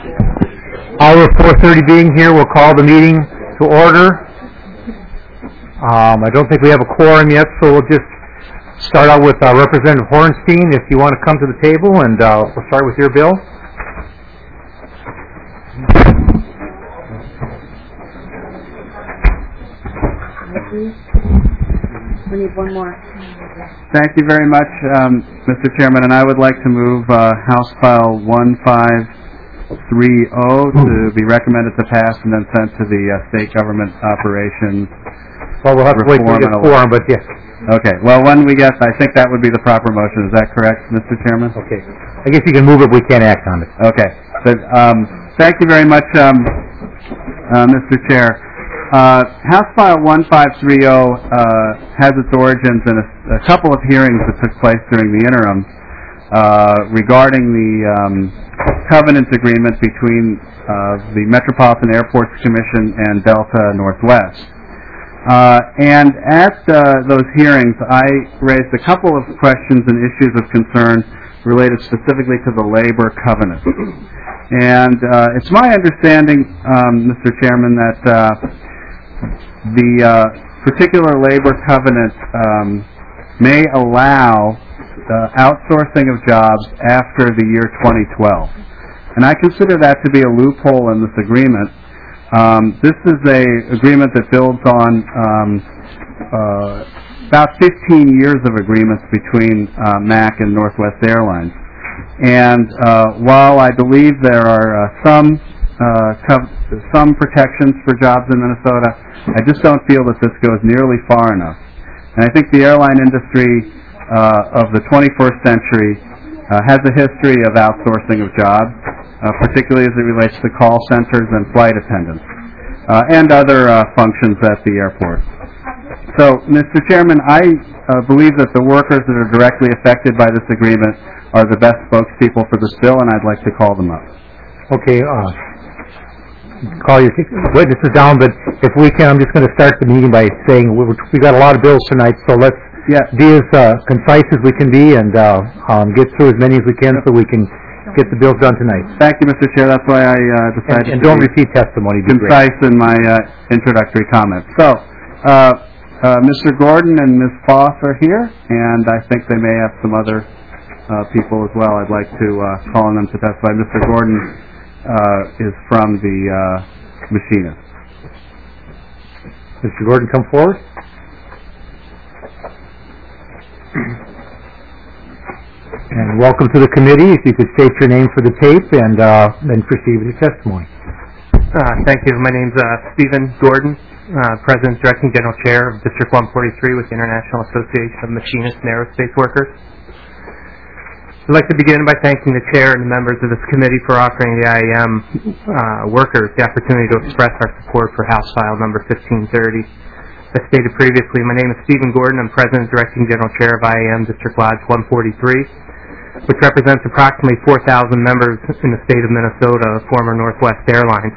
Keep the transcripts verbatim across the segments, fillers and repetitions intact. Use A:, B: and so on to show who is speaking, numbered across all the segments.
A: Hour four thirty being here, we'll call the meeting to order. Um, I don't think we have a quorum yet, so we'll just start out with uh, Representative Hornstein, if you want to come to the table, and uh, we'll start with your bill.
B: We need one more.
C: Thank you very much, um, Mister Chairman, and I would like to move uh, House File one five three zero to be recommended to pass and then sent to the uh, State Government Operations.
A: Well, we'll have to wait for the quorum, but yes.
C: Okay. Well, when we get, I think that would be the proper motion. Is that correct, Mister Chairman?
A: Okay. I guess you can move it, we can't act on it.
C: Okay. But, um, thank you very much, um, uh, Mister Chair. Uh, House File one five three zero uh, has its origins in a, a couple of hearings that took place during the interim uh, regarding the um, covenant agreement between uh, the Metropolitan Airports Commission and Delta Northwest. Uh, and at uh, those hearings, I raised a couple of questions and issues of concern related specifically to the labor covenant. And uh, it's my understanding, um, Mister Chairman, that uh, the uh, particular labor covenant um, may allow uh, outsourcing of jobs after the year twenty twelve. And I consider that to be a loophole in this agreement. Um, this is a agreement that builds on um, uh, about fifteen years of agreements between uh, M A C and Northwest Airlines. And uh, while I believe there are uh, some uh, co- some protections for jobs in Minnesota, I just don't feel that this goes nearly far enough. And I think the airline industry uh, of the twenty-first century uh, has a history of outsourcing of jobs, uh, particularly as it relates to call centers and flight attendants, uh, and other uh, functions at the airport. So, Mister Chairman, I uh, believe that the workers that are directly affected by this agreement are the best spokespeople for this bill, and I'd like to call them up.
A: Okay, uh, call your witnesses down, but if we can, I'm just going to start the meeting by saying we we've got a lot of bills tonight, so let's
C: yeah.
A: be as uh, concise as we can be and uh, um, get through as many as we can so we can get the bills done tonight.
C: Thank you, Mister Chair. That's why I uh, decided
A: and, and
C: to
A: don't
C: be
A: repeat testimony.
C: concise in my uh, introductory comments. So, uh, uh, Mister Gordon and Miz Foss are here, and I think they may have some other uh, people as well. I'd like to uh, call on them to testify. Mister Gordon uh, is from the uh, machinist.
A: Mister Gordon, come forward. And welcome to the committee. If you could state your name for the tape and uh, then proceed with your testimony.
D: Uh, thank you. My name's uh, Stephen Gordon, uh, President, Directing General Chair of District one forty-three with the International Association of Machinists and Aerospace Workers. I'd like to begin by thanking the Chair and the members of this committee for offering the I A M uh, workers the opportunity to express our support for House File number fifteen thirty. As stated previously, my name is Stephen Gordon. I'm President, Directing General Chair of I A M District Lodge one forty-three, which represents approximately four thousand members in the state of Minnesota of former Northwest Airlines.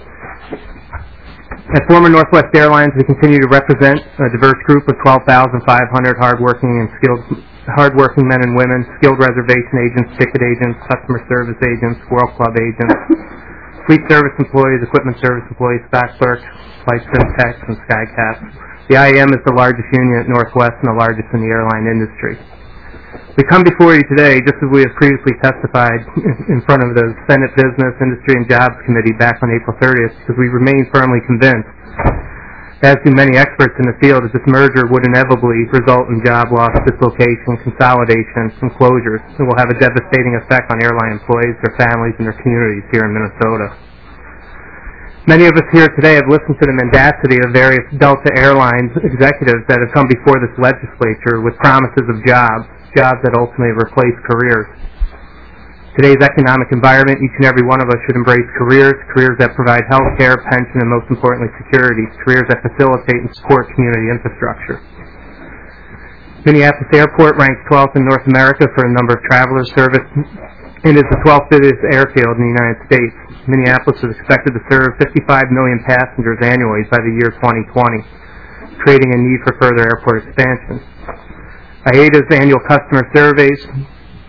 D: At former Northwest Airlines, we continue to represent a diverse group of twelve thousand five hundred hardworking and skilled, hardworking men and women, skilled reservation agents, ticket agents, customer service agents, World Club agents, fleet service employees, equipment service employees, stock clerks, flight sim techs, and skycaps. The I A M is the largest union at Northwest and the largest in the airline industry. We come before you today, just as we have previously testified in front of the Senate Business, Industry, and Jobs Committee back on April thirtieth, because we remain firmly convinced, as do many experts in the field, that this merger would inevitably result in job loss, dislocation, consolidation, and closures, and will have a devastating effect on airline employees, their families, and their communities here in Minnesota. Many of us here today have listened to the mendacity of various Delta Airlines executives that have come before this legislature with promises of jobs, jobs that ultimately replace careers. Today's economic environment, each and every one of us should embrace careers, careers that provide health care, pension, and most importantly, security, careers that facilitate and support community infrastructure. Minneapolis Airport ranks twelfth in North America for the number of travelers serviced and is the twelfth busiest airfield in the United States. Minneapolis is expected to serve fifty-five million passengers annually by the year twenty twenty, creating a need for further airport expansion. I A D A's annual customer surveys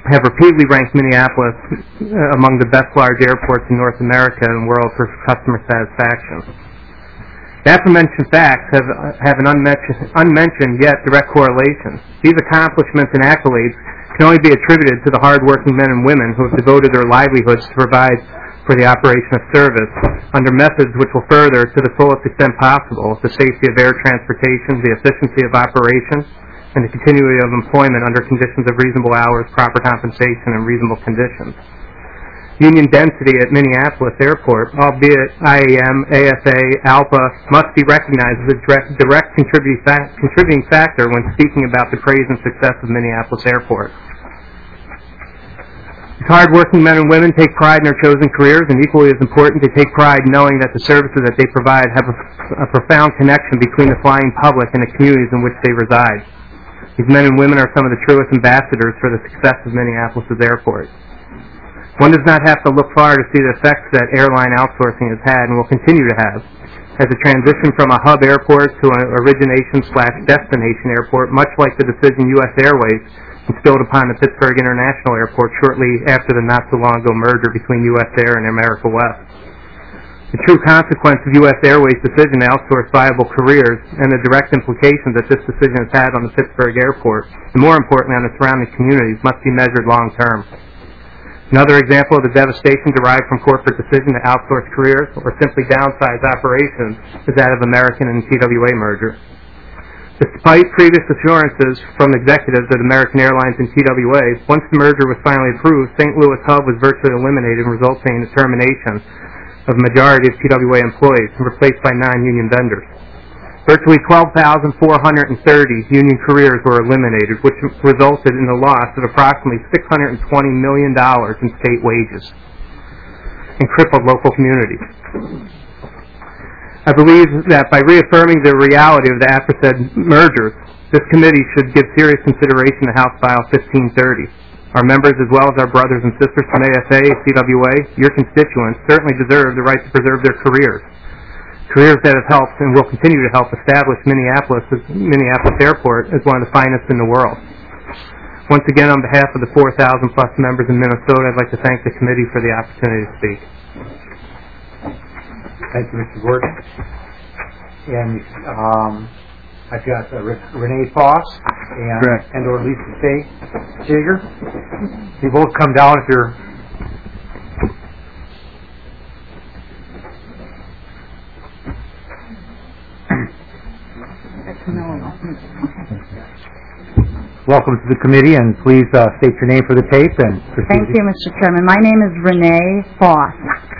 D: have repeatedly ranked Minneapolis uh, among the best large airports in North America and world for customer satisfaction. The aforementioned facts have, have an unmentioned, unmentioned yet direct correlation. These accomplishments and accolades can only be attributed to the hard-working men and women who have devoted their livelihoods to provide for the operation of service under methods which will further, to the fullest extent possible, the safety of air transportation, the efficiency of operation, and the continuity of employment under conditions of reasonable hours, proper compensation, and reasonable conditions. Union density at Minneapolis Airport, albeit I A M, A F A, ALPA, must be recognized as a direct, direct contributing, fa- contributing factor when speaking about the praise and success of Minneapolis Airport. These hard-working men and women take pride in their chosen careers, and equally as important, they take pride knowing that the services that they provide have a, a profound connection between the flying public and the communities in which they reside. These men and women are some of the truest ambassadors for the success of Minneapolis' airport. One does not have to look far to see the effects that airline outsourcing has had and will continue to have, as a transition from a hub airport to an origination slash destination airport, much like the decision U S Airways instilled upon the Pittsburgh International Airport shortly after the not-so-long-ago merger between U S Air and America West. The true consequence of U S Airways' decision to outsource viable careers and the direct implications that this decision has had on the Pittsburgh Airport, and more importantly on the surrounding communities, must be measured long-term. Another example of the devastation derived from corporate decision to outsource careers or simply downsize operations is that of American and T W A merger. Despite previous assurances from executives at American Airlines and T W A, once the merger was finally approved, Saint Louis Hub was virtually eliminated, resulting in the termination of a majority of T W A employees and replaced by non-union vendors. Virtually twelve thousand four hundred thirty union careers were eliminated, which resulted in the loss of approximately six hundred twenty million dollars in state wages and crippled local communities. I believe that by reaffirming the reality of the aforesaid mergers, this committee should give serious consideration to House File fifteen thirty. Our members, as well as our brothers and sisters from A S A, C W A, your constituents, certainly deserve the right to preserve their careers. Careers that have helped and will continue to help establish Minneapolis, Minneapolis Airport as one of the finest in the world. Once again, on behalf of the four thousand plus members in Minnesota, I'd like to thank the committee for the opportunity to speak.
A: Thank you, Mister Gordon. And um, I've got uh, Renee Foss and, and or Lisa Sager. You both come down if you're... Welcome to the committee, and please uh, state your name for the tape and proceed.
B: Thank you, Mister Chairman. My name is Renee Foss.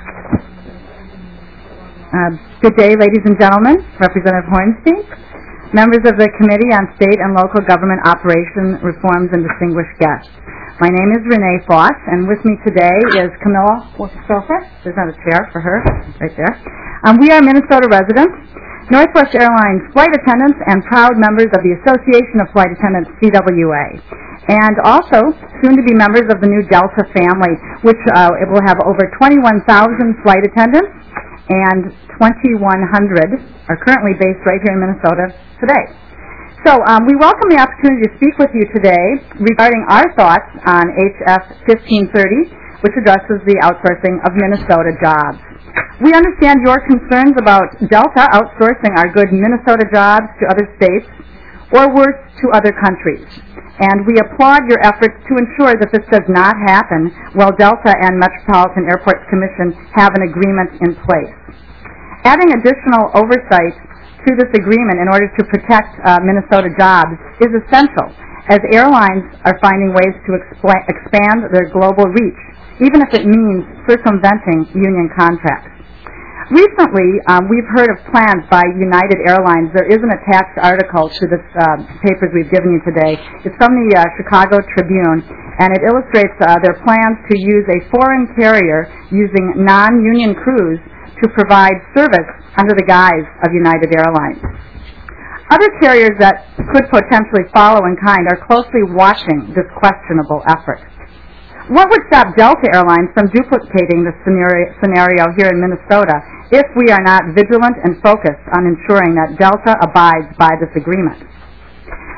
B: Uh, good day, ladies and gentlemen, Representative Hornstein, members of the Committee on State and Local Government Operation Reforms, and distinguished guests. My name is Renee Foss, and with me today is Camilla Wolfshofer. There's not a chair for her, right there. Um, we are Minnesota residents, Northwest Airlines flight attendants, and proud members of the Association of Flight Attendants, C W A, and also soon to be members of the new Delta family, which uh, it will have over twenty-one thousand flight attendants, and twenty-one hundred are currently based right here in Minnesota today. So um, we welcome the opportunity to speak with you today regarding our thoughts on H F fifteen thirty, which addresses the outsourcing of Minnesota jobs. We understand your concerns about Delta outsourcing our good Minnesota jobs to other states, or worse, to other countries. And we applaud your efforts to ensure that this does not happen while Delta and Metropolitan Airports Commission have an agreement in place. Adding additional oversight to this agreement in order to protect uh, Minnesota jobs is essential, as airlines are finding ways to expl- expand their global reach, even if it means circumventing union contracts. Recently, um, we've heard of plans by United Airlines. There is an attached article to the uh, papers we've given you today. It's from the uh, Chicago Tribune, and it illustrates uh, their plans to use a foreign carrier using non-union crews to provide service under the guise of United Airlines. Other carriers that could potentially follow in kind are closely watching this questionable effort. What would stop Delta Airlines from duplicating this scenario here in Minnesota if we are not vigilant and focused on ensuring that Delta abides by this agreement?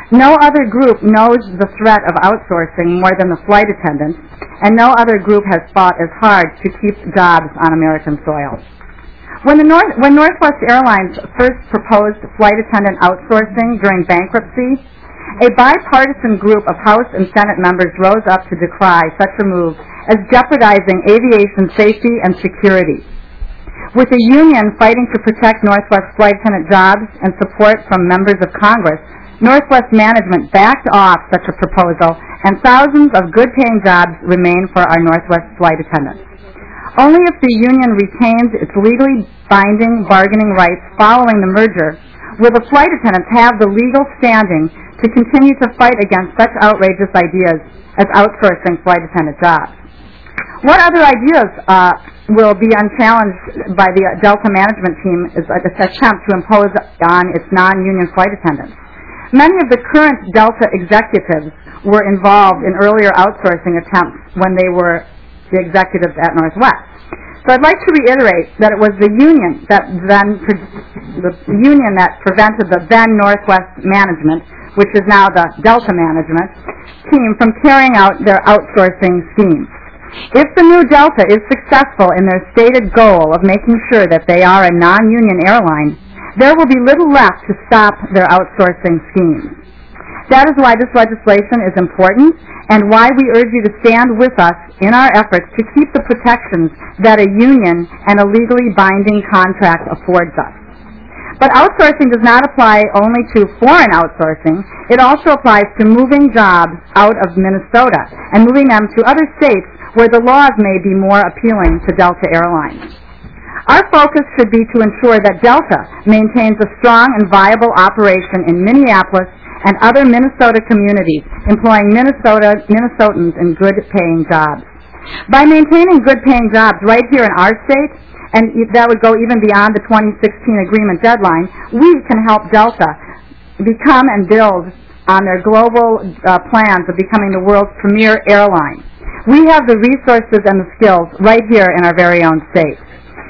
B: No other group knows the threat of outsourcing more than the flight attendants, and no other group has fought as hard to keep jobs on American soil. When, the North, when Northwest Airlines first proposed flight attendant outsourcing during bankruptcy, a bipartisan group of House and Senate members rose up to decry such a move as jeopardizing aviation safety and security. With the union fighting to protect Northwest flight attendant jobs and support from members of Congress, Northwest management backed off such a proposal, and thousands of good-paying jobs remain for our Northwest flight attendants. Only if the union retains its legally binding bargaining rights following the merger will the flight attendants have the legal standing to continue to fight against such outrageous ideas as outsourcing flight attendant jobs. What other ideas uh, will be unchallenged by the Delta management team is an attempt to impose on its non-union flight attendants? Many of the current Delta executives were involved in earlier outsourcing attempts when they were the executives at Northwest. So I'd like to reiterate that it was the union that then the union that prevented the then Northwest management, which is now the Delta management team, from carrying out their outsourcing schemes. If the new Delta is successful in their stated goal of making sure that they are a non-union airline, there will be little left to stop their outsourcing schemes. That is why this legislation is important and why we urge you to stand with us in our efforts to keep the protections that a union and a legally binding contract affords us. But outsourcing does not apply only to foreign outsourcing. It also applies to moving jobs out of Minnesota and moving them to other states where the laws may be more appealing to Delta Airlines. Our focus should be to ensure that Delta maintains a strong and viable operation in Minneapolis and other Minnesota communities, employing Minnesota, Minnesotans in good-paying jobs. By maintaining good-paying jobs right here in our state, and that would go even beyond the twenty sixteen agreement deadline, we can help Delta become and build on their global uh, plans of becoming the world's premier airline. We have the resources and the skills right here in our very own state.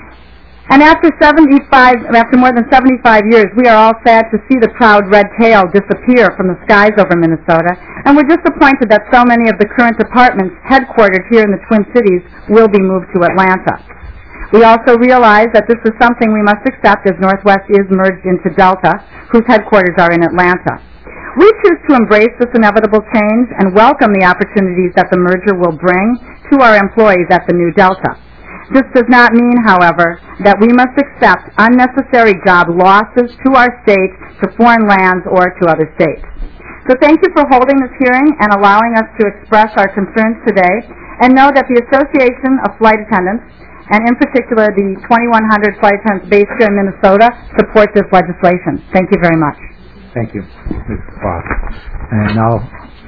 B: And after seventy-five, after more than seventy-five years, we are all sad to see the proud red tail disappear from the skies over Minnesota, and we're disappointed that so many of the current departments headquartered here in the Twin Cities will be moved to Atlanta. We also realize that this is something we must accept as Northwest is merged into Delta, whose headquarters are in Atlanta. We choose to embrace this inevitable change and welcome the opportunities that the merger will bring to our employees at the new Delta. This does not mean, however, that we must accept unnecessary job losses to our state, to foreign lands, or to other states. So thank you for holding this hearing and allowing us to express our concerns today, and know that the Association of Flight Attendants, and in particular the twenty-one hundred flight attendants based here in Minnesota, support this legislation. Thank you very much.
A: Thank you, Miz Foss. And now,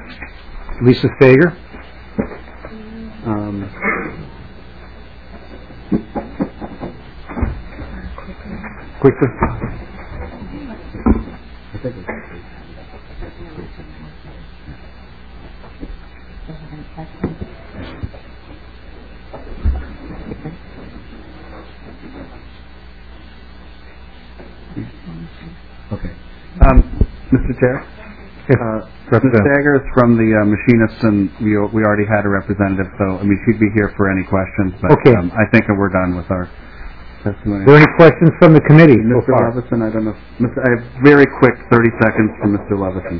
A: Lisa Stager.
C: Um,
A: Quickly.
C: Okay. Um, Mister Chair?
A: Yes,
C: Uh, Miz Stager is from the uh, machinists, and we we already had a representative, so I mean she'd be here for any questions. But
A: Okay.
C: um, I think that we're done with our testimony.
A: Are there any questions from the committee so
C: Mister
A: far?
C: Levison, I don't know. If, Mister I have very quick thirty seconds from Mister Levison.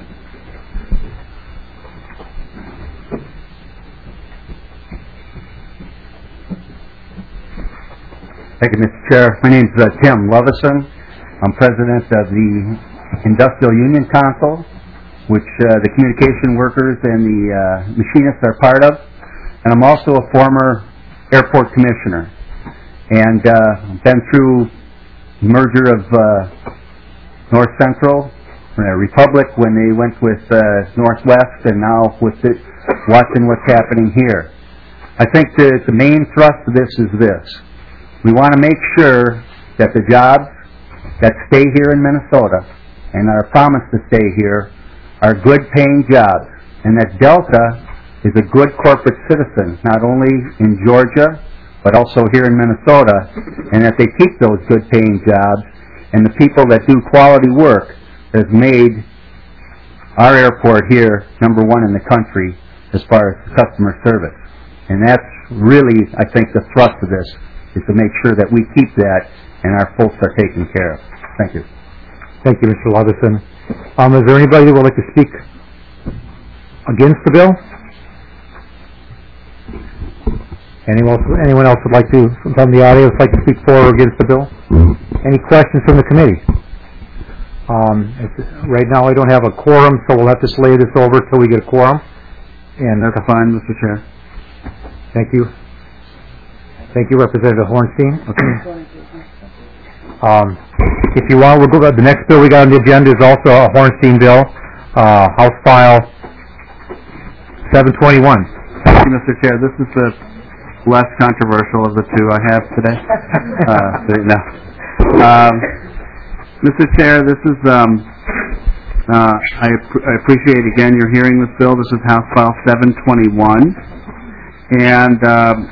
E: Thank you, Mister Chair. My name is uh, Tim Levison. I'm president of the Industrial Union Council, which uh, the communication workers and the uh, machinists are part of. And I'm also a former airport commissioner. And uh, I've been through the merger of uh, North Central, uh, Republic when they went with uh, Northwest, and now with it, watching what's happening here. I think that the main thrust of this is this. We want to make sure that the jobs that stay here in Minnesota and are promised to stay here are good-paying jobs, and that Delta is a good corporate citizen, not only in Georgia, but also here in Minnesota, and that they keep those good-paying jobs, and the people that do quality work that have made our airport here, number one in the country as far as customer service. And that's really, I think, the thrust of this, is to make sure that we keep that and our folks are taken care of. Thank you.
A: Thank you, Mister Levison. Um, is there anybody that would like to speak against the bill? Anyone else, anyone else would like to, from the audience, like to speak for or against the bill? Any questions from the committee? Um, right now, I don't have a quorum, so we'll have to delay this over till we get a quorum. And
C: That's fine, Mister Chair.
A: thank you. Thank you, Representative Hornstein. Okay. Um, if you want, we'll go. The next bill we got on the agenda is also a Hornstein bill, uh, House File seven twenty-one.
C: Thank you, Mister Chair. This is the less controversial of the two I have today. uh, so, no. Um, Mister Chair, this is, um, uh, I, ap- I appreciate again your hearing this bill. This is House File seven twenty-one. And um,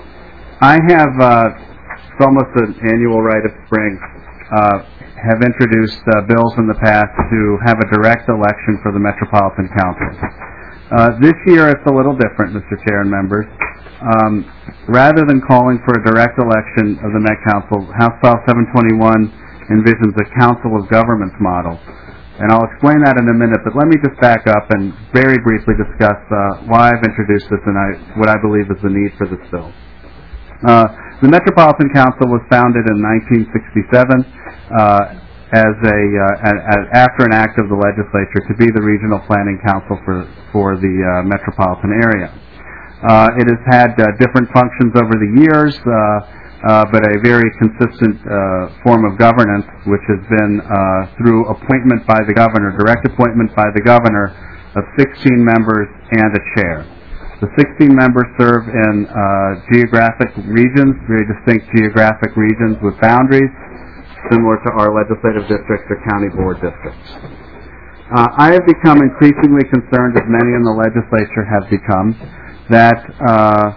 C: I have, uh, it's almost an annual rite of spring, uh, have introduced uh, bills in the past to have a direct election for the Metropolitan Council. Uh, this year it's a little different, Mister Chair and members. Um, rather than calling for a direct election of the Met Council, House File seven twenty-one envisions a Council of Governments model. And I'll explain that in a minute, but let me just back up and very briefly discuss uh, why I've introduced this and I, what I believe is the need for this bill. Uh, the Metropolitan Council was founded in nineteen sixty-seven uh, as a, uh, a, a after an act of the legislature to be the regional planning council for, for the uh, metropolitan area. Uh, it has had uh, different functions over the years, uh, uh, but a very consistent uh, form of governance, which has been uh, through appointment by the governor, direct appointment by the governor of sixteen members and a chair. The sixteen members serve in uh, geographic regions, very distinct geographic regions with boundaries, similar to our legislative districts or county board districts. Uh, I have become increasingly concerned, as many in the legislature have become, that uh,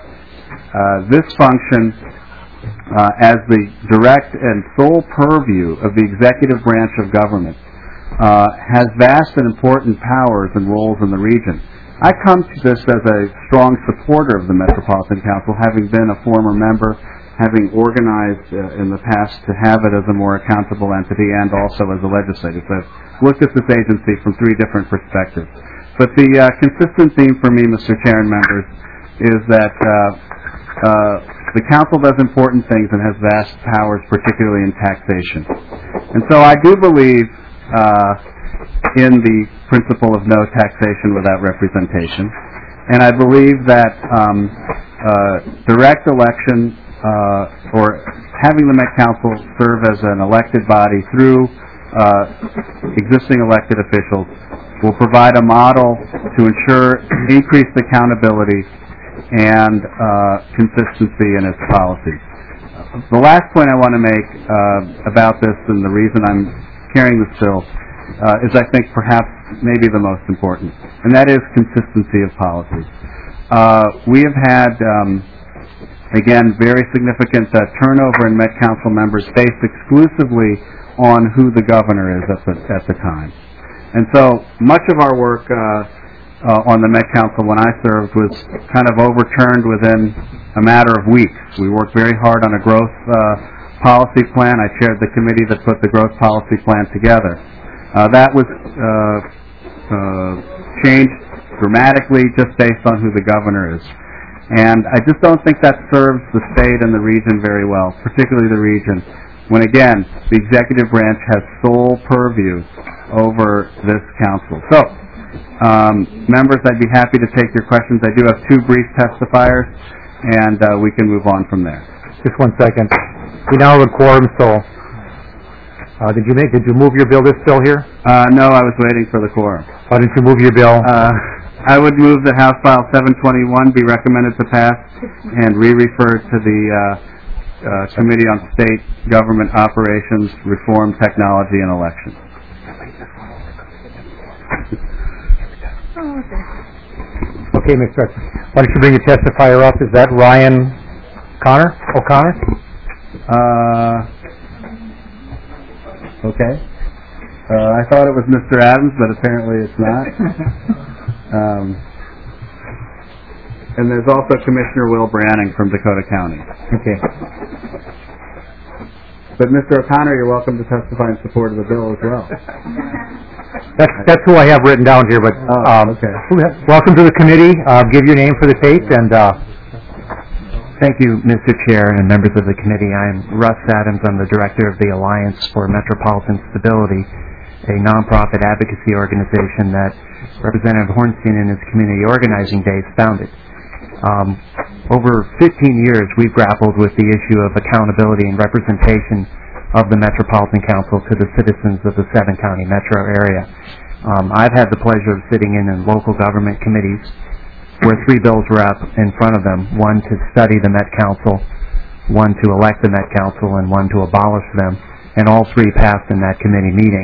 C: uh, this function, uh, as the direct and sole purview of the executive branch of government, uh, has vast and important powers and roles in the region. I come to this as a strong supporter of the Metropolitan Council, having been a former member, having organized uh, in the past to have it as a more accountable entity and also as a legislative. So I've looked at this agency from three different perspectives. But the uh, consistent theme for me, Mister Chair and members, is that uh, uh, the Council does important things and has vast powers, particularly in taxation. And so I do believe uh, in the principle of no taxation without representation. And I believe that um, uh, direct election uh, or having the Met Council serve as an elected body through uh, existing elected officials will provide a model to ensure increased accountability and uh, consistency in its policies. The last point I want to make uh, about this, and the reason I'm carrying this bill, uh, is I think perhaps maybe the most important, and that is consistency of policy. Uh, we have had, um, again, very significant uh, turnover in Met Council members based exclusively on who the governor is at the, at the time. And so much of our work uh, uh, on the Met Council when I served was kind of overturned within a matter of weeks. We worked very hard on a growth uh, policy plan. I chaired the committee that put the growth policy plan together. Uh, that was uh, uh, changed dramatically just based on who the governor is. And I just don't think that serves the state and the region very well, particularly the region, when again, the executive branch has sole purview over this council. So, um, members, I'd be happy to take your questions. I do have two brief testifiers, and uh, we can move on from there.
A: Just one second. We now have a quorum, so uh, did you make? Did you move your bill? This bill here?
C: Uh, no, I was waiting for the quorum.
A: Why didn't you move your bill?
C: Uh, I would move that House File seven twenty-one be recommended to pass and re-referred to the uh, uh, Committee on State Government Operations, Reform, Technology, and Elections.
A: Okay, Mister Why don't you bring your testifier up? Is that Ryan Connor? O'Connor?
C: Uh, okay. Uh, I thought it was Mister Adams, but apparently it's not. Um, and there's also Commissioner Will Branning from Dakota County.
A: Okay.
C: But Mister O'Connor, you're welcome to testify in support of the bill as well.
A: That's that's who I have written down here. But
C: Oh,
A: um,
C: okay.
A: welcome to the committee. Uh, give your name for the tape and. Uh,
F: Thank you, Mister Chair and members of the committee. I'm Russ Adams. I'm the director of the Alliance for Metropolitan Stability, a nonprofit advocacy organization that Representative Hornstein in his community organizing days founded. Um, over fifteen years, we've grappled with the issue of accountability and representation of the Metropolitan Council to the citizens of the seven-county metro area. Um, I've had the pleasure of sitting in, in local government committees where three bills were up in front of them, one to study the Met Council, one to elect the Met Council, and one to abolish them, and all three passed in that committee meeting.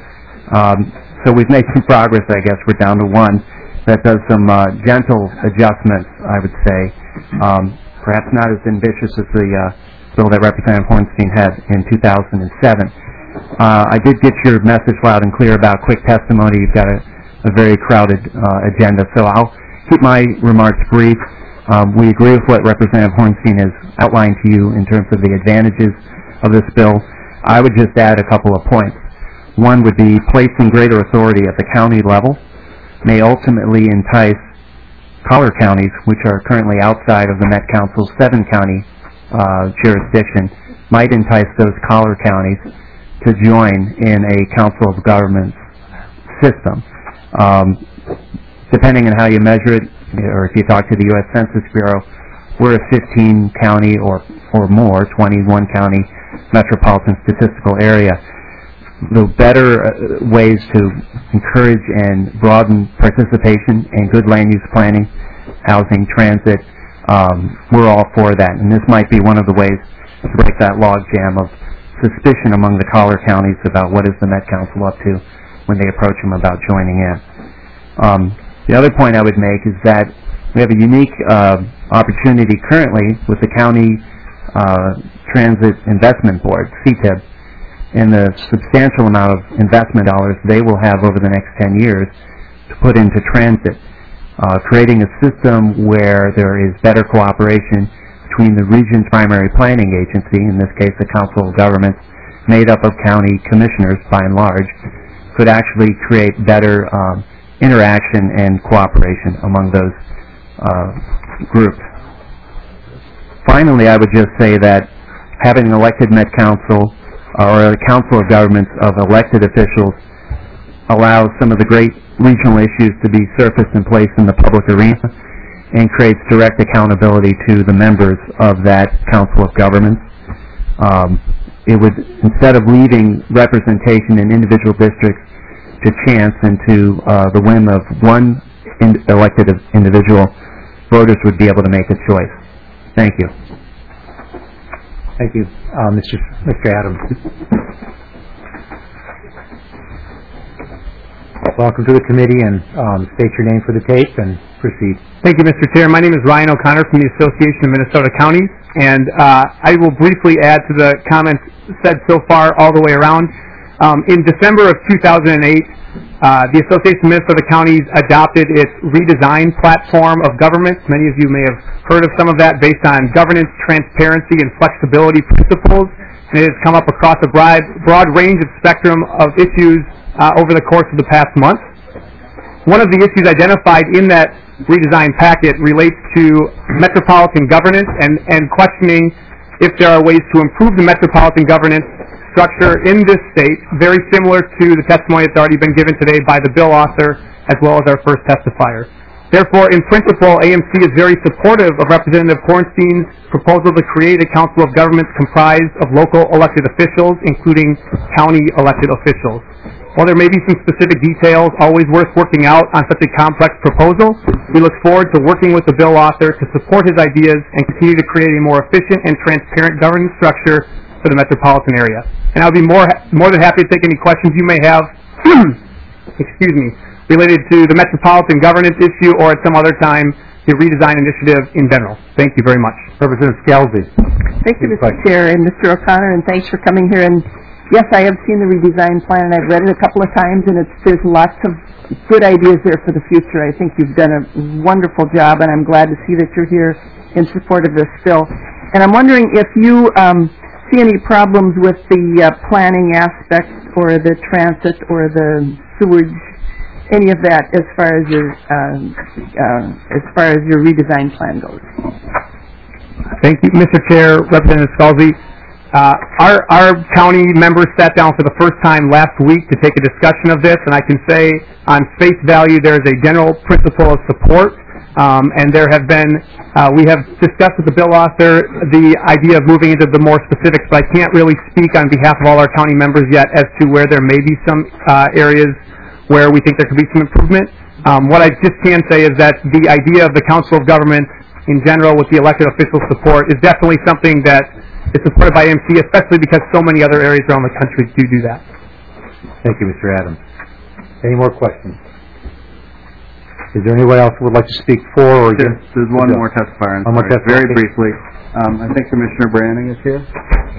F: Um, so we've made some progress, I guess. We're down to one that does some uh, gentle adjustments, I would say, um, perhaps not as ambitious as the uh, bill that Representative Hornstein had in two thousand seven. Uh, I did get your message loud and clear about quick testimony. You've got a, a very crowded uh, agenda, so I'll keep my remarks brief. Um, we agree with what Representative Hornstein has outlined to you in terms of the advantages of this bill. I would just add a couple of points. One would be placing greater authority at the county level may ultimately entice collar counties, which are currently outside of the Met Council's seven-county uh, jurisdiction, might entice those collar counties to join in a council of governments system. Um, Depending on how you measure it, or if you talk to the U S Census Bureau, we're a fifteen-county or or more, twenty-one county metropolitan statistical area. The better uh, ways to encourage and broaden participation in good land use planning, housing, transit, um, we're all for that. And this might be one of the ways to break that logjam of suspicion among the collar counties about what is the Met Council up to when they approach them about joining in. Um, The other point I would make is that we have a unique uh, opportunity currently with the County uh, Transit Investment Board, C T I B, and the substantial amount of investment dollars they will have over the next ten years to put into transit, uh, creating a system where there is better cooperation between the region's primary planning agency, in this case the Council of Governments, made up of county commissioners by and large, could actually create better um, interaction and cooperation among those uh, groups. Finally, I would just say that having an elected Met Council or a council of governments of elected officials allows some of the great regional issues to be surfaced and placed in the public arena and creates direct accountability to the members of that council of governments. Um, it would, instead of leaving representation in individual districts to chance and to uh, the whim of one in elected individual, voters would be able to make a choice. Thank you.
A: Thank you, uh, Mister Mister Adams. Welcome to the committee, and um, state your name for the tape and proceed.
D: Thank you, Mister Chair. My name is Ryan O'Connor from the Association of Minnesota Counties, and uh, I will briefly add to the comments said so far all the way around. Um, in December of two thousand eight, uh, the Association of Minnesota Counties adopted its redesign platform of government. Many of you may have heard of some of that, based on governance, transparency, and flexibility principles. And it has come up across a broad, broad range of spectrum of issues uh, over the course of the past month. One of the issues identified in that redesign packet relates to metropolitan governance and, and questioning if there are ways to improve the metropolitan governance structure in this state, very similar to the testimony that's already been given today by the bill author as well as our first testifier. Therefore, in principle, A M C is very supportive of Representative Hornstein's proposal to create a council of governments comprised of local elected officials, including county elected officials. While there may be some specific details always worth working out on such a complex proposal, we look forward to working with the bill author to support his ideas and continue to create a more efficient and transparent governance structure for the metropolitan area. And I'll be more more than happy to take any questions you may have, excuse me, related to the metropolitan governance issue or at some other time the redesign initiative in general. Thank you very much.
A: Representative Scalzi.
G: Thank you, Mister Chair and Mister O'Connor, and thanks for coming here and yes, I have seen the redesign plan, and I've read it a couple of times, and it's, there's lots of good ideas there for the future. I think you've done a wonderful job, and I'm glad to see that you're here in support of this bill. And I'm wondering if you um, see any problems with the uh, planning aspect or the transit or the sewage, any of that as far as your uh, uh, as far as your redesign plan goes.
D: Thank you, Mister Chair, Representative Scalzi. Uh, our, our county members sat down for the first time last week to take a discussion of this, and I can say on face value there is a general principle of support, um, and there have been, uh, we have discussed with the bill author the idea of moving into the more specifics, but I can't really speak on behalf of all our county members yet as to where there may be some uh, areas where we think there could be some improvement. Um, what I just can say is that the idea of the Council of Government in general with the elected official support is definitely something that is supported by M C, especially because so many other areas around the country do do that.
A: Thank you, Mister Adams. Any more questions? Is there anyone else who would like to speak for or against?
C: There's, there's one more testifier.
A: One more testifier.
C: Very briefly. Um, I think Commissioner Branning is here.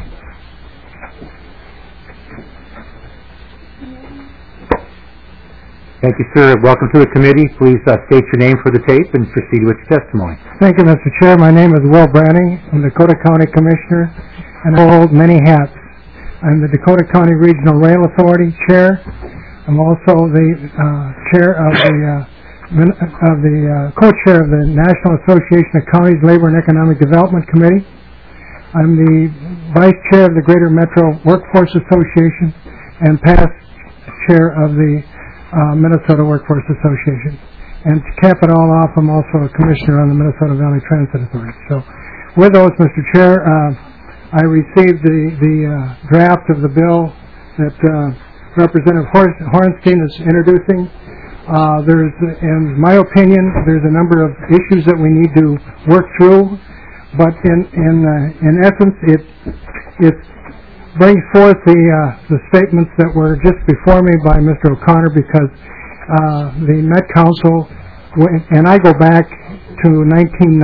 A: Thank you, sir. Welcome to the committee. Please uh, state your name for the tape and proceed with your testimony.
H: Thank you, Mister Chair. My name is Will Branning. I'm Dakota County Commissioner, and I hold many hats. I'm the Dakota County Regional Rail Authority Chair. I'm also the uh, Chair of the uh, of the uh, co-chair of the National Association of Counties Labor and Economic Development Committee. I'm the Vice Chair of the Greater Metro Workforce Association and past Chair of the Uh, Minnesota Workforce Association. And to cap it all off, I'm also a commissioner on the Minnesota Valley Transit Authority. So with those, Mister Chair, uh, I received the, the uh, draft of the bill that uh, Representative Hor- Hornstein is introducing. Uh, there's, in my opinion, there's a number of issues that we need to work through, but in, in, uh, in essence, it, it's brings forth the uh, the statements that were just before me by Mister O'Connor, because uh, the Met Council, and I go back to nineteen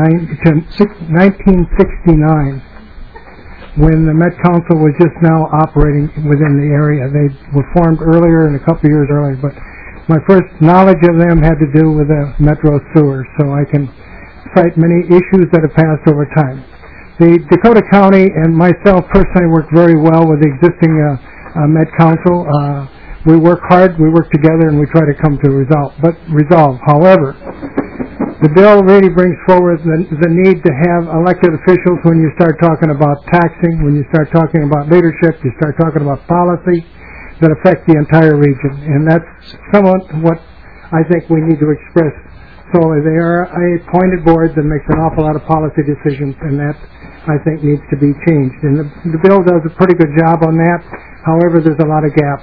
H: sixty-nine, when the Met Council was just now operating within the area. They were formed earlier, and a couple of years earlier, but my first knowledge of them had to do with the Metro sewer, so I can cite many issues that have passed over time. The Dakota County and myself personally work very well with the existing uh, uh, Met Council. Uh, we work hard, we work together, and we try to come to resolve. But resolve. However, the bill really brings forward the, the need to have elected officials when you start talking about taxing, when you start talking about leadership, you start talking about policy that affect the entire region. And that's somewhat what I think we need to express. So they are a appointed board that makes an awful lot of policy decisions, and that, I think, needs to be changed. And the, the bill does a pretty good job on that. However, there's a lot of gaps.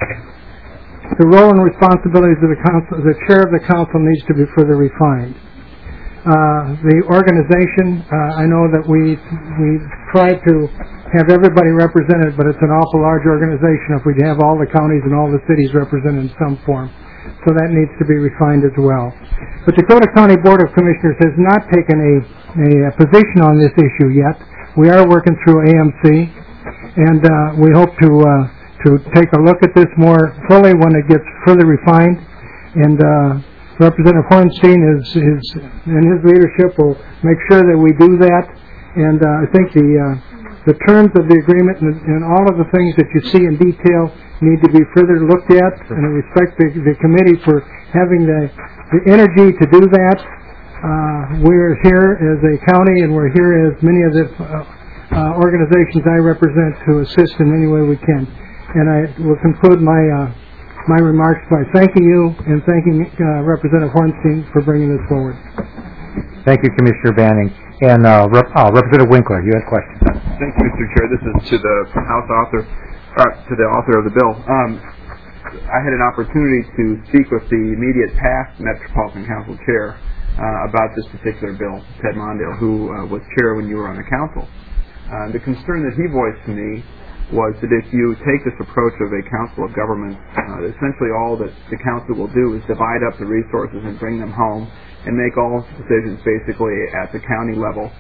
H: The role and responsibilities of the council, the chair of the council, needs to be further refined. Uh, the organization, uh, I know that we we try to have everybody represented, but it's an awful large organization if we have all the counties and all the cities represented in some form. So that needs to be refined as well. But the Dakota County Board of Commissioners has not taken a, a, a position on this issue yet. We are working through A M C, and uh, we hope to uh, to take a look at this more fully when it gets further refined. And uh, Representative Hornstein is, is, and his leadership will make sure that we do that. And uh, I think the uh, the terms of the agreement and, and all of the things that you see in detail need to be further looked at, and I respect the, the committee for having the, the energy to do that. Uh, we're here as a county, and we're here as many of the uh, uh, organizations I represent to assist in any way we can. And I will conclude my uh, my remarks by thanking you and thanking uh, Representative Hornstein for bringing this forward.
A: Thank you, Commissioner Banning. And uh, Rep- oh, Representative Winkler, you had a question.
I: Thank you, Mister Chair. This is to the House author, uh, to the author of the bill. Um, I had an opportunity to speak with the immediate past Metropolitan Council chair uh, about this particular bill, Ted Mondale, who uh, was chair when you were on the council. Uh, the concern that he voiced to me was that if you take this approach of a council of government, uh, essentially all that the council will do is divide up the resources and bring them home and make all decisions basically at the county level.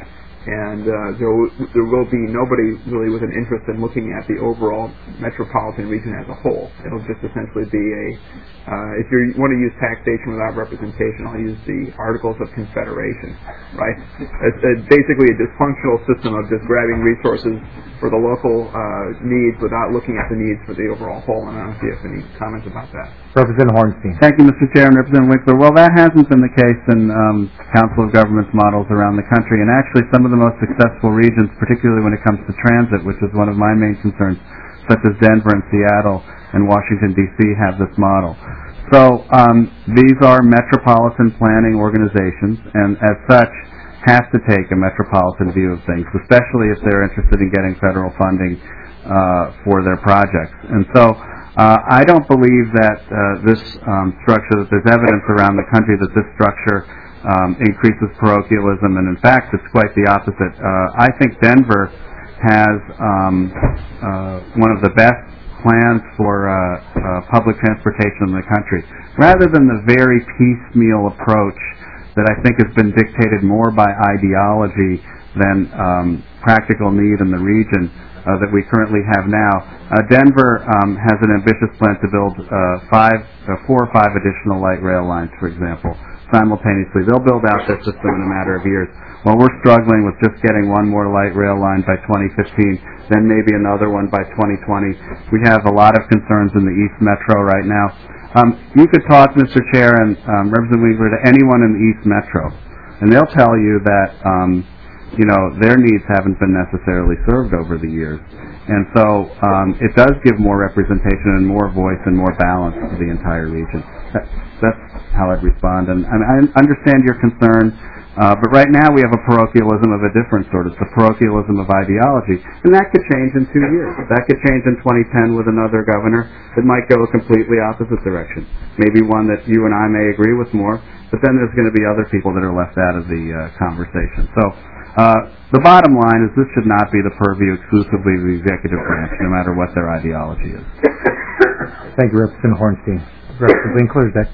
I: and uh, there, will, there will be nobody really with an interest in looking at the overall metropolitan region as a whole. It'll just essentially be a, uh, if you want to use taxation without representation, I'll use the Articles of Confederation, right? It's, it's basically a dysfunctional system of just grabbing resources for the local uh, needs without looking at the needs for the overall whole, and I don't know if you have any comments about that.
A: Representative Hornstein.
C: Thank you, Mister Chair and Representative Winkler. Well, that hasn't been the case in um, Council of Governments models around the country, and actually some of the most successful regions, particularly when it comes to transit, which is one of my main concerns, such as Denver and Seattle and Washington, D C, have this model. So um, these are metropolitan planning organizations, and as such, have to take a metropolitan view of things, especially if they're interested in getting federal funding uh, for their projects. And so uh, I don't believe that uh, this um, structure, that there's evidence around the country that this structure um, increases parochialism, and in fact it's quite the opposite. Uh, I think Denver has um, uh, one of the best plans for uh, uh, public transportation in the country. Rather than the very piecemeal approach that I think has been dictated more by ideology than um, practical need in the region uh, that we currently have now. Uh, Denver um, has an ambitious plan to build uh, five, uh, four or five additional light rail lines, for example, simultaneously. They'll build out their system in a matter of years. While we're struggling with just getting one more light rail line by twenty fifteen, then maybe another one by twenty twenty. We have a lot of concerns in the East Metro right now. Um, you could talk, Mister Chair and um, Representative Winkler, to anyone in the East Metro, and they'll tell you that, um, you know, their needs haven't been necessarily served over the years. And so um, it does give more representation and more voice and more balance to the entire region. That, that's how I'd respond. And, and I understand your concern. Uh, but right now we have a parochialism of a different sort. It's a parochialism of ideology. And that could change in two years. That could change in twenty ten with another governor that might go a completely opposite direction. Maybe one that you and I may agree with more, but then there's going to be other people that are left out of the uh, conversation. So uh, the bottom line is this should not be the purview exclusively of the executive branch, no matter what their ideology is.
A: Thank you, Representative Hornstein. Representative Winkler, is that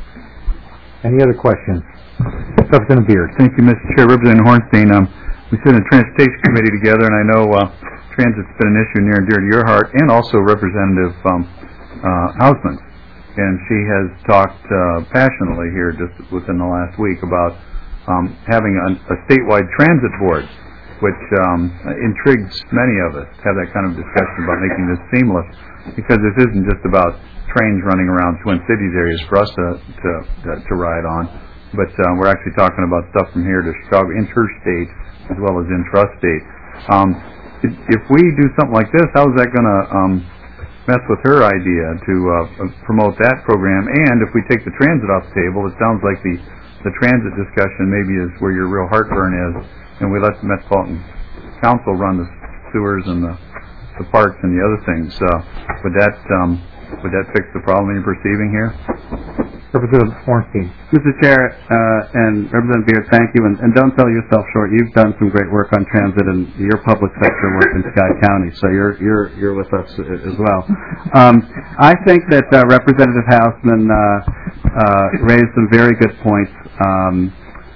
A: any other questions? Representative Beard.
J: Thank you, Mister Chair. Representative Hornstein, um, we sit in the Transportation Committee together, and I know uh, transit's been an issue near and dear to your heart, and also Representative um, uh, Hausman. And she has talked uh, passionately here just within the last week about um, having a, a statewide transit board, which um, intrigues many of us to have that kind of discussion about making this seamless, because this isn't just about trains running around Twin Cities areas for us to, to, to, to ride on. But uh, we're actually talking about stuff from here to Chicago, interstate as well as intrastate. Um, if, if we do something like this, how is that going to um, mess with her idea to uh, promote that program? And if we take the transit off the table, it sounds like the, the transit discussion maybe is where your real heartburn is, and we let the Metropolitan Council run the sewers and the, the parks and the other things. Uh, would that um, would that fix the problem you're perceiving here?
A: Representative Hornstein.
C: Mister Chair uh, and Representative Beard, thank you, and, and don't sell yourself short. You've done some great work on transit and your public sector work in Scott County, so you're you're you're with us as well. Um, I think that uh, Representative Hausman uh, uh, raised some very good points um,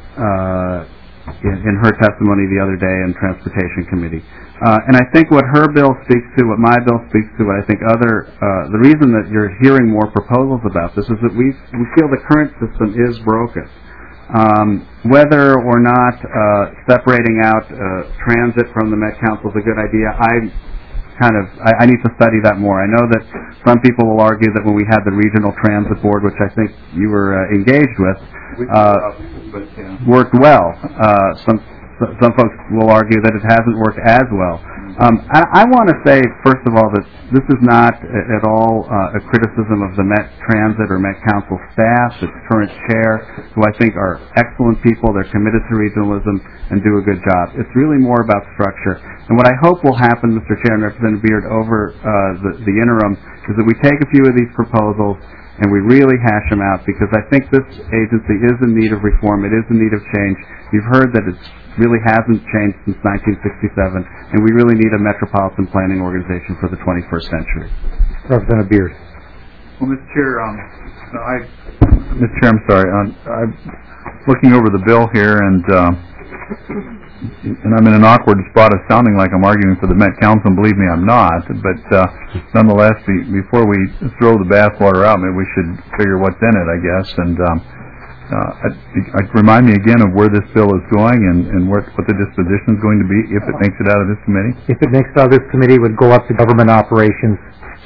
C: uh, in, in her testimony the other day in Transportation Committee. Uh, and I think what her bill speaks to, what my bill speaks to, what I think other, uh, the reason that you're hearing more proposals about this is that we we feel the current system is broken. Um, whether or not uh, separating out uh, transit from the Met Council is a good idea, I kind of, I, I need to study that more. I know that some people will argue that when we had the Regional Transit Board, which I think you were uh, engaged with, uh, worked well. Uh, some Some folks will argue that it hasn't worked as well. Um, I, I want to say, first of all, that this is not at all uh, a criticism of the Met Transit or Met Council staff, its current chair, who I think are excellent people. They're committed to regionalism and do a good job. It's really more about structure. And what I hope will happen, Mister Chair and Representative Beard, over uh, the, the interim, is that we take a few of these proposals and we really hash them out, because I think this agency is in need of reform. It is in need of change. You've heard that it really hasn't changed since nineteen sixty-seven, and we really need a metropolitan planning organization for the twenty-first century.
A: Representative Beard.
J: Well, Mister Chair, um, I, Mister Chair, I'm sorry. Um, I'm looking over the bill here, and uh, and I'm in an awkward spot of sounding like I'm arguing for the Met Council, and believe me, I'm not, but uh, nonetheless, be, before we throw the bathwater out, maybe we should figure what's in it, I guess, and um, uh, I, I, remind me again of where this bill is going and, and what, what the disposition is going to be if it makes it out of this committee.
A: If it makes it out of this committee, it would go up to government operations.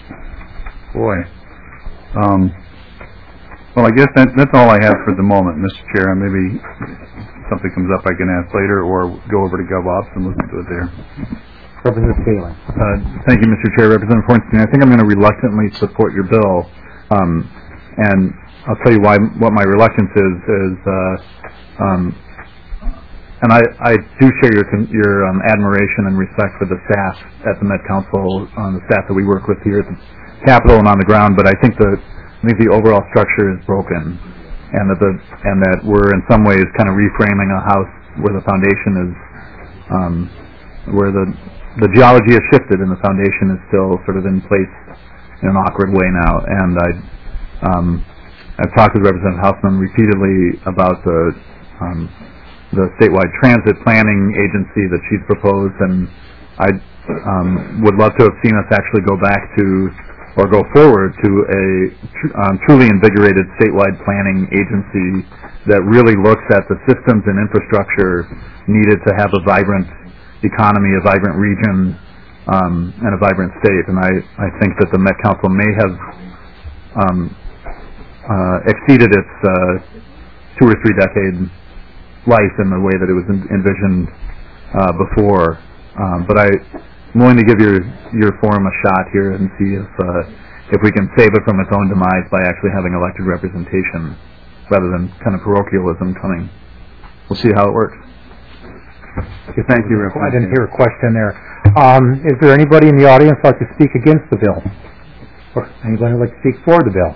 J: Boy. Um, well, I guess that, that's all I have for the moment, Mister Chair. Maybe something comes up I can ask later, or go over to GovOps and listen to it there.
A: Representative Kaling.
K: Uh, thank you, Mister Chair. Representative Hornstein, I think I'm going to reluctantly support your bill, um, and I'll tell you why. What my reluctance is is, uh, um, and I, I do share your your um, admiration and respect for the staff at the Met Council, um, the staff that we work with here at the Capitol and on the ground. But I think the I think the overall structure is broken, and that the and that we're in some ways kind of reframing a house where the foundation is, um, where the the geology has shifted and the foundation is still sort of in place in an awkward way now. And I, um, I've talked with Representative Hausman repeatedly about the um, the statewide transit planning agency that she's proposed, and I um, would love to have seen us actually go back to or go forward to a tr- um, truly invigorated statewide planning agency that really looks at the systems and infrastructure needed to have a vibrant economy, a vibrant region, um, and a vibrant state. And I, I think that the Met Council may have um, uh, exceeded its uh, two or three decade life in the way that it was en- envisioned uh, before. Um, but I I'm willing to give your your forum a shot here and see if uh, if we can save it from its own demise by actually having elected representation rather than kind of parochialism coming. We'll see how it works.
A: Okay, thank you. I didn't hear a question there. Um, is there anybody in the audience who'd like to speak against the bill? Or anybody who'd like to speak for the bill?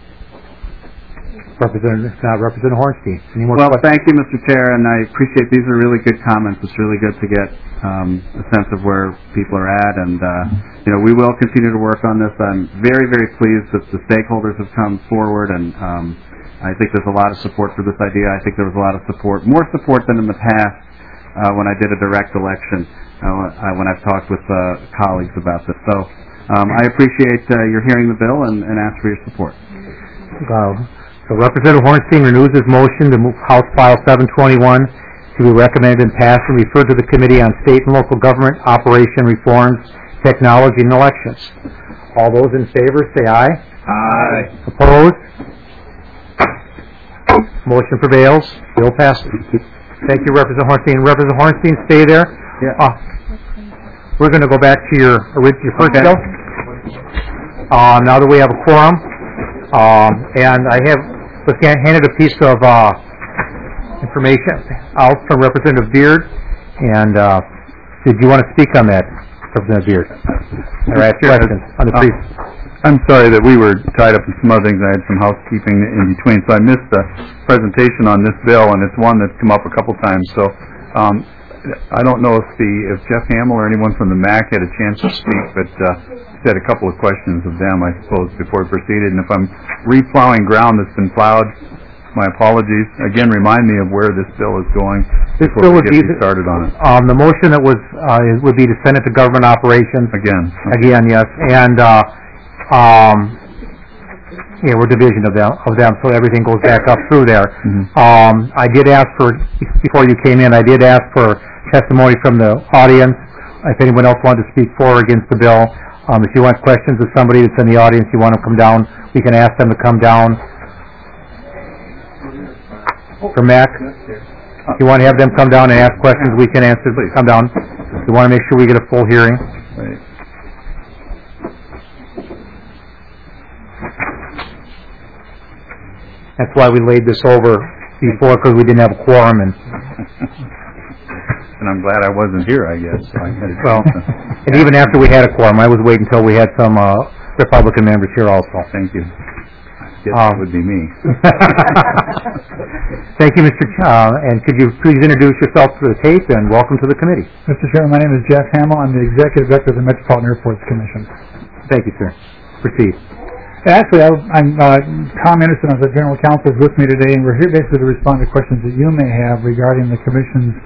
A: Representative, uh, Representative Hornstein. Any more
C: well,
A: questions?
C: thank you, Mister Chair, and I appreciate these are really good comments. It's really good to get um, a sense of where people are at, and uh, you know, we will continue to work on this. I'm very, very pleased that the stakeholders have come forward, and um, I think there's a lot of support for this idea. I think there was a lot of support, more support than in the past uh, when I did a direct election, uh, when I've talked with uh, colleagues about this. So um, I appreciate uh, your hearing the bill and, and ask for your support.
A: Uh, So Representative Hornstein renews his motion to move House File seven twenty-one to be recommended and passed and referred to the Committee on State and Local Government Operation Reforms, Technology, and Elections. All those in favor say aye.
C: Aye.
A: Opposed? Motion prevails. Bill passes. Thank you, Representative Hornstein. Representative Hornstein, stay there.
C: Yeah.
A: Uh, we're going to go back to your, your first
C: okay.
A: bill. Uh, now that we have a quorum, um, and I have was handed a piece of uh, information out from Representative Beard, and uh, did you want to speak on that, Representative Beard? Or ask questions on the
J: uh,
A: brief?
J: I'm sorry that we were tied up in some other things. I had some housekeeping in between, so I missed the presentation on this bill, and it's one that's come up a couple times. So um, I don't know if the if Jeff Hamill or anyone from the M A C had a chance to speak, but uh, had a couple of questions of them, I suppose, before we proceeded. And if I'm replowing ground that's been plowed, my apologies. Again, remind me of where this bill is going.
A: This bill would be
J: the, started on it.
A: Um, the motion that was uh, would be to send it to government operations
J: again.
A: Again, yes, and uh, um, yeah, we're division of them, of them, so everything goes back up through there.
J: Mm-hmm.
A: Um, I did ask for before you came in. I did ask for testimony from the audience. If anyone else wanted to speak for or against the bill. Um, if you want questions of somebody that's in the audience, you want to come down, we can ask them to come down. For Mac, if you want to have them come down and ask questions, we can answer. Come down. We want to make sure we get a full hearing.
J: Right.
A: That's why we laid this over before, because we didn't have a quorum. And
J: and I'm glad I wasn't here, I guess. So I had a
A: well, and even after we had a quorum, I was waiting until we had some uh, Republican members here also.
J: Thank you. I guess
A: um,
J: that would be me.
A: Thank you, Mister Ch- uh, and could you please introduce yourself to the tape and welcome to the committee.
L: Mister Chairman, my name is Jeff Hamill. I'm the Executive Director of the Metropolitan Airports Commission.
A: Thank you, sir. Proceed.
L: Actually, I, I'm uh, Tom Anderson of the General Counsel is with me today, and we're here basically to respond to questions that you may have regarding the Commission's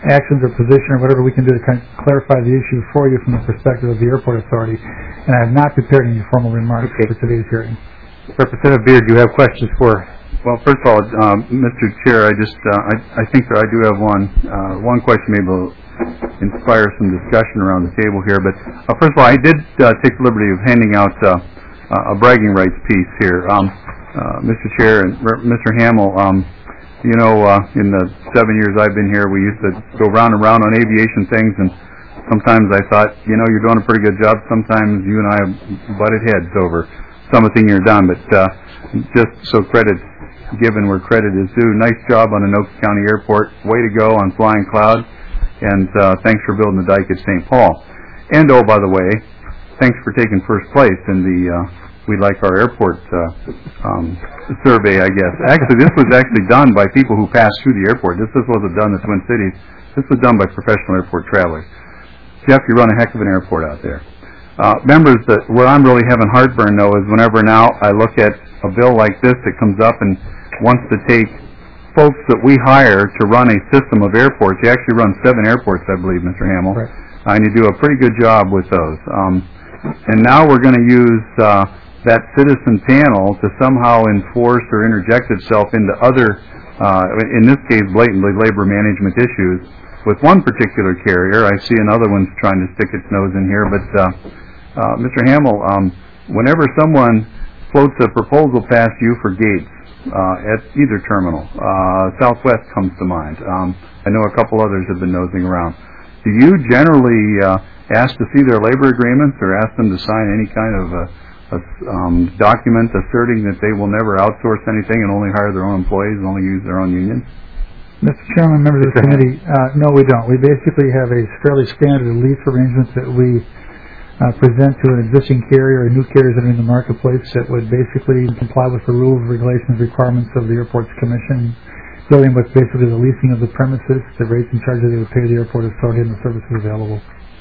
L: actions or position or whatever we can do to kind of clarify the issue for you from the perspective of the airport authority. And I have not prepared any formal remarks
A: Okay.
L: for today's hearing.
A: Representative Beard, do you have questions for?
J: Well, first of all, um, Mister Chair, I just uh, I, I think that I do have one uh, one question maybe will inspire some discussion around the table here. But uh, first of all, I did uh, take the liberty of handing out uh, uh, a bragging rights piece here, um, uh, Mister Chair and Mister Hamill. Um, you know, uh, in the seven years I've been here, we used to go round and round on aviation things, and sometimes I thought, you know, you're doing a pretty good job. Sometimes you and I butted heads over something you're done, but uh, just so credit given where credit is due. Nice job on Anoka County Airport. Way to go on Flying Cloud. And uh, thanks for building the dike at Saint Paul. And oh, by the way, thanks for taking first place in the uh, We Like Our Airport uh, um, survey, I guess. Actually, this was actually done by people who passed through the airport. This, this wasn't done in the Twin Cities. This was done by professional airport travelers. Jeff, you run a heck of an airport out there. Uh, members, that where I'm really having heartburn, though, is whenever now I look at a bill like this that comes up and wants to take folks that we hire to run a system of airports. You actually run seven airports, I believe, Mister Hamill.
L: Right.
J: Uh, and you do a pretty good job with those. Um, and now we're going to use uh, that citizen panel to somehow enforce or interject itself into other, uh, in this case, blatantly labor management issues. With one particular carrier, I see another one's trying to stick its nose in here, but uh, uh, Mister Hamill, um, whenever someone floats a proposal past you for gates uh, at either terminal, uh, Southwest comes to mind. Um, I know a couple others have been nosing around. Do you generally uh, ask to see their labor agreements or ask them to sign any kind of a, a um, document asserting that they will never outsource anything and only hire their own employees and only use their own unions?
L: Mister Chairman, members of the committee, uh, no, we don't. We basically have a fairly standard lease arrangement that we uh, present to an existing carrier or new carriers that are in the marketplace that would basically comply with the rules, regulations, requirements of the Airports Commission, dealing with basically the leasing of the premises, the rates and charges they would pay the airport authority, and the services available.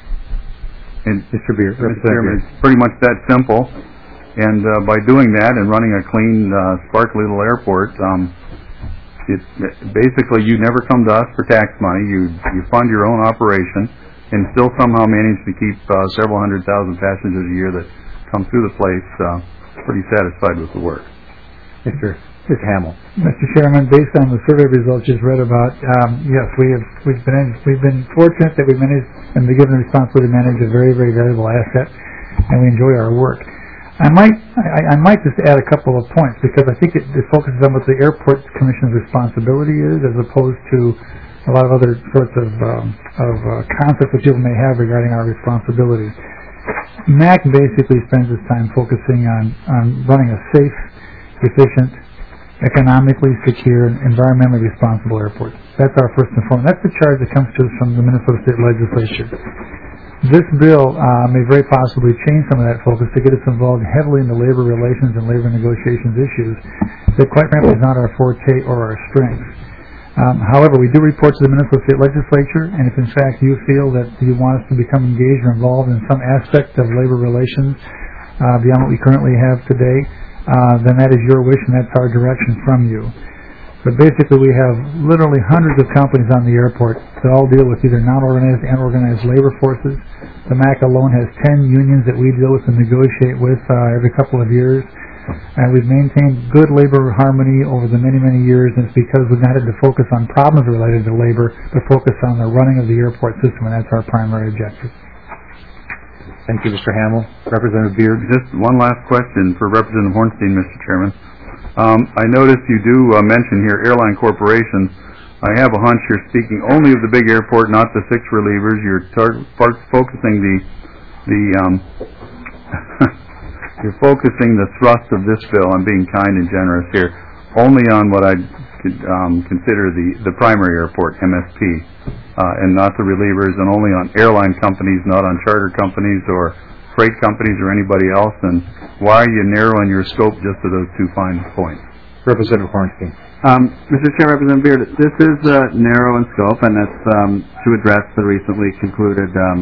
J: And Mister Beer, Mister Chairman, it's pretty much that simple. And uh, by doing that and running a clean, uh, sparkly little airport, um, it, basically you never come to us for tax money. You you fund your own operation and still somehow manage to keep uh, several hundred thousand passengers a year that come through the place uh, pretty satisfied with the work.
L: Mister Mister Hamill. Mister Chairman, based on the survey results just read about, um, yes, we have we've been we've been fortunate that we managed and been given the responsibility to manage a very very valuable asset, and we enjoy our work. I might I, I might just add a couple of points because I think it, it focuses on what the Airport Commission's responsibility is, as opposed to a lot of other sorts of um, of uh, concepts that people may have regarding our responsibility. M A C basically spends its time focusing on on running a safe, efficient, economically secure, and environmentally responsible airport. That's our first and foremost. That's the charge that comes to us from the Minnesota State Legislature. This bill uh, may very possibly change some of that focus to get us involved heavily in the labor relations and labor negotiations issues that, quite frankly, is not our forte or our strength. Um, however, we do report to the Minnesota State Legislature, and if in fact you feel that you want us to become engaged or involved in some aspect of labor relations uh, beyond what we currently have today, uh, then that is your wish and that's our direction from you. But basically we have literally hundreds of companies on the airport that all deal with either non-organized and organized labor forces. The M A C alone has ten unions that we deal with and negotiate with uh, every couple of years. And we've maintained good labor harmony over the many, many years, and it's because we've not had to focus on problems related to labor, but focus on the running of the airport system, and that's our primary objective.
J: Thank you, Mister Hamill. Representative Beard. Just one last question for Representative Hornstein, Mister Chairman. Um, I noticed you do uh, mention here airline corporations. I have a hunch you're speaking only of the big airport, not the six relievers. You're tar- focusing the the um, you're focusing the thrust of this bill. I'm being kind and generous here, only on what I um, consider the the primary airport, M S P, uh, and not the relievers, and only on airline companies, not on charter companies or freight companies or anybody else. And why are you narrowing your scope just to those two fine points? Representative Hornstein.
C: Um, Mister Chair, Representative Beard, this is uh, narrow in scope, and it's um, to address the recently concluded um,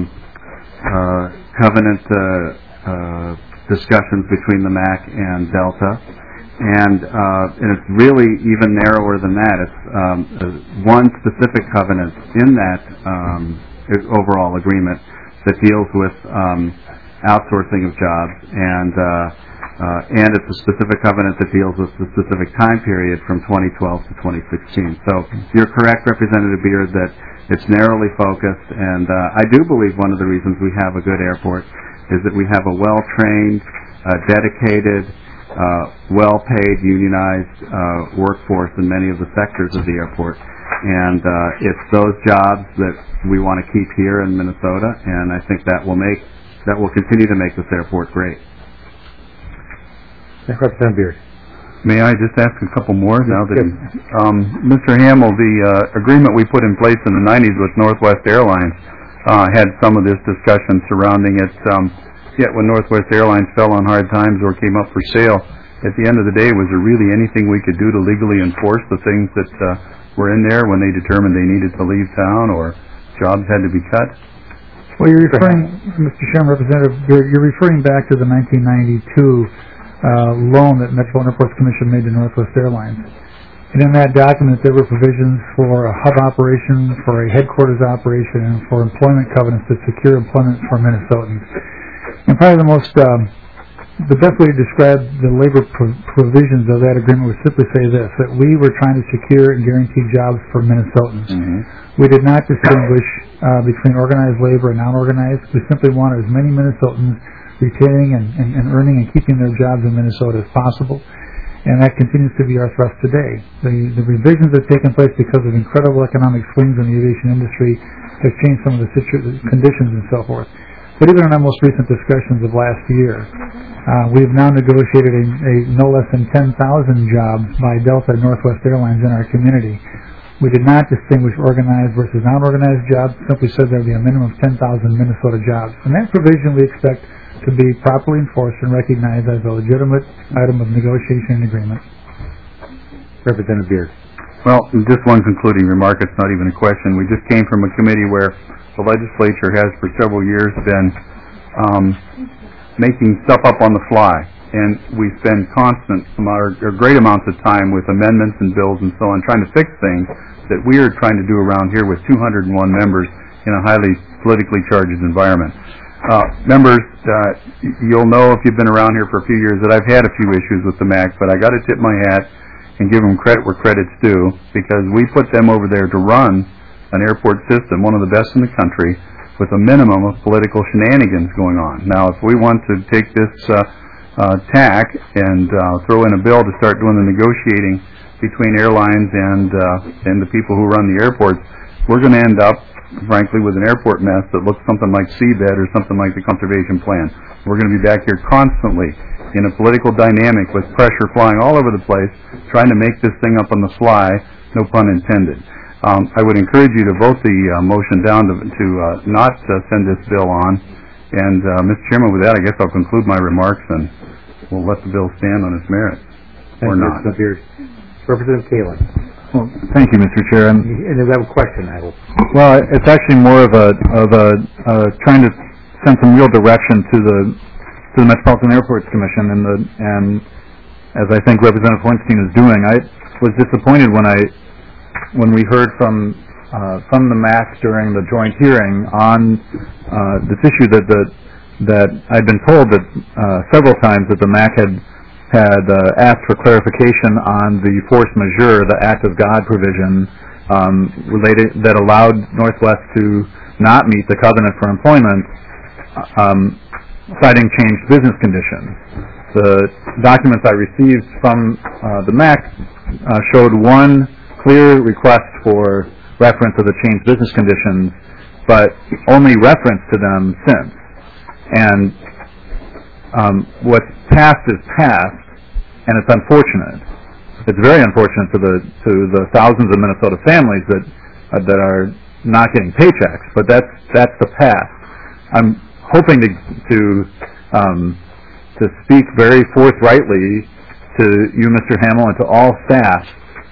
C: uh, covenant uh, uh, discussions between the M A C and Delta. and uh, and it's really even narrower than that. It's um, uh, one specific covenant in that um, overall agreement that deals with um, outsourcing of jobs, and uh, uh, and it's a specific covenant that deals with the specific time period from twenty twelve to twenty sixteen. So you're correct, Representative Beard, that it's narrowly focused, and uh, I do believe one of the reasons we have a good airport is that we have a well-trained, uh, dedicated, uh, well-paid, unionized uh, workforce in many of the sectors of the airport. And uh, it's those jobs that we want to keep here in Minnesota, and I think that will make that will continue to make this airport great.
A: Representative Beard.
J: May I just ask a couple more now that um, Mister Hamill, the uh, agreement we put in place in the nineties with Northwest Airlines uh, had some of this discussion surrounding it. Um, yet when Northwest Airlines fell on hard times or came up for sale, at the end of the day, was there really anything we could do to legally enforce the things that uh, were in there when they determined they needed to leave town or jobs had to be cut?
L: Well, you're referring, Mister Chairman, Representative Beard, you're referring back to the nineteen ninety-two Uh, loan that Metropolitan Airports Commission made to Northwest Airlines. And in that document, there were provisions for a hub operation, for a headquarters operation, and for employment covenants to secure employment for Minnesotans. And probably the most, um, the best way to describe the labor pro- provisions of that agreement would simply say this, that we were trying to secure and guarantee jobs for Minnesotans. Mm-hmm. We did not distinguish uh, between organized labor and non-organized. We simply wanted as many Minnesotans retaining and, and, and earning and keeping their jobs in Minnesota as possible. And that continues to be our thrust today. The, the revisions that have taken place because of incredible economic swings in the aviation industry have changed some of the situ- conditions and so forth. But even in our most recent discussions of last year, uh, we've now negotiated a, a no less than ten thousand jobs by Delta and Northwest Airlines in our community. We did not distinguish organized versus non-organized jobs, simply said there would be a minimum of ten thousand Minnesota jobs. And that provision we expect to be properly enforced and recognized as a legitimate item of negotiation and agreement.
A: Representative Beard.
J: Well, just one concluding remark. It's not even a question. We just came from a committee where the legislature has for several years been um, making stuff up on the fly, and we spend constant amount or great amounts of time with amendments and bills and so on trying to fix things that we are trying to do around here with two hundred one members in a highly politically charged environment. Uh, members, uh, you'll know if you've been around here for a few years that I've had a few issues with the M A C, but I got to tip my hat and give them credit where credit's due, because we put them over there to run an airport system, one of the best in the country, with a minimum of political shenanigans going on. Now, if we want to take this uh, uh, tack and uh, throw in a bill to start doing the negotiating between airlines and uh, and the people who run the airports, we're going to end up, frankly, with an airport mess that looks something like seabed or something like the conservation plan. We're going to be back here constantly in a political dynamic with pressure flying all over the place, trying to make this thing up on the fly, no pun intended. Um, I would encourage you to vote the uh, motion down to, to uh, not uh, send this bill on. And, uh, Mister Chairman, with that, I guess I'll conclude my remarks, and we'll let the bill stand on its merits. Or not.
A: Representative Kalin.
K: Well, thank you, Mister Chair. And,
A: and if you have a question, I will.
K: Well, it's actually more of a of a uh, trying to send some real direction to the to the Metropolitan Airports Commission, and the and as I think Representative Hornstein is doing. I was disappointed when I when we heard from uh, from the M A C during the joint hearing on uh, this issue that the that I'd been told that uh, several times that the M A C had. had uh, asked for clarification on the force majeure, the act of God provision um, related that allowed Northwest to not meet the covenant for employment, um, citing changed business conditions. The documents I received from uh, the M A C uh, showed one clear request for reference of the changed business conditions, but only reference to them since. And um, what's past is past. And it's unfortunate. It's very unfortunate to the to the thousands of Minnesota families that uh, that are not getting paychecks. But that's that's the past. I'm hoping to to um, to speak very forthrightly to you, Mister Hamill, and to all staff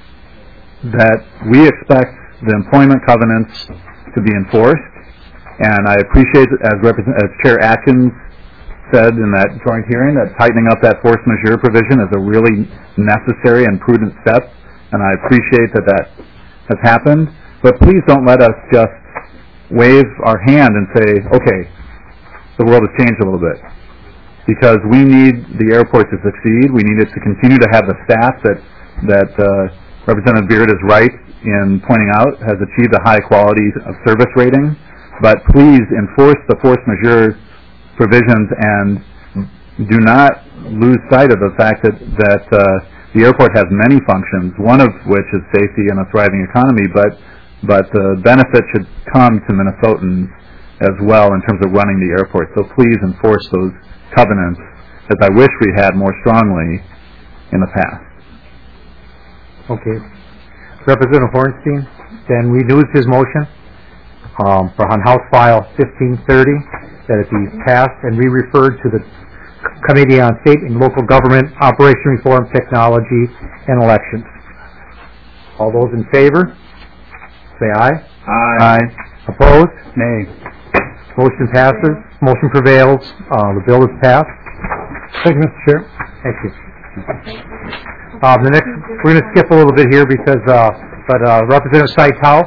K: that we expect the employment covenants to be enforced. And I appreciate, as, Represent- as Chair Atkins said in that joint hearing that tightening up that force majeure provision is a really necessary and prudent step, and I appreciate that that has happened. But please don't let us just wave our hand and say, okay, the world has changed a little bit. Because we need the airport to succeed. We need it to continue to have the staff that, that uh, Representative Beard is right in pointing out has achieved a high quality of service rating. But please enforce the force majeure provisions and do not lose sight of the fact that, that uh, the airport has many functions, one of which is safety and a thriving economy, but, but the benefit should come to Minnesotans as well in terms of running the airport. So please enforce those covenants, as I wish we had more strongly in the past.
A: Okay. Representative Hornstein then renews his motion um, for on House File fifteen thirty that it be passed and re-referred to the Committee on State and Local Government Operation Reform, Technology, and Elections. All those in favor, say aye.
C: Aye.
A: Aye. Opposed?
C: Nay.
A: Motion passes. Motion prevails. Uh, the bill is passed.
H: Thank you, Mister Chair.
A: Thank you. Uh, the next, we're going to skip a little bit here because, uh, but uh, Representative Saitow.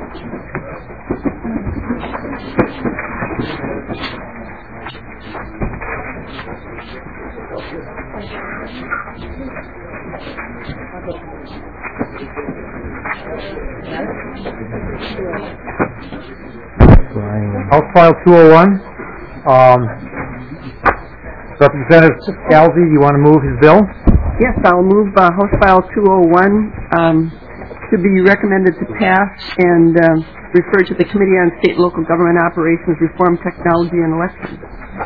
A: House File two oh one. Um, Representative Scalzi, you want to move his bill?
G: Yes, I'll move uh, House File two oh one um, to be recommended to pass and uh, referred to the Committee on State and Local Government Operations, Reform, Technology, and Elections.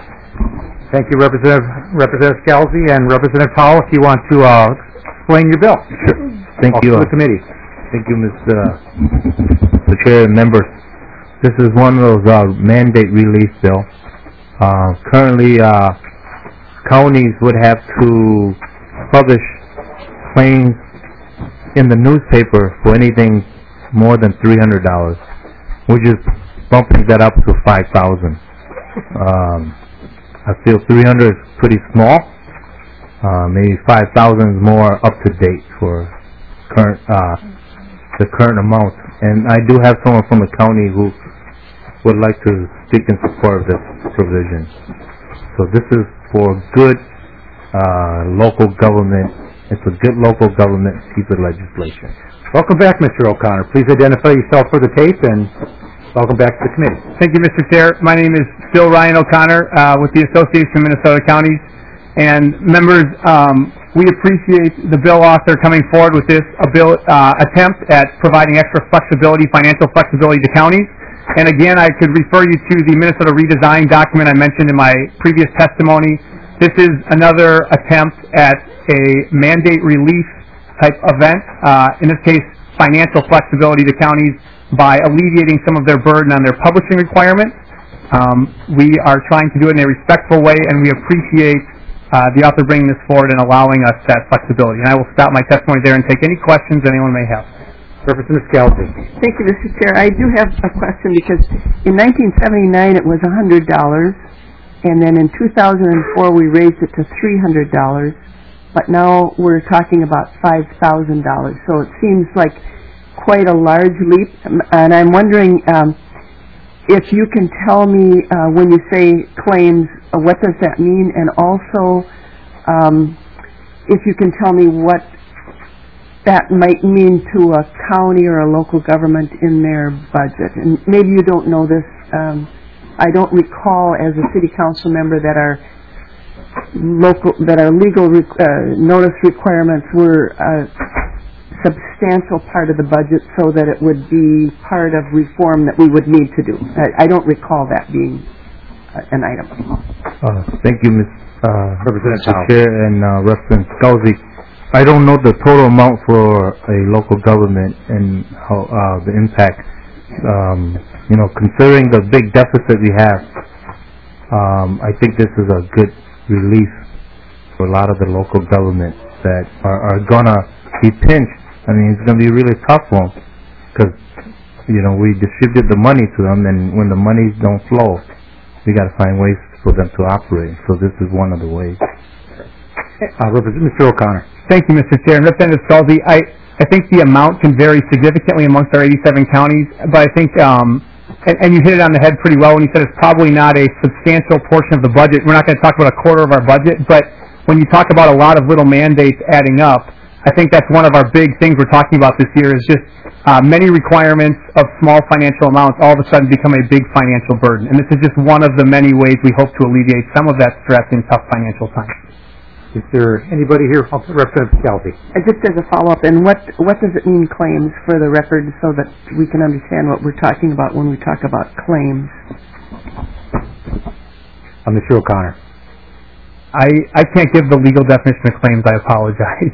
A: Thank you, Representative Representative Scalzi, and Representative Powell, if you want to uh, explain your bill.
F: Sure. Thank
A: Off
F: you.
A: To the committee.
F: Thank you, Mister Uh, the Chair and members. This is one of those uh, mandate relief bill. Uh, currently, uh, counties would have to publish claims in the newspaper for anything more than three hundred dollars. We're just bumping that up to five thousand dollars. Um, I feel three hundred dollars is pretty small. Uh, maybe five thousand dollars is more up to date for current uh, the current amount. And I do have someone from the county who would like to speak in support of this provision. So this is for good uh, local government. It's a good local government piece of legislation.
A: Welcome back, Mister O'Connor. Please identify yourself for the tape and welcome back to the committee.
M: Thank you, Mister Chair. My name is Bill Ryan O'Connor uh, with the Association of Minnesota Counties. And members, um, we appreciate the bill author coming forward with this a bill, uh, attempt at providing extra flexibility, financial flexibility to counties. And again, I could refer you to the Minnesota redesign document I mentioned in my previous testimony. This is another attempt at a mandate relief type event, uh, in this case, financial flexibility to counties by alleviating some of their burden on their publishing requirements. Um, we are trying to do it in a respectful way, and we appreciate uh, the author bringing this forward and allowing us that flexibility. And I will stop my testimony there and take any questions anyone may have.
A: Representative Scalzi.
G: Thank you, Mister Chair. I do have a question because in nineteen seventy-nine it was one hundred dollars, and then in two thousand four we raised it to three hundred dollars, but now we're talking about five thousand dollars. So it seems like quite a large leap, and I'm wondering um, if you can tell me uh, when you say claims, uh, what does that mean, and also um, if you can tell me what that might mean to a county or a local government in their budget. And maybe you don't know this. Um, I don't recall as a city council member that our local, that our legal rec- uh, notice requirements were a substantial part of the budget, so that it would be part of reform that we would need to do. I, I don't recall that being uh, an item.
F: Uh, thank you, Miz Uh, Representative Chair and uh, Representative Scalzi. I don't know the total amount for a local government and how uh, the impact. Um, you know, considering the big deficit we have, um, I think this is a good relief for a lot of the local governments that are, are gonna be pinched. I mean, it's gonna be really tough for them because you know we distribute the money to them, and when the monies don't flow, we gotta find ways for them to operate. So this is one of the ways.
A: Uh, Representative Mister O'Connor.
M: Thank you, Mister Chair. And Representative Scully, I, I think the amount can vary significantly amongst our eighty-seven counties, but I think, um, and, and you hit it on the head pretty well when you said it's probably not a substantial portion of the budget. We're not going to talk about a quarter of our budget, but when you talk about a lot of little mandates adding up, I think that's one of our big things we're talking about this year is just uh, many requirements of small financial amounts all of a sudden become a big financial burden. And this is just one of the many ways we hope to alleviate some of that stress in tough financial times.
A: Is there anybody here? Representative Scalzi.
G: Uh, Just as a follow-up, and what what does it mean, claims, for the record, so that we can understand what we're talking about when we talk about claims?
A: Uh, Mister O'Connor.
M: I, I can't give the legal definition of claims. I apologize.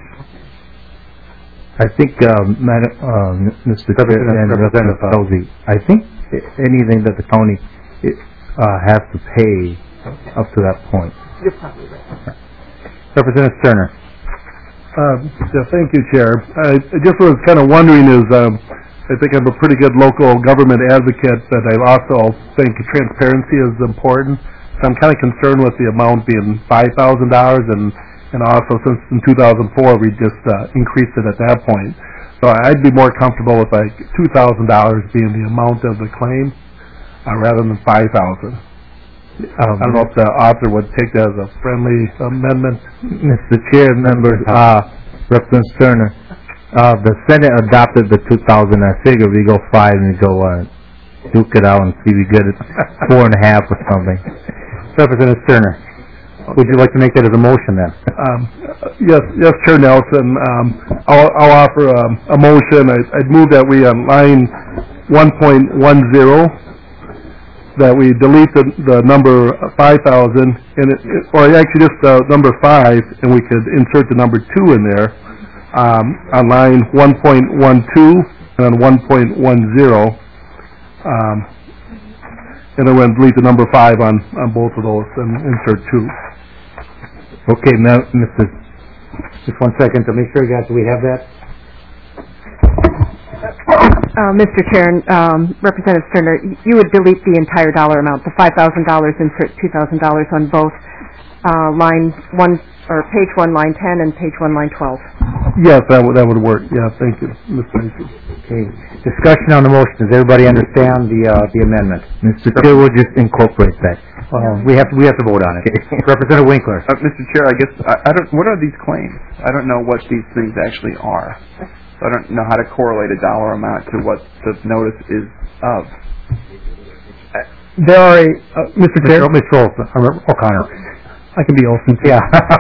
F: I think, um, Madam, uh, Mister Chair and Representative Scully, I think anything that the county uh, has to pay up to that point.
G: You're probably right.
A: Representative Sterner.
N: Uh, yeah, thank you, Chair. I I just was kind of wondering is, um, I think I'm a pretty good local government advocate, but I also think transparency is important. So I'm kind of concerned with the amount being five thousand dollars, and, and also since in two thousand four we just uh, increased it at that point. So I'd be more comfortable with like two thousand dollars being the amount of the claim uh, rather than five thousand dollars. Um, I don't know if the author would take that as a friendly amendment.
F: Mister Chair, members, uh, Representative Turner, uh, the Senate adopted the two thousand. I figure we go five and we go uh, duke it out and see we get it four and a half or something.
A: Representative Turner, would you like to make that as a motion then?
N: Um, yes, yes, Chair Nelson. Um, I'll, I'll offer um, a motion. I, I'd move that we on line one point one zero. That we delete the, the number five thousand, and it, it, or actually just the number five, and we could insert the number two in there um, on line one point one two and on one point one zero, um, and then we'll delete the number five on, on both of those and insert two.
F: Okay, now, Mister
A: Just one second to make sure, guys, do we have that?
G: Uh, Mister Chair, um, Representative Sterner, you would delete the entire dollar amount, the five thousand dollars, insert two thousand dollars on both uh, line one, or page one, line ten, and page one, line twelve.
N: Yes, that would, that would work. Yeah, thank you, Mister Mason.
A: Okay. Discussion on the motion. Does everybody understand the uh, the amendment?
F: Mister Chair, we'll just incorporate that.
A: Well, we have to, we have to vote on it. Representative Winkler.
I: Uh, Mister Chair, I guess I, I don't. What are these claims? I don't know what these things actually are. So I don't know how to correlate a dollar amount to what the notice is of.
M: There are a uh, Mister Chair.
A: Mister O'Connor.
M: I can be Olson too.
A: Yeah.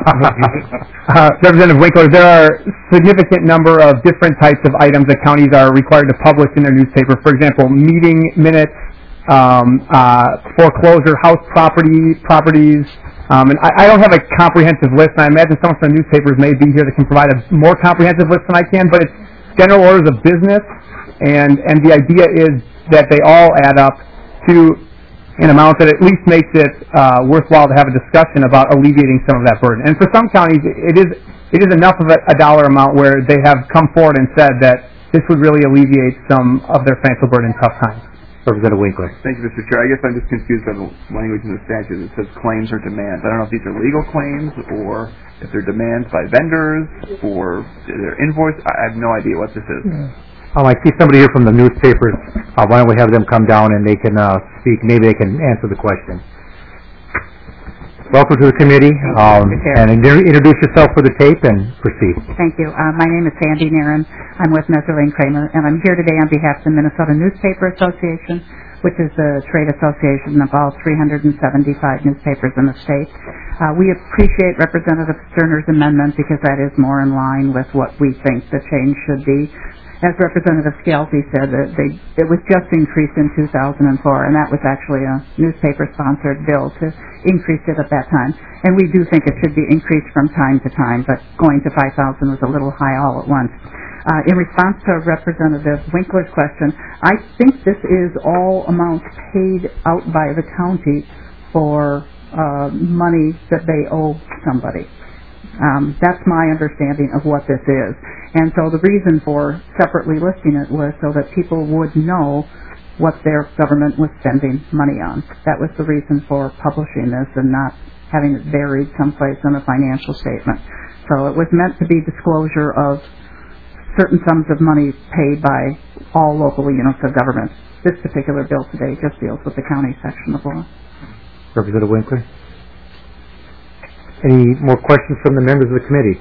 M: uh, Representative Winkler, there are a significant number of different types of items that counties are required to publish in their newspaper. For example, meeting minutes, um, uh, foreclosure, house property, properties. Um, and I, I don't have a comprehensive list, and I imagine some of the newspapers may be here that can provide a more comprehensive list than I can, but it's general orders of business, and, and the idea is that they all add up to an amount that at least makes it uh, worthwhile to have a discussion about alleviating some of that burden. And for some counties, it is it is enough of a, a dollar amount where they have come forward and said that this would really alleviate some of their financial burden in tough times.
A: Representative Winkler.
I: Thank you, Mister Chair. I guess I'm just confused by the language in the statute that says claims or demands. I don't know if these are legal claims or if they're demands by vendors or they're invoice. I have no idea what this is.
A: Um, I see somebody here from the newspapers. Uh, why don't we have them come down and they can uh, speak? Maybe they can answer the question. Welcome to the committee, um, and introduce yourself for the tape and proceed.
B: Thank you. Uh, my name is Sandy Niren. I'm with Messerly and Kramer, and I'm here today on behalf of the Minnesota Newspaper Association, which is the trade association of all three hundred seventy-five newspapers in the state. Uh, we appreciate Representative Sterner's amendment because that is more in line with what we think the change should be. As Representative Scalzi said, that they, it was just increased in two thousand four, and that was actually a newspaper-sponsored bill to increase it at that time. And we do think it should be increased from time to time, but going to five thousand was a little high all at once. Uh, in response to Representative Winkler's question, I think this is all amounts paid out by the county for uh, money that they owe somebody. Um, that's my understanding of what this is. And so the reason for separately listing it was so that people would know what their government was spending money on. That was the reason for publishing this and not having it buried someplace in a financial statement. So it was meant to be disclosure of certain sums of money paid by all local units of government. This particular bill today just deals with the county section of law.
A: Representative Winkler? Any more questions from the members of the committee?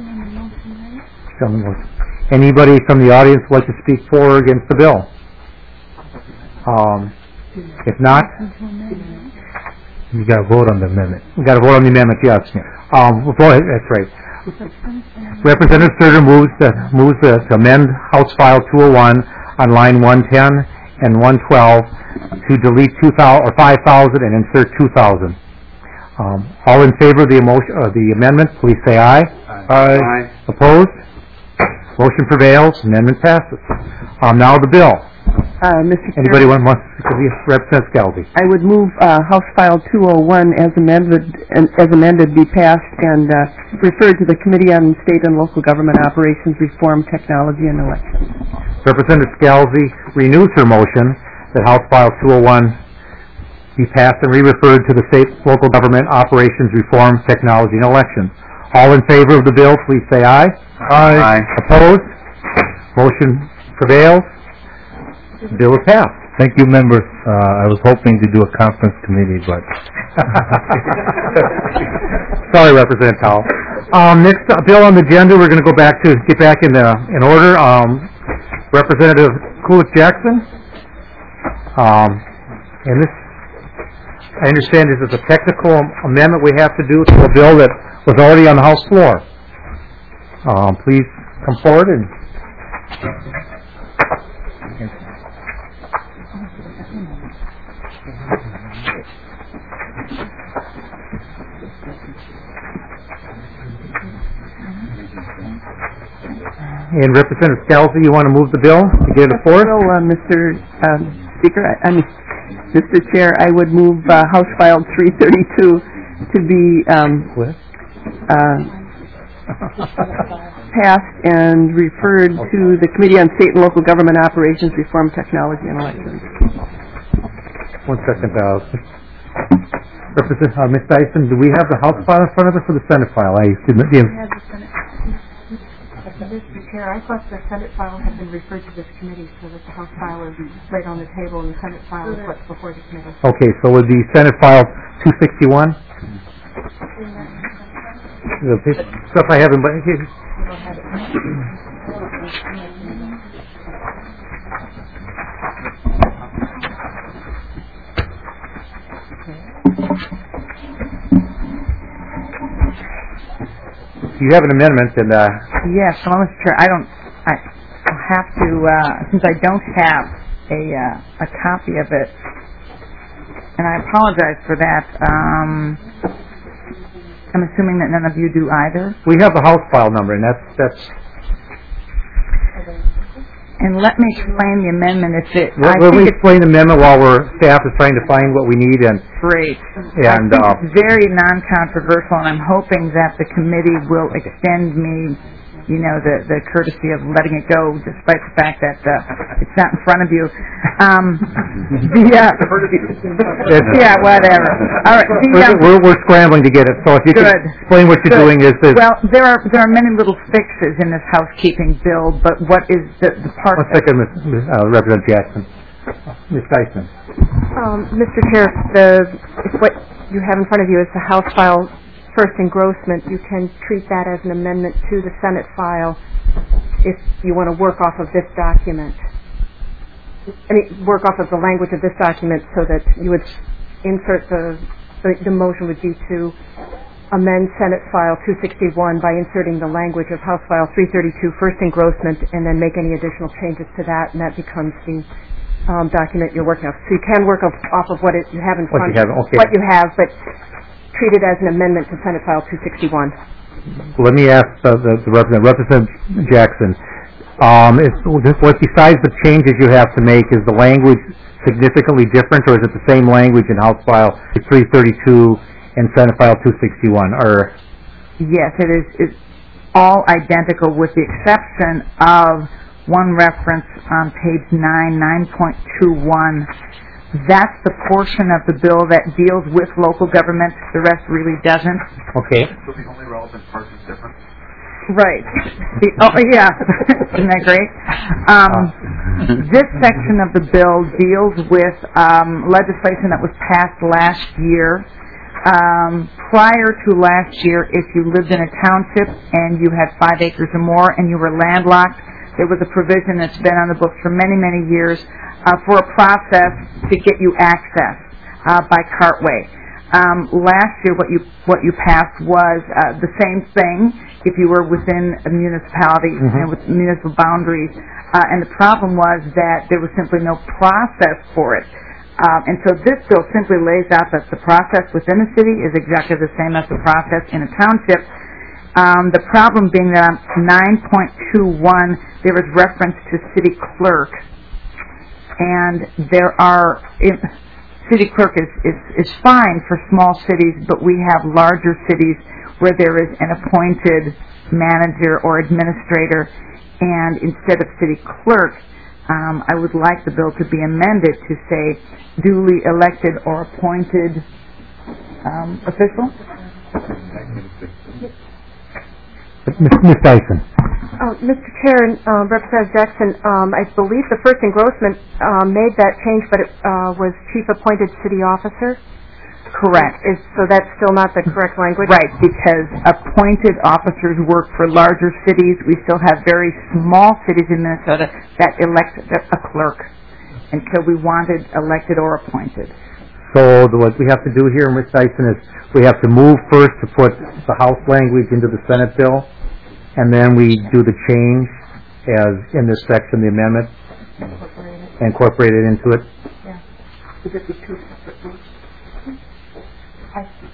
A: Anybody from the audience would like to speak for or against the bill? Um, if not,
K: You got to vote on the amendment.
A: we got to vote on the amendment. Yes. Um, we'll vote, that's right. Representative Surter moves to, moves to to amend House File two oh one on line one ten and one twelve to delete two thousand or five thousand and insert two thousand. Um, all in favor of the emotion, uh, the amendment, please say aye.
I: Aye. Aye.
A: Opposed? Motion prevails. Amendment passes. Um, now the bill.
G: Uh, Mister Chair,
A: Anybody want wants to represent Scalzi?
G: I would move uh, House File two oh one as amended, and as amended be passed and uh, referred to the Committee on State and Local Government Operations, Reform, Technology, and Elections.
A: Representative Scalzi renews her motion that House File two oh one be passed and re-referred to the State Local Government Operations, Reform, Technology, and Elections. All in favor of the bill, please say aye.
I: Aye. Aye.
A: Opposed? Motion prevails. The bill is passed.
K: Thank you, members. Uh, I was hoping to do a conference committee, but
A: Sorry, Representative Powell. Um, next uh, bill on the agenda, we're going to go back to get back in the in order. Um, Representative Kulik Jackson, um, and this, I understand, this is a technical amendment we have to do to a bill that was already on the House floor. Um, please come forward and. And Representative Scalzi, you want to move the bill to get it forward?
G: So, uh, Mister Um, Speaker, I, I mean, Mister Chair, I would move uh, House File three thirty-two to be um, uh, passed and referred to the Committee on State and Local Government Operations, Reform, Technology, and Elections.
A: One second, uh, Representative uh, Miz Dyson, do we have the House file in front of us or the Senate file? I assume that the
O: Mister Chair, I thought the Senate file had been referred to this committee so that the House file is laid on the table and the Senate file is what's before the committee.
A: Okay, so would the Senate file two sixty-one? The stuff I have in my here. You have an amendment, and uh,
B: Yes, well, Mister Chair, I don't, I have to, uh, since I don't have a, uh, a copy of it, and I apologize for that, um, I'm assuming that none of you do either.
A: we have the House file number, and that's that's.
B: And let me explain the amendment if it,
A: Let,
B: I
A: let me
B: think it's
A: explain the amendment while we're staff is trying to find what we need, and
B: great.
A: and
B: I think
A: uh,
B: it's very non-controversial, and I'm hoping that the committee will extend me, you know, the, the courtesy of letting it go, despite the fact that uh, it's not in front of you. Um, the, uh, yeah, whatever. All right. The,
A: we're,
B: um,
A: we're, we're scrambling to get it. So if you
B: Good.
A: could explain what you're
B: Good.
A: doing is this.
B: Well, there are there are many little fixes in this housekeeping bill, but what is the, the part?
A: One second, Miz Miz Uh, Representative Jackson. Miz Dyson.
O: Um, Mister Chair, the if what you have in front of you is the House file first engrossment, you can treat that as an amendment to the Senate file if you want to work off of this document. I mean, work off of the language of this document so that you would insert the, the, the motion would be to amend Senate file two sixty-one by inserting the language of House file three thirty-two first engrossment and then make any additional changes to that, and that becomes the um, document you're working off. So you can work off, off of what it, you have in
A: What
O: front
A: you have, okay.
O: what you have, but treat it as an amendment to Senate File two sixty-one.
A: Let me ask uh, the, the Representative, Representative Jackson. Um, is, what besides the changes you have to make, is the language significantly different, or is it the same language in House File three thirty-two and Senate File two sixty-one? Or
B: Yes, it is. It's all identical with the exception of one reference on page nine, nine point two one. That's the portion of the bill that deals with local government. The rest really doesn't.
A: Okay.
I: So the only relevant part is different?
B: Right. The, oh, yeah. Isn't that great? Um, this section of the bill deals with um, legislation that was passed last year. Um, prior to last year, if you lived in a township and you had five acres or more and you were landlocked, there was a provision that's been on the books for many, many years uh, for a process to get you access uh, by cartway. Um, last year, what you what you passed was uh, the same thing if you were within a municipality mm-hmm. and with municipal boundaries, uh, and the problem was that there was simply no process for it. Um, and so this bill simply lays out that the process within the city is exactly the same as the process in a township. Um, the problem being that on nine point two one, there is reference to city clerk, and there are... It, City clerk is, is, is fine for small cities, but we have larger cities where there is an appointed manager or administrator, and instead of city clerk, um, I would like the bill to be amended to say duly elected or appointed um, official.
A: Miz Dyson.
O: Uh, Mister Chair and uh, Representative Jackson, um, I believe the first engrossment uh, made that change, but it uh, was chief appointed city officer.
B: Correct.
O: Is, so that's still not the correct language?
B: Right, because appointed officers work for larger cities. We still have very small cities in Minnesota that elect a clerk, and so we wanted elected or appointed.
A: So the, what we have to do here, Miz Dyson, is we have to move first to put the House language into the Senate bill, and then we do the change as in this section, the amendment, and incorporate it into it.
B: Yeah. Would it be two separate votes? I see.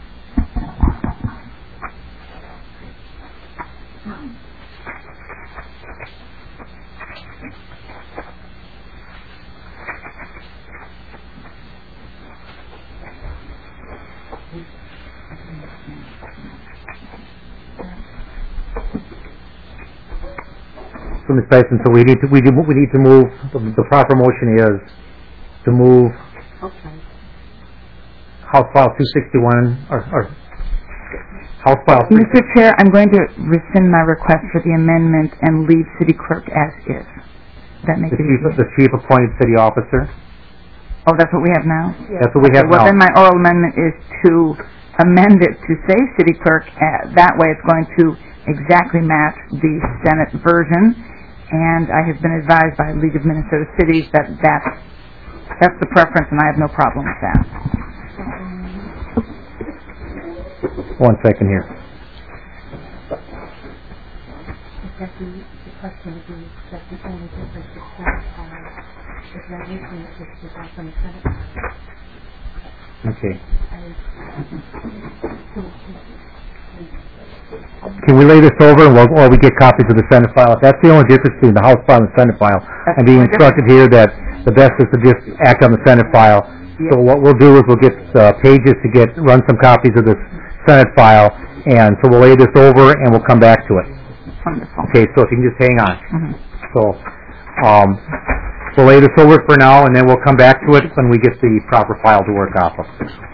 A: So, Miz Dyson, so we need to we, do, we need to move. The, the proper motion is to move
B: okay.
A: House File two sixty-one or, or House File.
B: Mister Chair, I'm going to rescind my request for the amendment and leave city clerk as is. That makes
A: the
B: it
A: chief,
B: easier.
A: the chief appointed city officer.
B: Oh, that's what we have now?
A: Yeah. That's what we have
B: okay, well,
A: now.
B: then my oral amendment is to amend it to say city clerk. Uh, that way it's going to exactly match the Senate version, and I have been advised by League of Minnesota Cities that that's, that's the preference, and I have no problem with that.
A: One second here.
P: The question would be that the only difference is satisfied if that is in the sixty from the Senate.
A: Okay. Can we lay this over, and we'll, or we get copies of the Senate file? That's the only difference between the House file and the Senate file. And being instructed here that the best is to just act on the Senate file. So what we'll do is we'll get uh, pages to get run some copies of this Senate file, and so we'll lay this over and we'll come back to it.
B: Wonderful.
A: Okay, so if you can just hang on.
B: Mm-hmm.
A: So um, we'll lay this over for now, and then we'll come back to it when we get the proper file to work off of.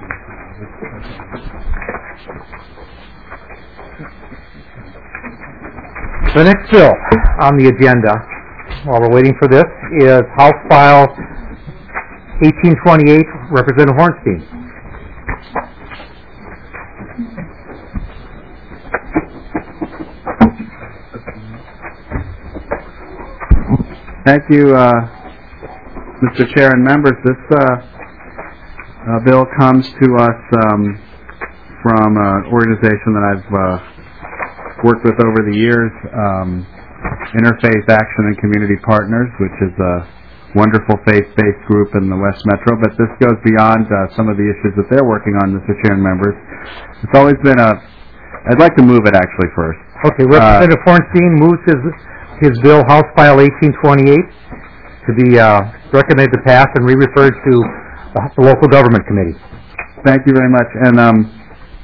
A: The next bill on the agenda, while we're waiting for this, is House File eighteen twenty-eight, Representative Hornstein.
C: Thank you, uh, Mister Chair and members. This uh, uh, bill comes to us um, from an organization that I've uh, worked with over the years, um, Interfaith Action and Community Partners, which is a wonderful faith-based group in the West Metro. But this goes beyond uh, some of the issues that they're working on, Mister Chair and members. It's always been a... I'd like to move it actually first.
A: Okay, Representative uh, Hornstein moves his his bill, House File eighteen twenty-eight, to be uh, recommended to pass and re-referred to the local government committee.
C: Thank you very much. And um,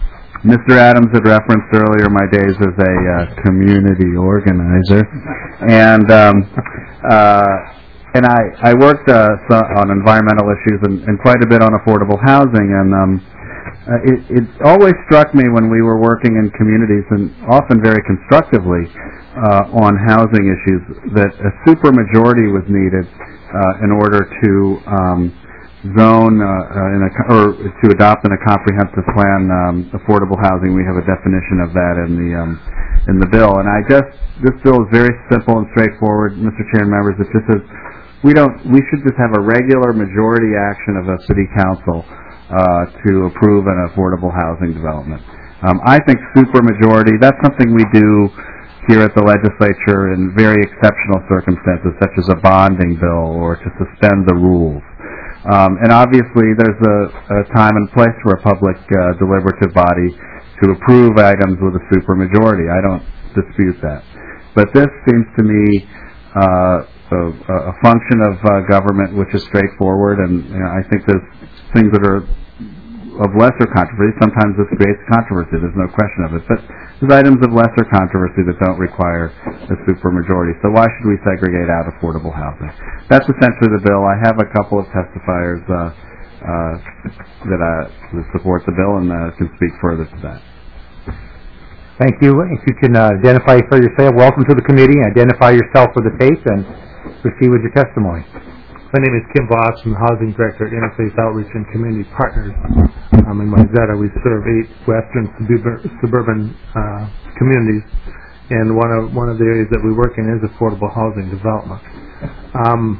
C: Mister Adams had referenced earlier my days as a uh, community organizer, and um, uh, and I I worked uh, so on environmental issues and, and quite a bit on affordable housing, and um, uh, it, it always struck me when we were working in communities, and often very constructively, uh, on housing issues, that a supermajority was needed uh, in order to um, zone uh, uh, in a, or to adopt in a comprehensive plan um, affordable housing. We have a definition of that in the um, in the bill, and I just this bill is very simple and straightforward, Mister Chair and members. It just says we don't we should just have a regular majority action of a city council uh, to approve an affordable housing development. Um, I think supermajority, that's something we do here at the legislature in very exceptional circumstances, such as a bonding bill or to suspend the rules. Um, and obviously, there's a, a time and place for a public uh, deliberative body to approve items with a supermajority. I don't dispute that. But this seems to me uh, a, a function of uh, government which is straightforward, and you know, I think there's things that are of lesser controversy. Sometimes this creates controversy, there's no question of it. But there's items of lesser controversy that don't require a supermajority. So why should we segregate out affordable housing? That's essentially the bill. I have a couple of testifiers uh, uh, that, uh, that support the bill and uh, can speak further to that.
A: Thank you. If you can uh, identify for yourself, welcome to the committee. Identify yourself for the tape and proceed with your testimony.
Q: My name is Kim Voss. I'm the Housing Director at Interfaith Outreach and Community Partners. Um, in Wayzata, we serve eight western suburban uh, communities, and one of one of the areas that we work in is affordable housing development. Um,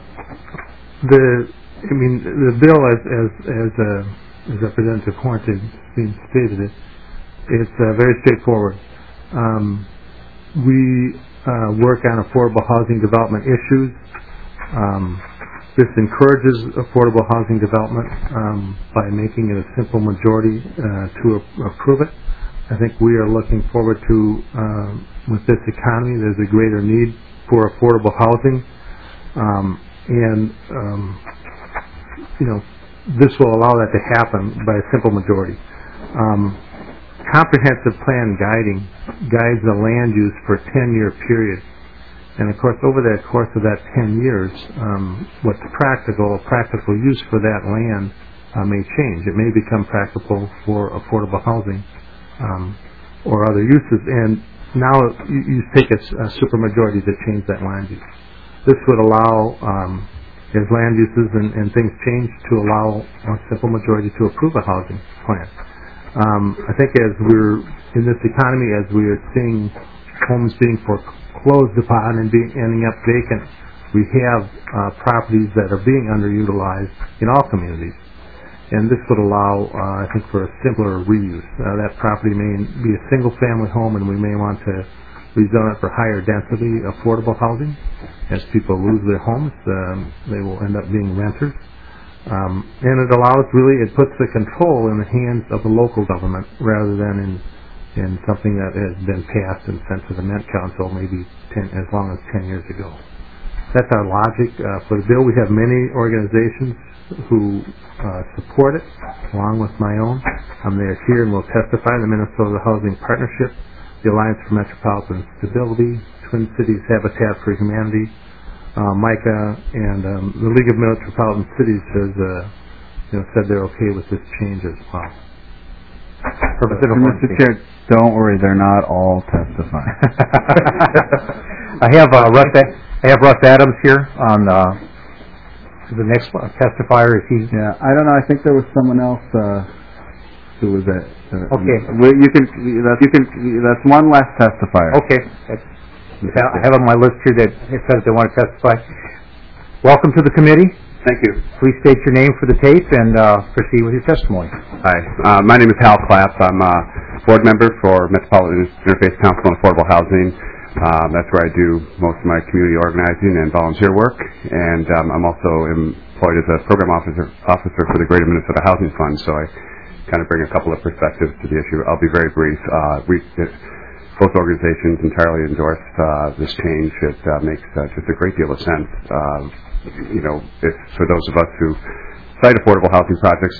Q: the, I mean, the bill, as as as, uh, as Representative Hornstein stated it, it's uh, very straightforward. Um, we uh, work on affordable housing development issues. Um, This encourages affordable housing development um, by making it a simple majority uh, to a- approve it. I think we are looking forward to, uh, with this economy, there's a greater need for affordable housing. Um, and, um, you know, this will allow that to happen by a simple majority. Um, comprehensive plan guiding guides the land use for a ten-year period. And of course, over the course of that ten years, um, what's practical, practical use for that land uh, may change. It may become practical for affordable housing um, or other uses. And now you, you take a, a supermajority to change that land use. This would allow, um, as land uses and, and things change, to allow a simple majority to approve a housing plan. Um, I think as we're in this economy, as we are seeing homes being foreclosed, closed upon and being ending up vacant, we have uh, properties that are being underutilized in all communities, and this would allow, uh, I think, for a simpler reuse. Uh, that property may be a single-family home, and we may want to rezone it for higher density, affordable housing. As people lose their homes, um, they will end up being renters, um, and it allows really it puts the control in the hands of the local government rather than in. in something that has been passed and sent to the Met Council maybe ten, as long as ten years ago. That's our logic uh, for the bill. We have many organizations who uh, support it, along with my own. Um, they are here and will testify. The Minnesota Housing Partnership, the Alliance for Metropolitan Stability, Twin Cities Habitat for Humanity, uh, MICA, and um, the League of Metropolitan Cities has uh, you know, said they're okay with this change as well.
C: Mister Chair, don't worry, they're not all testifying.
A: I have uh, Russ. I have Russ Adams here on uh, the next testifier. Is he?
C: Yeah, I don't know. I think there was someone else uh, who was it. Uh,
A: okay,
C: you can. That's, you can. That's one less testifier.
A: Okay, that's, I have on my list here that it says they want to testify. Welcome to the committee.
R: Thank you.
A: Please state your name for the tape and uh, proceed with your testimony.
R: Hi, uh, my name is Hal Clapp. I'm a board member for Metropolitan Interfaith Council on Affordable Housing. Um, that's where I do most of my community organizing and volunteer work. And um, I'm also employed as a program officer officer for the Greater Minnesota Housing Fund. So I kind of bring a couple of perspectives to the issue. I'll be very brief. Uh, we, it, both organizations entirely endorsed uh, this change. It uh, makes uh, just a great deal of sense. Uh, you know, if, for those of us who cite affordable housing projects,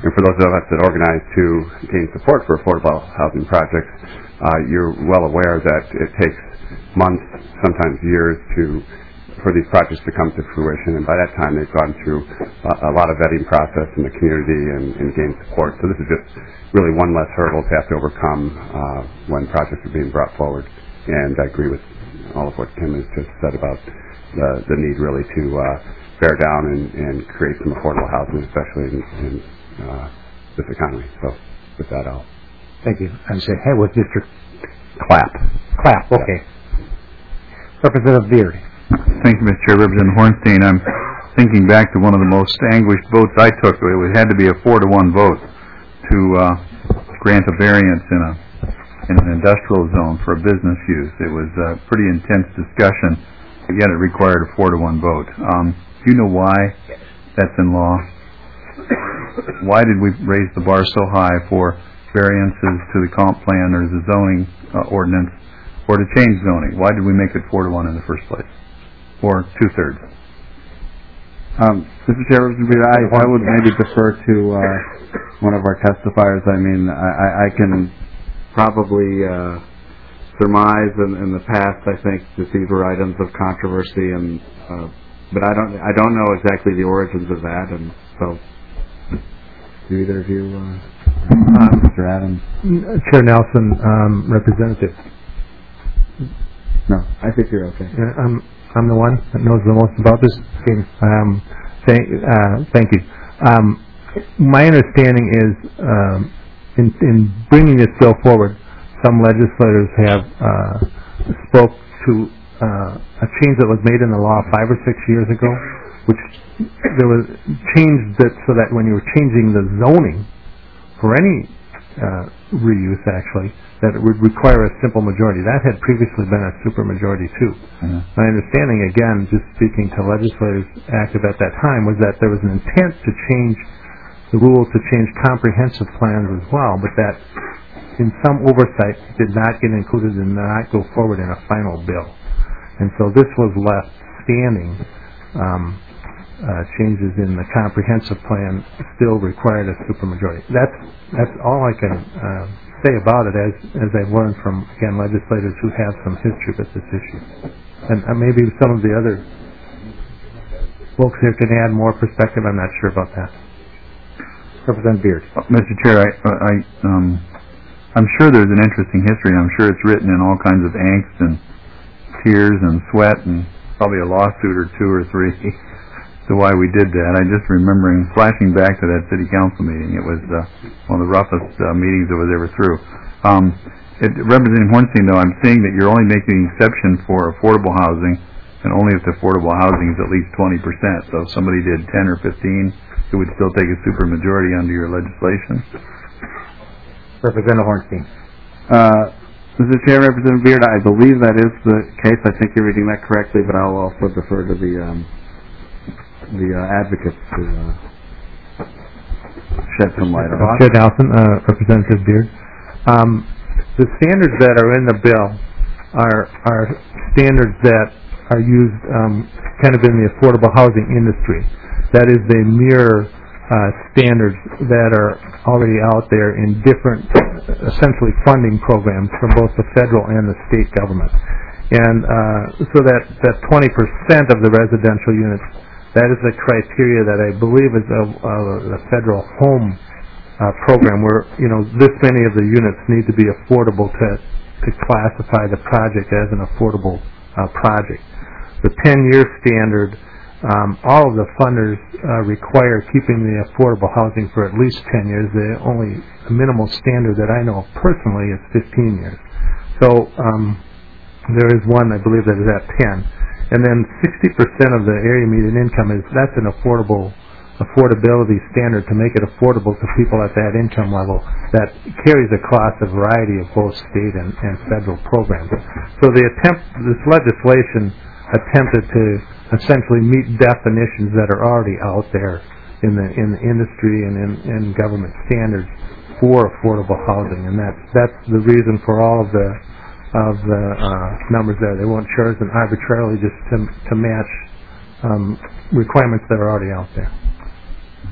R: And for those of us that organize to gain support for affordable housing projects, uh, you're well aware that it takes months, sometimes years, to for these projects to come to fruition, and by that time they've gone through a, a lot of vetting process in the community and, and gained support. So this is just really one less hurdle to have to overcome uh, when projects are being brought forward. And I agree with all of what Tim has just said about the, the need really to uh, bear down and, and create some affordable housing, especially in, in uh, this economy. So with that, I'll...
A: Thank you. I'm saying, hey, with Mister Clapp. Clapp, okay. Yeah. Representative Beard.
J: Thank you, Mister Chair. Representative Hornstein, I'm thinking back to one of the most anguished votes I took. It had to be a four to one vote to uh, grant a variance in a in an industrial zone for a business use. It was a pretty intense discussion, but yet it required a four to one vote. Um, do you know why that's in law? Why did we raise the bar so high for variances to the comp plan or the zoning uh, ordinance, or to change zoning? Why did we make it four to one in the first place? Or two-thirds?
C: Um, Mister Chair, I, I would maybe defer to uh, one of our testifiers. I mean, I, I can probably uh, surmise in, in the past, I think, that these were items of controversy, and uh, but I don't I don't know exactly the origins of that, and so do either of you, uh, uh, Mister Adams?
Q: Chair Nelson, um, Representative.
C: No, I think you're okay.
Q: Yeah, I'm I'm the one that knows the most about this thing. Um, thank, uh, thank you. Um, my understanding is, um, in, in bringing this bill forward, some legislators have uh, spoke to uh, a change that was made in the law five or six years ago, which there was changed that so that when you were changing the zoning for any uh, reuse, actually, that it would require a simple majority. That had previously been a supermajority too. Mm-hmm. My understanding, again, just speaking to legislators active at that time, was that there was an intent to change the rule to change comprehensive plans as well, but that in some oversight did not get included and not go forward in a final bill. And so this was left standing. Um, uh, changes in the comprehensive plan still required a supermajority. That's that's all I can uh, say about it, as as I've learned from, again, legislators who have some history with this issue. And uh, maybe some of the other folks here can add more perspective. I'm not sure about that.
A: Representative Beard.
J: Uh, Mister Chair, I, I, um, I'm sure there's an interesting history, and I'm sure it's written in all kinds of angst and tears and sweat and probably a lawsuit or two or three to why we did that. I just remembering, flashing back to that city council meeting, it was uh, one of the roughest uh, meetings that was ever through. Um, it, Representative Hornstein, though, I'm seeing that you're only making an exception for affordable housing, and only if the affordable housing is at least twenty percent. So if somebody did ten or fifteen, it would still take a supermajority under your legislation.
A: Representative Hornstein.
C: Uh, Mister Chair, Representative Beard, I believe that is the case. I think you're reading that correctly, but I'll also defer to the um, the uh, advocates to uh, shed some light on it.
Q: Chair Nelson, uh, Representative Beard. Um, the standards that are in the bill are are standards that are used um, kind of in the affordable housing industry. That is, they mirror uh, standards that are already out there in different, essentially, funding programs from both the federal and the state government. And uh, so that, that twenty percent of the residential units, that is the criteria that I believe is of uh, the federal home uh, program, where, you know, this many of the units need to be affordable to, to classify the project as an affordable uh, project. The ten-year standard, um, all of the funders uh, require keeping the affordable housing for at least ten years. The only minimal standard that I know of personally is fifteen years. So um, there is one, I believe, that is at ten. And then sixty percent of the area median income is, that's an affordable affordability standard to make it affordable to people at that income level that carries across a variety of both state and, and federal programs. So the attempt, this legislation attempted to essentially meet definitions that are already out there in the in the industry and in, in government standards for affordable housing, and that's that's the reason for all of the of the uh, numbers there. They weren't chosen arbitrarily just to to match um, requirements that are already out there.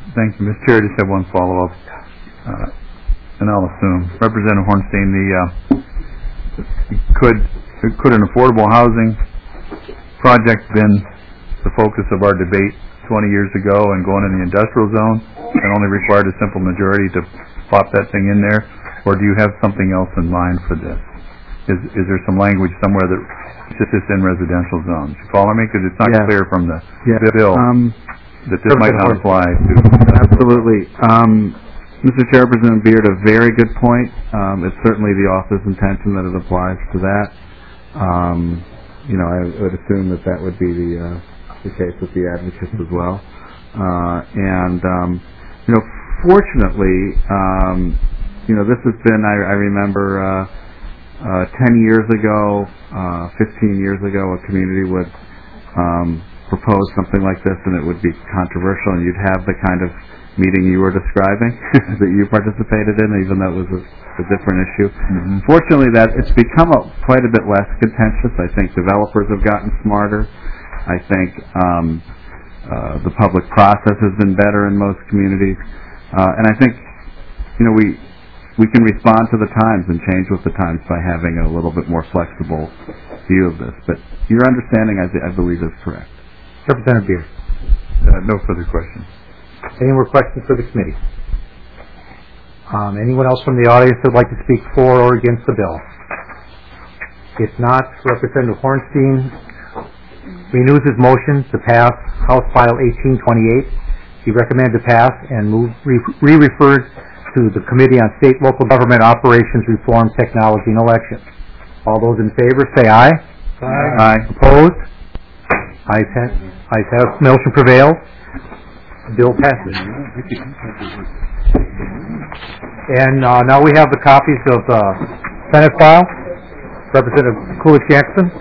J: Thank you, Mister Chair. I just have one follow-up, uh, and I'll assume Representative Hornstein, the uh, could could an affordable housing project been the focus of our debate twenty years ago and going in the industrial zone and only required a simple majority to plop that thing in there, or do you have something else in mind for this? Is is there some language somewhere that sits this in residential zones? You follow me? Because it's not
C: Yeah.
J: clear from the
C: Yeah.
J: bill
C: Um,
J: that this might not apply to.
C: Absolutely. Um, Mister Chair, Representative Beard, a very good point. Um, it's certainly the office's intention that it applies to that. Um, you know, I would assume that that would be the uh, the case with the advocates as well. Uh, and um, you know, fortunately, um, you know, this has been. I, I remember uh, uh, ten years ago, uh, fifteen years ago, a community would um, propose something like this, and it would be controversial, and you'd have the kind of meeting you were describing that you participated in, even though it was a, a different issue.
J: Mm-hmm.
C: Fortunately, that it's become a, quite a bit less contentious. I think developers have gotten smarter. I think um, uh, the public process has been better in most communities, uh, and I think you know we we can respond to the times and change with the times by having a little bit more flexible view of this. But your understanding, I, th- I believe, is correct.
A: Representative Beard.
J: Uh, no further questions.
A: Any more questions for the committee? Um, anyone else from the audience that would like to speak for or against the bill? If not, Representative Hornstein renews his motion to pass House File eighteen twenty-eight. He recommended to pass and move re- re-referred to the Committee on State Local Government Operations Reform, Technology, and Elections. All those in favor say aye.
J: Aye.
A: Aye. Opposed? Ayes have, ayes have. Motion prevails. Bill passes. And uh, now we have the copies of the uh, Senate file. Representative Coolidge Jackson.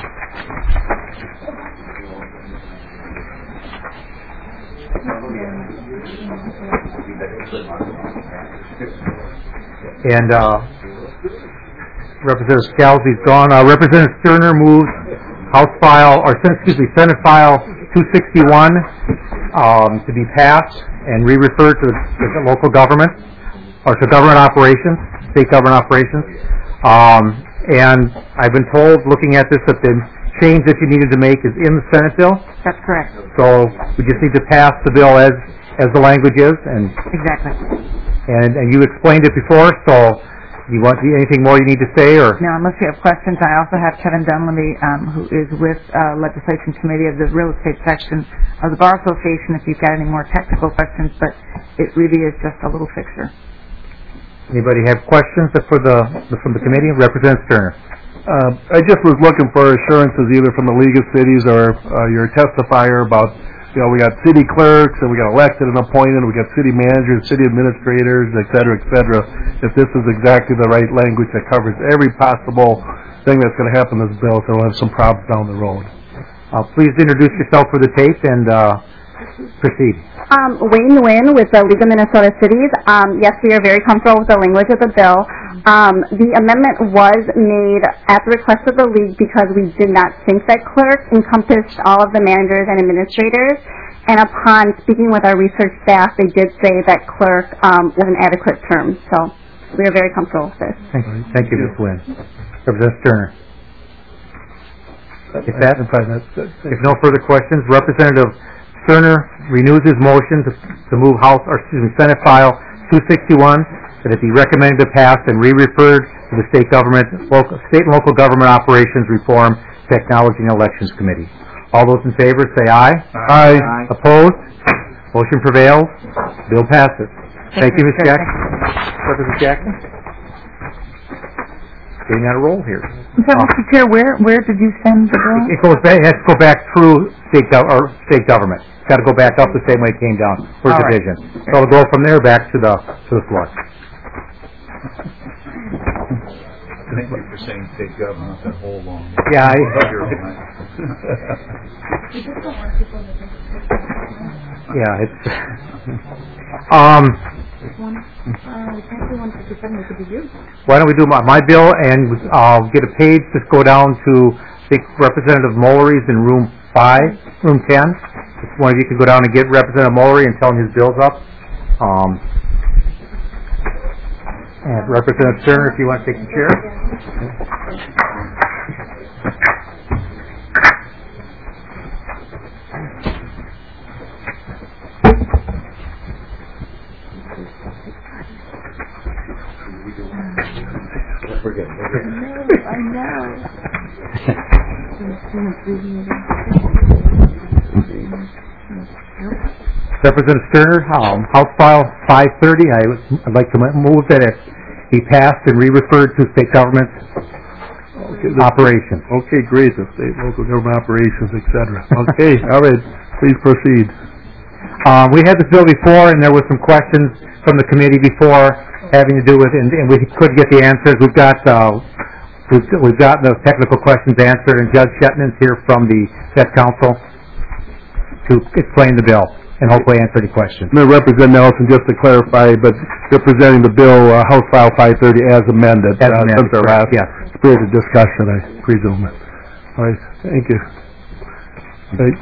A: And uh, Representative Scalzi's gone. Uh, Representative Sterner moves House file, or excuse me, Senate file two sixty-one um, to be passed and re-referred to, to local government, or to government operations, state government operations. Um, and I've been told, looking at this, that the change that you needed to make is in the Senate bill.
B: That's correct.
A: So we just need to pass the bill as as the language is, and
B: Exactly.
A: and, and you explained it before. So, you want anything more you need to say, or?
B: Now, unless you have questions, I also have Kevin Dunleavy, um, who is with uh, Legislation Committee of the Real Estate Section of the Bar Association, if you've got any more technical questions, but it really is just a little fixture.
A: Anybody have questions for the from the committee? Representative Sterner.
N: Uh, I just was looking for assurances either from the League of Cities or uh, your testifier about, you know, we got city clerks and we got elected and appointed, we got city managers, city administrators, et cetera, et cetera. If this is exactly the right language that covers every possible thing that's going to happen in this bill, so we'll have some problems down the road.
A: Uh, please introduce yourself for the tape and uh, proceed.
S: Um, Wayne Nguyen with the League of Minnesota Cities. Um, yes, we are very comfortable with the language of the bill. Um, the amendment was made at the request of the League because we did not think that clerk encompassed all of the managers and administrators. And upon speaking with our research staff, they did say that clerk um, was an adequate term. So we are very comfortable with this.
A: Thank you, Thank you Miz Nguyen. Representative Sterner. If, that, if no further questions, Representative Sterner renews his motion to, to move House, or excuse me, Senate File two sixty-one, that it be recommended to pass and re-referred to the State Government, local, State and Local Government Operations Reform, Technology and Elections Committee. All those in favor say aye.
N: Aye.
A: Aye. Opposed? Motion prevails. Bill passes. Thank, Thank you, Miz Jackson. Representative Jackson. Getting on a roll here.
B: So, uh, Mister Chair, where where did you send the bill?
A: It goes back. It has to go back through state gov- or state government. It's got to go back up the same way it came down for
B: All
A: division.
B: Right.
A: So it'll go from there back to the to the floor.
J: Thank you for saying state government that whole long.
A: Yeah. I, yeah. It's. um. Why don't we do my, my bill and I'll get a page. Just go down to I think Representative Mullery's in room five, room ten. if one of you could go down and get Representative Mullery and tell him his bill's up. Um, and Representative Sterner, if you want to take the chair.
P: We're good. We're good. I know.
A: Representative Sterner, um, House File five thirty, I would, I'd like to move that it be passed and re-referred to state government
N: Okay, the-
A: operations.
N: Okay, great, the state, local government operations, et cetera. Okay, all right, please proceed.
A: Um, we had this bill before, and there was some questions from the committee before having to do with, and, and we couldn't get the answers. We've got, uh, we've, we've gotten those technical questions answered, and Judge Shetman's here from the Met Council to explain the bill and hopefully answer any questions.
N: I'm going to represent Nelson, just to clarify, but you're presenting the bill, uh, House File five thirty, as amended.
A: As
N: uh,
A: amended,
N: Since our
A: correct,
N: last
A: yes.
N: spirited discussion, I presume. All right, thank you. All right.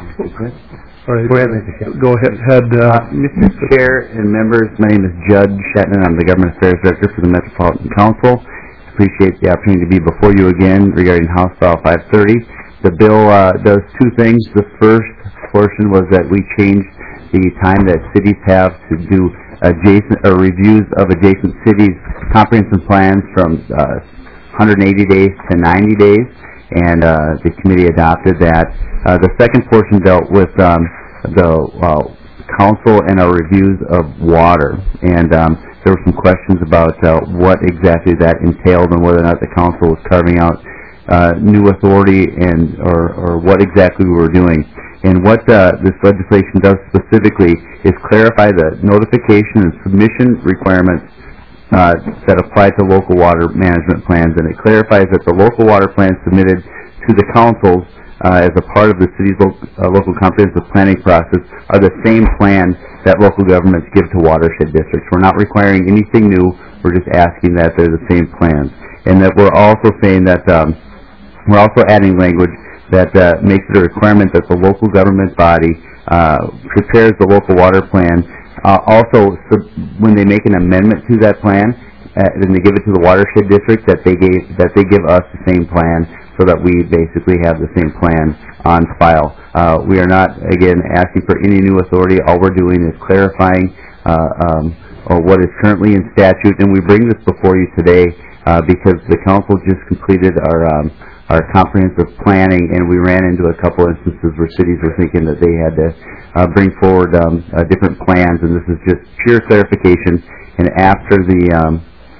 N: All right.
A: Go ahead, Mister Shetman.
N: Go ahead, head, uh,
E: Mister Chair and members, my name is Judge Shetman. I'm the Government Affairs Director for the Metropolitan Council. Appreciate the opportunity to be before you again regarding House File five thirty. The bill uh, does two things. The first portion was that we changed the time that cities have to do adjacent or reviews of adjacent cities' comprehensive plans from uh, one hundred eighty days to ninety days, and uh, the committee adopted that. Uh, the second portion dealt with um, the uh, council and our reviews of water, and um, there were some questions about uh, what exactly that entailed and whether or not the council was carving out uh, new authority and or, or what exactly we were doing. And what uh, this legislation does specifically is clarify the notification and submission requirements uh, that apply to local water management plans, and it clarifies that the local water plans submitted to the councils uh, as a part of the city's lo- uh, local comprehensive planning process are the same plan that local governments give to watershed districts. We're not requiring anything new. We're just asking that they're the same plans, and that we're also saying that um, we're also adding language that uh, makes it a requirement that the local government body uh, prepares the local water plan. Uh, also, sub- when they make an amendment to that plan, uh, then they give it to the watershed district, that they gave that they give us the same plan, so that we basically have the same plan on file. Uh, we are not, again, asking for any new authority. All we're doing is clarifying uh, um, or what is currently in statute, and we bring this before you today uh, because the council just completed our um, our comprehensive planning, and we ran into a couple instances where cities were thinking that they had to uh, bring forward um, uh, different plans, and this is just pure clarification. And after the um,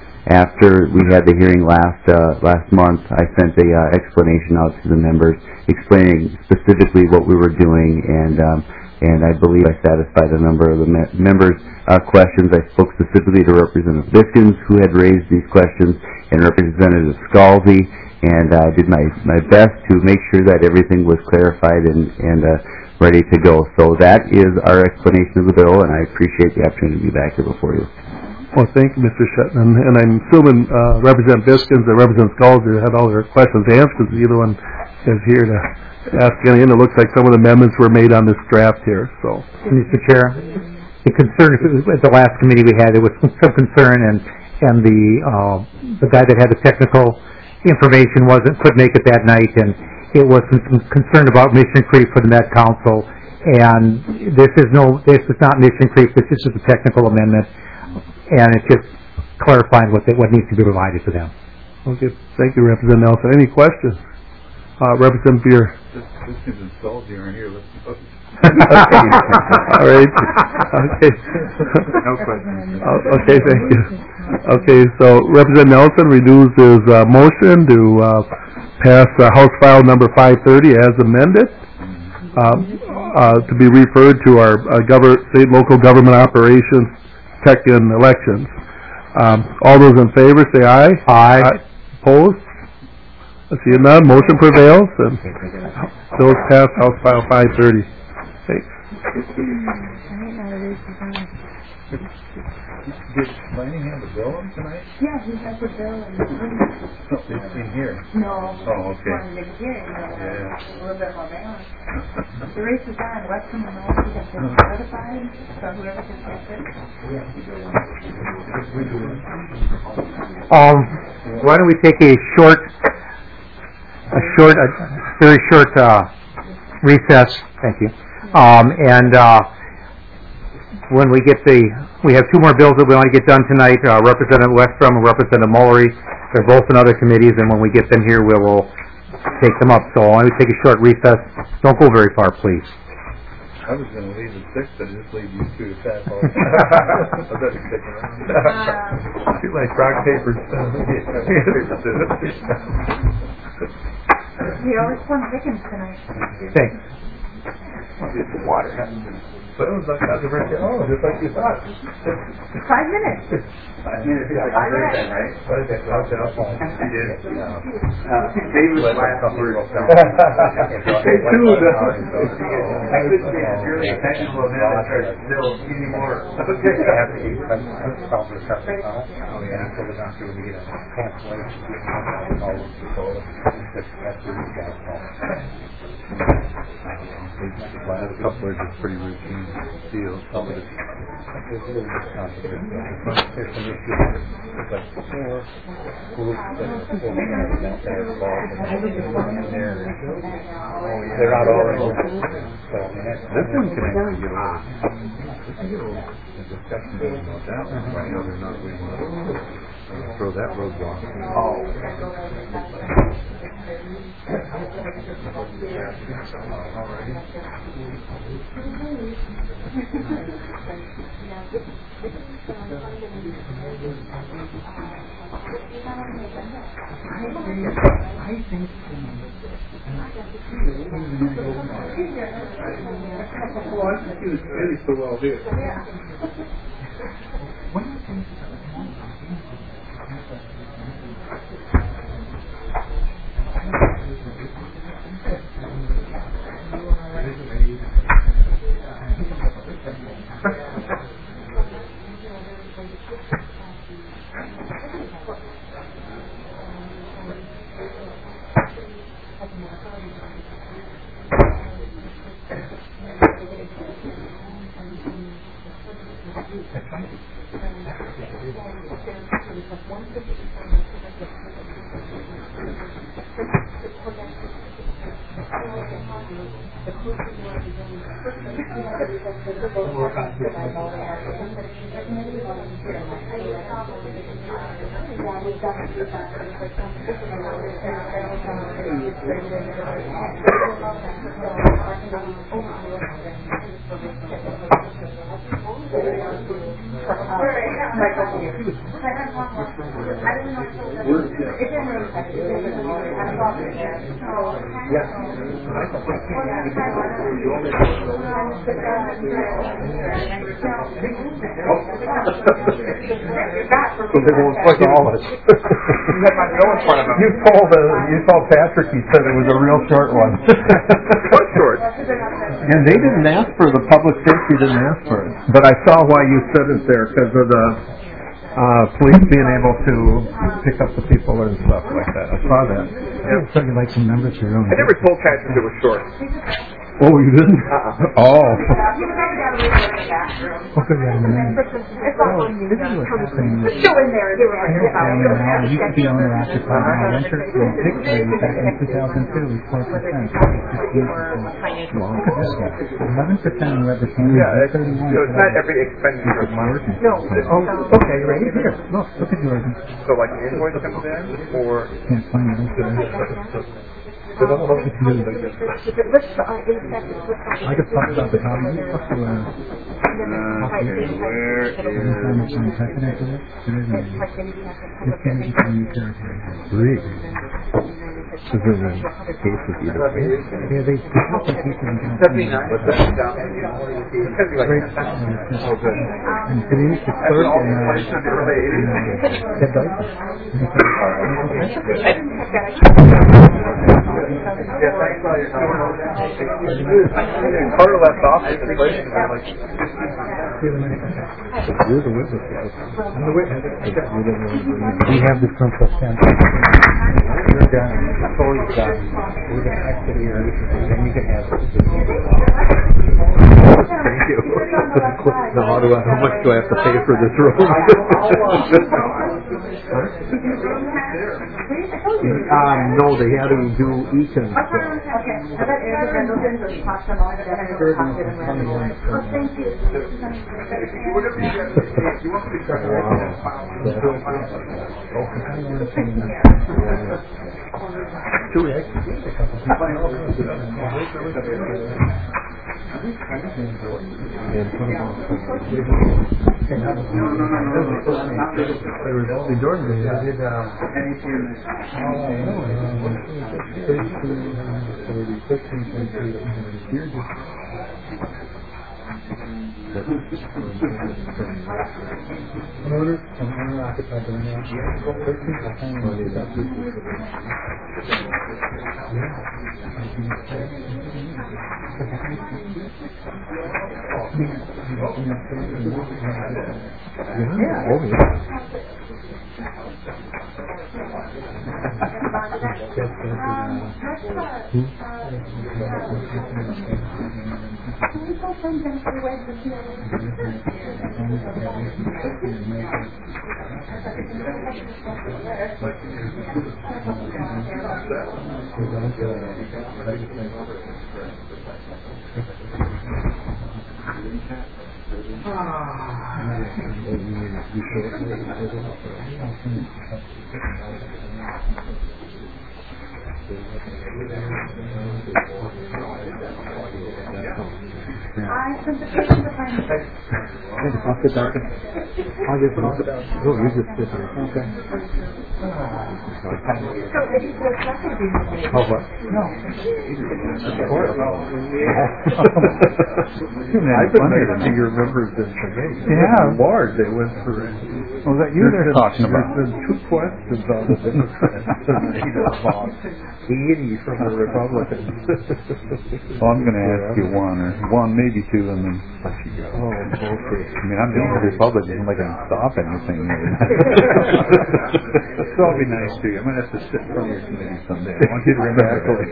E: after we had the hearing last uh, last month, I sent a uh, explanation out to the members, explaining specifically what we were doing, and um, and I believe I satisfied a number of the me- members' uh, questions. I spoke specifically to Representative Biskins, who had raised these questions, and Representative Scalzi, and I uh, did my, my best to make sure that everything was clarified and, and uh, ready to go. So that is our explanation of the bill, and I appreciate the opportunity to be back here before you.
N: Well, thank you, Mister Shetman, and I'm assuming uh, Representative Biskins and Representative Scalzi had all their questions answered, because either one is here to ask any, and it looks like some of the amendments were made on this draft here, so.
A: Mister Chair, the concern, at the last committee we had, there was some concern, and, and the, uh, the guy that had the technical information wasn't, couldn't make it that night, and it was some, some concern about Mission Creek for the Met Council, and this is no, this is not Mission Creek, this is just a technical amendment, and it's just clarifying what they, what needs to be provided to them.
N: Okay, thank you, Representative Nelson. Any questions? Uh, Representative Beer.
J: This seems installed here and here. Let's okay.
N: All right. Okay.
J: No questions.
N: Uh, okay, thank you. Okay, so Representative Nelson renews his uh, motion to uh, pass uh, House File number five thirty as amended, uh, uh, to be referred to our uh, govern- state local government operations tech and elections. Um, all those in favor say aye.
A: Aye.
N: Aye. Opposed? I see none. Motion prevails, and bill is passed. House File five thirty. Thanks.
J: Did Lanning have a bill tonight?
P: Yeah, he has a bill and
J: It's in here.
P: No.
J: Oh, okay.
P: One in here, you know,
J: Yeah.
P: a little bit more balance. The race is on, Western and North, we have been certified, so whoever can get it.
A: Um, why don't we take a short, a short, a very short uh, recess? Thank you. Um, and uh, when we get the, we have two more bills that we want to get done tonight. Uh, Representative Westrom and Representative Mullery. They're both in other committees, and when we get them here, we will take them up. So why don't we take a short recess? Don't go very far, please.
J: I was going to leave at six, but just leave you two to pass all. I better stick around. Too like rock, paper, scissors.
P: We always won Dickens tonight.
A: Thanks.
J: Get some water. But it was like controversial. Oh, just like you thought.
P: Five minutes.
J: Five minutes. Five minutes, right? What is that? He did.
C: David was last word.
J: Stay tuned.
C: I could say it's really a technical event that starts still anymore. Okay.
E: Oh, yeah. So we're not doing it. Cancellation.
J: A couple are just pretty routine deals. Some of it is a little bit complicated. There's some issues like four groups that are four members that are involved in there. They're not all in. So this one can actually get over. The discussion doesn't know that one. Right now they're not really want to throw that roadblock. Oh.
L: I think
J: Really so well here.
N: So they won't stall us. You told uh, you told Patrick he said it was a real short one.
I: Quite short.
N: And they didn't ask for the public safety didn't ask for it. But I saw why you said it there because of the uh, police being able to pick up the people and stuff like that. I saw that.
L: Yeah. So you like some numbers for your own.
I: I never told Patrick it was short.
N: Oh, you didn't?
I: Uh-uh.
N: Oh.
L: Okay, yeah, in a minute. Oh, this is what's happening.
P: Still in there.
L: You could be owner occupied now. Renter in sixth grade back in two thousand two was four percent. Look at this one. Eleven percent in Weber County.
I: Yeah, it's,
L: thirty-one.
I: so it's not every expenditure of mine.
P: No.
L: Oh, okay, right here. Look, look at yours.
I: So like an invoice comes in, or
L: Can't find it.
N: They don't know what to do.
L: I could talk about the comment. What's the, uh,
J: Where is...
L: how much on precedent to this? It is in this can become new territory.
N: Three. This is a case with either way.
L: Yeah, they have the cases in California.
I: seventy-nine. What's that down?
L: Oh, good. And today's the third in, uh, Ted Dyson.
I: Carter left off the situation like
L: You're the witness. I'm the witness. We have the principal stand. You're done. Sorry's done. We're going to exit here. Then you can have it. Thank you. Now, how, do I, how much do I have to pay for this room? um, no, they had to do Eaton. So. Two eggs. I'll just talk about it. Oh, you just sit here. Okay. Oh, what? No. Of course. I've been there to your members in Chennai.
K: Yeah.
L: Lord, they went for...
K: Was that you they're talking about?
L: There's been two questions on the Democrats about eighty from the Republicans.
J: Well, I'm going to ask you one, or one, maybe two, and then let you go.
L: Oh, okay.
J: I mean, I'm the only Republican like I can stop anything. So I'll be nice to you. I'm going to have to sit in front of your committee someday. I want you to remember that.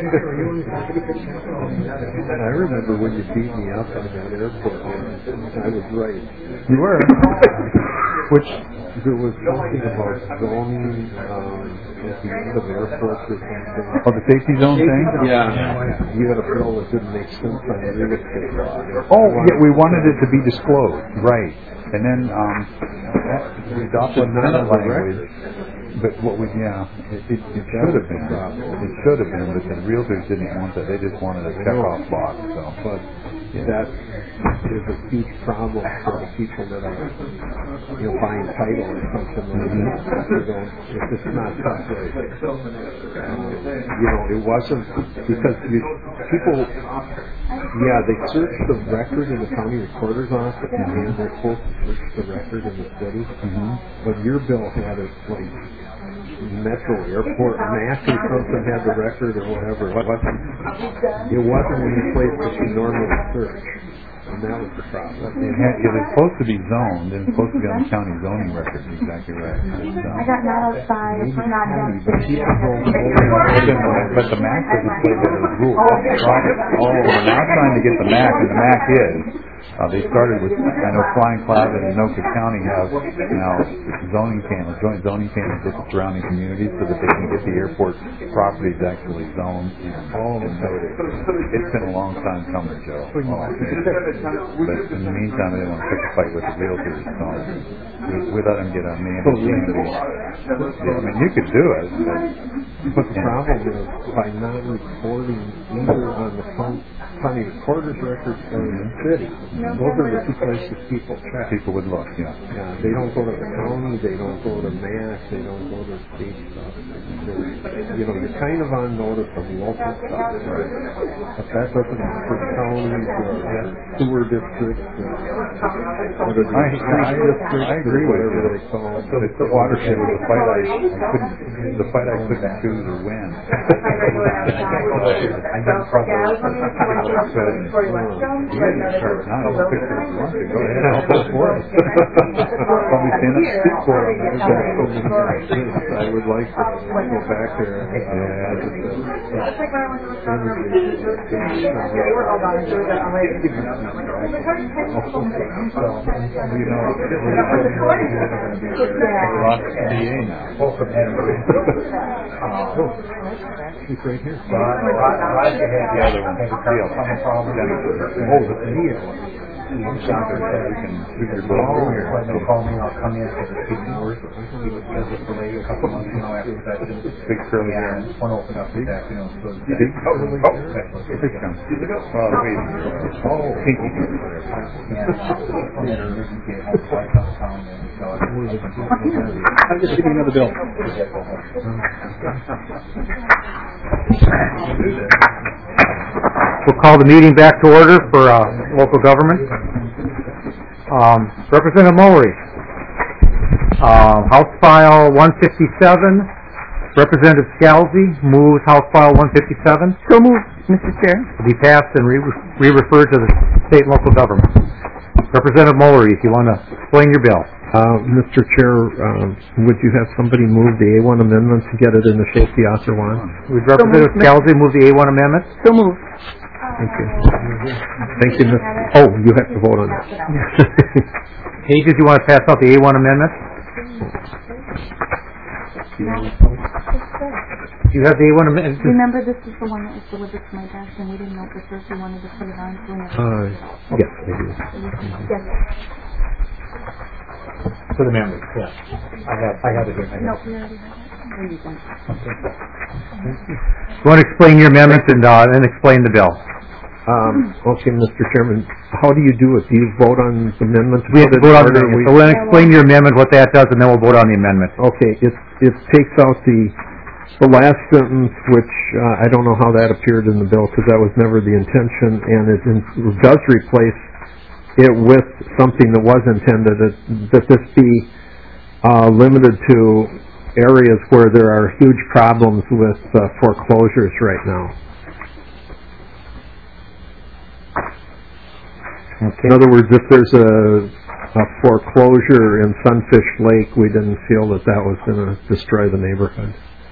L: I remember when you beat me up on that airport. I was right.
J: You were. Which
L: there was something about zoning um, at the end of airports or something.
J: Oh, the safety zone thing?
L: Yeah. You had a bill that didn't make sense on the real estate law.
J: Oh, yeah, we wanted it to be disclosed, right. And then um, we adopted that language. But what we, yeah, it, it, it should have been. It should have been, but the realtors didn't want that. They just wanted a check-off box. So,
L: but yeah. That is a huge problem for the people that are, you know, buying title or something like that. They don't, if it's not separated. Um, you know, it wasn't because you, people, yeah, they search the record in the county recorder's office, and they're supposed to search the record in the city. Mm-hmm. But your bill had it like Metro Airport, Mass or something had the record or whatever. It wasn't, it wasn't in the place that you normally search. And that was the problem.
J: It, had, it was supposed to be zoned. It was supposed to be on the county zoning record. Exactly right.
P: I got not outside. I'm not done.
J: But the M A C doesn't play by those rules. That's the problem. Oh, we're now trying to get the M A C, and the M A C is. Uh, they started with, I know Flying Cloud and Anoka County have now zoning cameras, joint zoning cameras with the surrounding communities so that they can get the airport properties actually zoned. Oh, and so it's been a long time coming, Joe. Oh, but in the meantime, they want to pick a fight with the realtors. So we, we let them get a man. I mean, you could do it. But,
L: but the problem is by not recording either on the county recorder's records or in the city. Those are the two places people check.
J: People would look, yeah.
L: Yeah, they don't go to the county, they don't go to Mass, they don't go to state stuff.
T: you know, you're kind of on notice of local stuff. Right. But that doesn't for counties or sewer districts or what are
K: I,
T: these
K: I,
T: districts
K: I agree with
T: whatever
K: you.
T: they call them.
K: So the watershed was the fight I, I couldn't, the fight I couldn't choose or win. I had trouble. I said, you didn't start now, I'll pick it up. Go ahead, I'll go for it. Probably stand up and speak for it.
T: I would like to go back there and uh,
P: That's like when I went to the summer, we were all volunteers at L A.
K: You know, lost the D A now. Both of them.
T: He's right here.
K: Roger had the other one. Deal. Some problem. Oh, the deal. I'm sorry, we can do your bill here. They'll call me, I'll come in for the speaking work. He was visit the lady a couple months ago after that. Big curly hair. One opened up his back, you know, so. Big? Oh, big time. Well, wait. Oh, pinky.
T: I'm just getting another bill.
A: We'll call the meeting back to order for uh, local government. Um, Representative Mullery, uh, House File one fifty-seven. Representative Scalzi moves House File one fifty-seven.
G: So moved, Mister Chair.
A: To be passed and re- re-referred to the state and local government. Representative Mullery, if you want to explain your bill.
T: Uh, Mister Chair, uh, would you have somebody move the A one amendment to get it in the shape the author wants?
A: Would Representative Scalzi move the A one amendment?
G: So moved.
T: Thank you. Thank you, Miz Oh, you have to vote on that.
A: Pages, you want to pass out the A one amendment? Do you have the A one amendment?
P: Remember, this is the one that was delivered to my desk, and we didn't know for sure if we wanted to put it on. So we never-
T: Uh, yes, I do.
P: Yes.
K: For the members, yeah. I have, I have it here.
P: No, we already have it. There you go.
A: You want to explain your amendment and uh, then explain the bill?
T: Um, okay, Mister Chairman, how do you do it? Do you vote on the amendment?
A: We have to
T: put
A: vote on
T: it
A: the
T: in order?
A: amendment. So we'll explain your amendment, what that does, and then we'll vote on the amendment.
T: Okay, it, it takes out the, the last sentence, which uh, I don't know how that appeared in the bill, because that was never the intention, and it, it does replace it with something that was intended, that, that this be uh, limited to areas where there are huge problems with uh, foreclosures right now.
A: Okay.
T: In other words, if there's a, a foreclosure in Sunfish Lake, we didn't feel that that was going to destroy the neighborhood.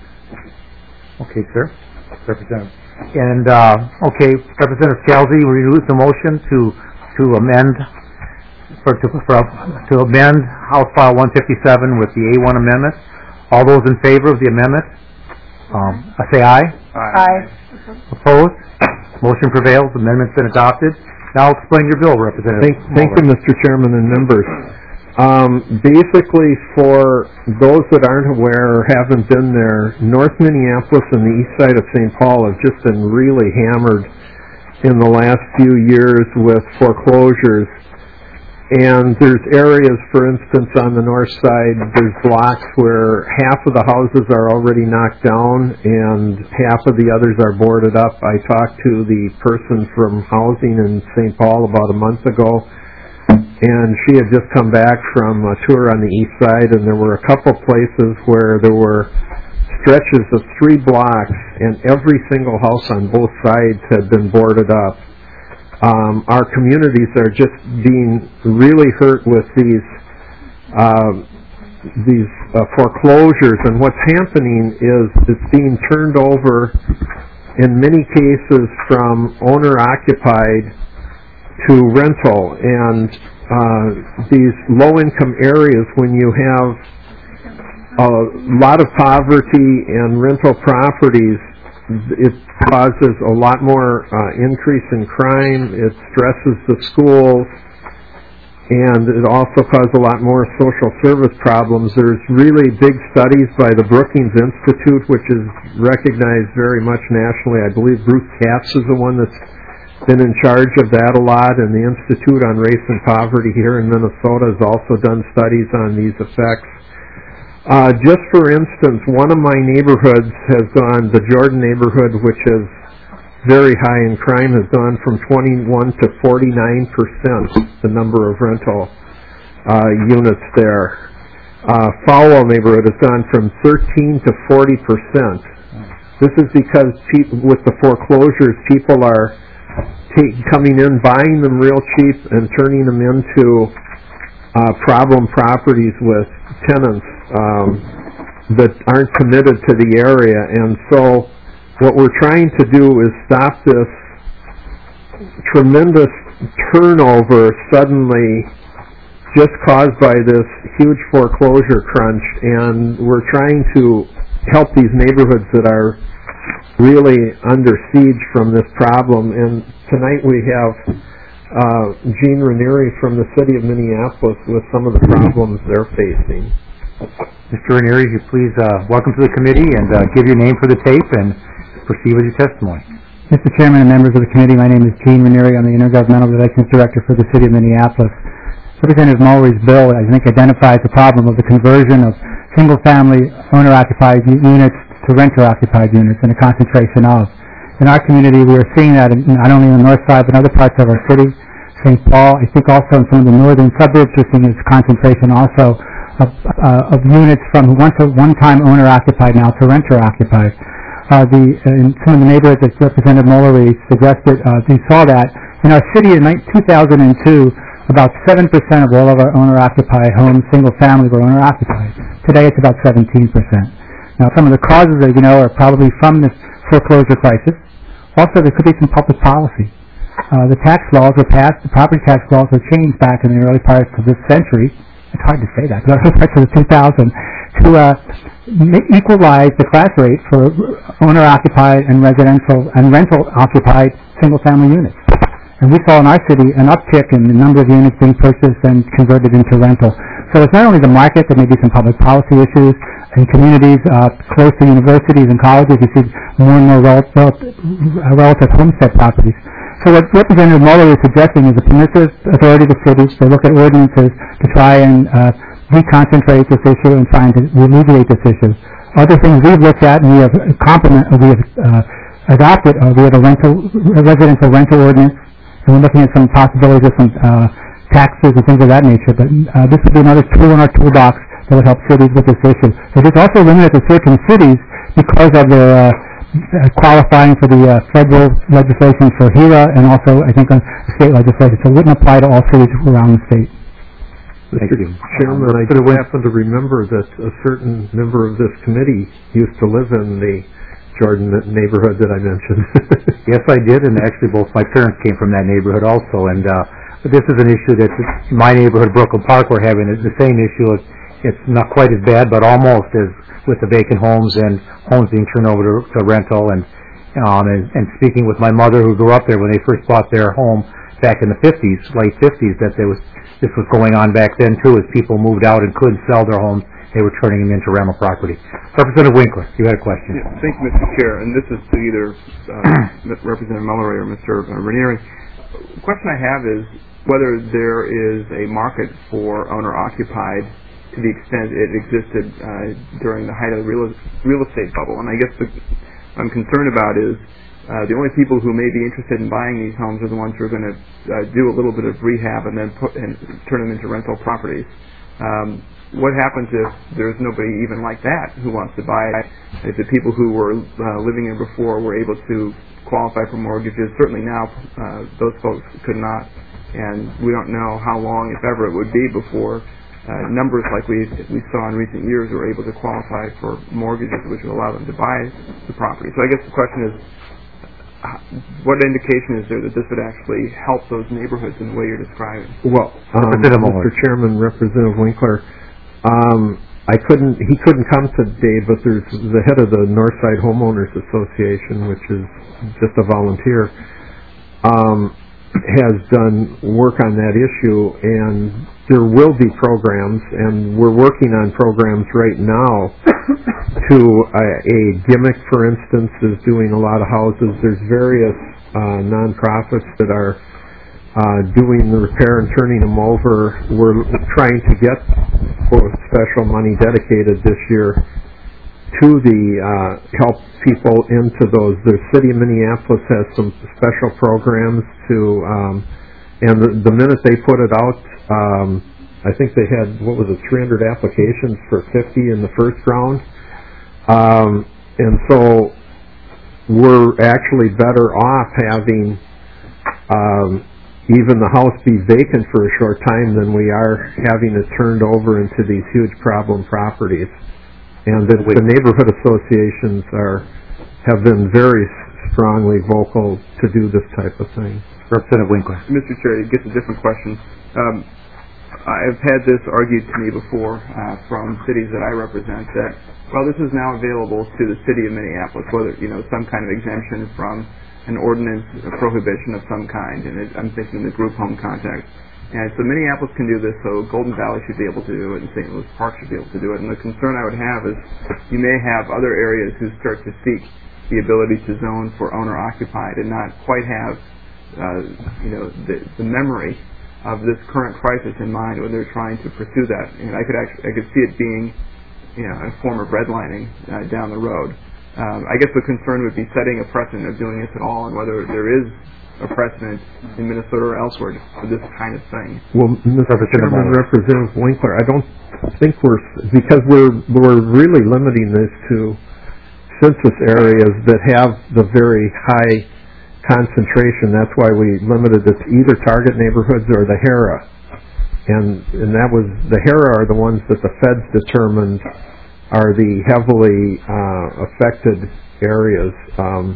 A: Okay, sir. Representative. And, uh, okay, Representative Scalzi, will you use the motion to, to amend, for, to, for, to amend House File one fifty-seven with the A one amendment? All those in favor of the amendment, um, I say aye.
G: Aye.
A: Opposed? Motion prevails. The amendment's been adopted. Now explain your bill, Representative.
T: Thank, thank you, Mister Chairman and members. Um, basically, for those that aren't aware or haven't been there, North Minneapolis and the east side of Saint Paul have just been really hammered in the last few years with foreclosures. And there's areas, for instance, on the north side, there's blocks where half of the houses are already knocked down and half of the others are boarded up. I talked to the person from housing in Saint Paul about a month ago, and she had just come back from a tour on the east side, and there were a couple places where there were stretches of three blocks, and every single house on both sides had been boarded up. Um, our communities are just being really hurt with these uh, these uh, foreclosures, and what's happening is it's being turned over in many cases from owner-occupied to rental, and uh, these low-income areas, when you have a lot of poverty and rental properties, it causes a lot more uh, increase in crime, it stresses the schools, and it also causes a lot more social service problems. There's really big studies by the Brookings Institute, which is recognized very much nationally. I believe Bruce Katz is the one that's been in charge of that a lot, and the Institute on Race and Poverty here in Minnesota has also done studies on these effects. Uh, just for instance, one of my neighborhoods has gone, the Jordan neighborhood, which is very high in crime, has gone from twenty-one to forty-nine percent, the number of rental uh, units there. Uh, Falwell neighborhood has gone from thirteen to forty percent. This is because people, with the foreclosures, people are take, coming in, buying them real cheap, and turning them into uh, problem properties with tenants um, that aren't committed to the area. And so what we're trying to do is stop this tremendous turnover suddenly just caused by this huge foreclosure crunch, and we're trying to help these neighborhoods that are really under siege from this problem. And tonight we have uh, Gene Ranieri from the city of Minneapolis with some of the problems they're facing.
A: Mister Ranieri, if you please uh, welcome to the committee and uh, give your name for the tape and proceed with your testimony.
U: Mister Chairman and members of the committee, my name is Gene Ranieri. I'm the Intergovernmental Relations Director for the City of Minneapolis. Representative Mulry's bill, I think, identifies the problem of the conversion of single-family owner-occupied units to renter-occupied units and a concentration of. In our community, we are seeing that in, not only on the north side, but other parts of our city. Saint Paul, I think also in some of the northern suburbs, we're seeing this concentration also of, uh, of units from once a one-time owner-occupied now to renter-occupied. Uh, the, in some of the neighborhoods that Representative Mullery suggested, uh, we saw that. In our city in two thousand two, about seven percent of all of our owner-occupied homes, single-family, were owner-occupied. Today it's about seventeen percent. Now, some of the causes, as you know, are probably from this foreclosure crisis. Also, there could be some public policy. Uh, the tax laws were passed, the property tax laws were changed back in the early parts of this century. It's hard to say that, but early parts of the two thousands, to uh, equalize the class rate for owner-occupied and residential and rental-occupied single-family units. And we saw in our city an uptick in the number of units being purchased and converted into rental. So it's not only the market, there may be some public policy issues. In communities uh, close to universities and colleges, you see more and more rel- rel- relative homestead properties. So what Representative Muller is suggesting is a permissive authority to cities to look at ordinances to try and uh, deconcentrate this issue and trying to alleviate this issue. Other things we've looked at and we have complement, we have uh, adopted, uh, we have a rental, a residential rental ordinance. And we're looking at some possibilities of some uh, taxes and things of that nature. But uh, this would be another tool in our toolbox that would help cities with this issue. It is also limited to certain cities because of their uh, qualifying for the uh, federal legislation for HERA and also, I think, on state legislation. So it wouldn't apply to all cities around the state.
T: Mister Chairman, I do happen to remember that a certain member of this committee used to live in the Jordan neighborhood that I mentioned.
A: Yes, I did, and actually both my parents came from that neighborhood also. And uh, but this is an issue that in my neighborhood, Brooklyn Park, we're having the same issue. It's not quite as bad, but almost as with the vacant homes and homes being turned over to, to rental. And, um, and and speaking with my mother, who grew up there when they first bought their home back in the fifties, late fifties, that there was this was going on back then too, as people moved out and couldn't sell their homes. They were turning them into rental property. Representative Winkler, you had a question.
I: Yeah, thank you, Mister Chair. And this is to either uh, Representative Mullery or Mister Ranieri. The question I have is whether there is a market for owner-occupied to the extent it existed uh, during the height of the real, real estate bubble. And I guess the, what I'm concerned about is uh, the only people who may be interested in buying these homes are the ones who are going to uh, do a little bit of rehab and then put and turn them into rental properties. Um, What happens if there's nobody even like that who wants to buy it? If the people who were uh, living there before were able to qualify for mortgages, certainly now uh, those folks could not. And we don't know how long, if ever, it would be before uh, numbers like we we saw in recent years were able to qualify for mortgages which would allow them to buy the property. So I guess the question is, what indication is there that this would actually help those neighborhoods in the way you're describing?
T: Well, um, Mister Chairman, Representative Winkler, Um, I couldn't. He couldn't come today, but there's the head of the Northside Homeowners Association, which is just a volunteer, um, has done work on that issue, and there will be programs, and we're working on programs right now. To a, a gimmick, for instance, is doing a lot of houses. There's various uh, nonprofits that are uh, doing the repair and turning them over. We're trying to get quote, special money dedicated this year to the uh, help people into those. The city of Minneapolis has some special programs to, um, and the, the minute they put it out, um, I think they had, what was it, three hundred applications for fifty in the first round. Um, and so we're actually better off having um, even the house be vacant for a short time than we are having it turned over into these huge problem properties. And the, the neighborhood associations are have been very strongly vocal to do this type of thing.
F: Representative Winkler.
I: Mister Chair, it gets a different question. Um, I've had this argued to me before uh, from cities that I represent that, well, this is now available to the city of Minneapolis, whether, you know, some kind of exemption from an ordinance, a prohibition of some kind, and it, I'm thinking the group home context. And so Minneapolis can do this, so Golden Valley should be able to do it, and Saint Louis Park should be able to do it. And the concern I would have is you may have other areas who start to seek the ability to zone for owner-occupied and not quite have, uh, you know, the, the memory of this current crisis in mind when they're trying to pursue that. And I could actually, I could see it being, you know, a form of redlining uh, down the road. Um, I guess the concern would be setting a precedent of doing this at all, and whether there is a precedent in Minnesota or elsewhere for this kind of thing.
T: Well, Mister Chairman, Representative Winkler, I don't think we're, because we're we're really limiting this to census areas that have the very high concentration. That's why we limited it to either target neighborhoods or the HERA. And and that was, the HERA are the ones that the feds determined are the heavily uh, affected areas um,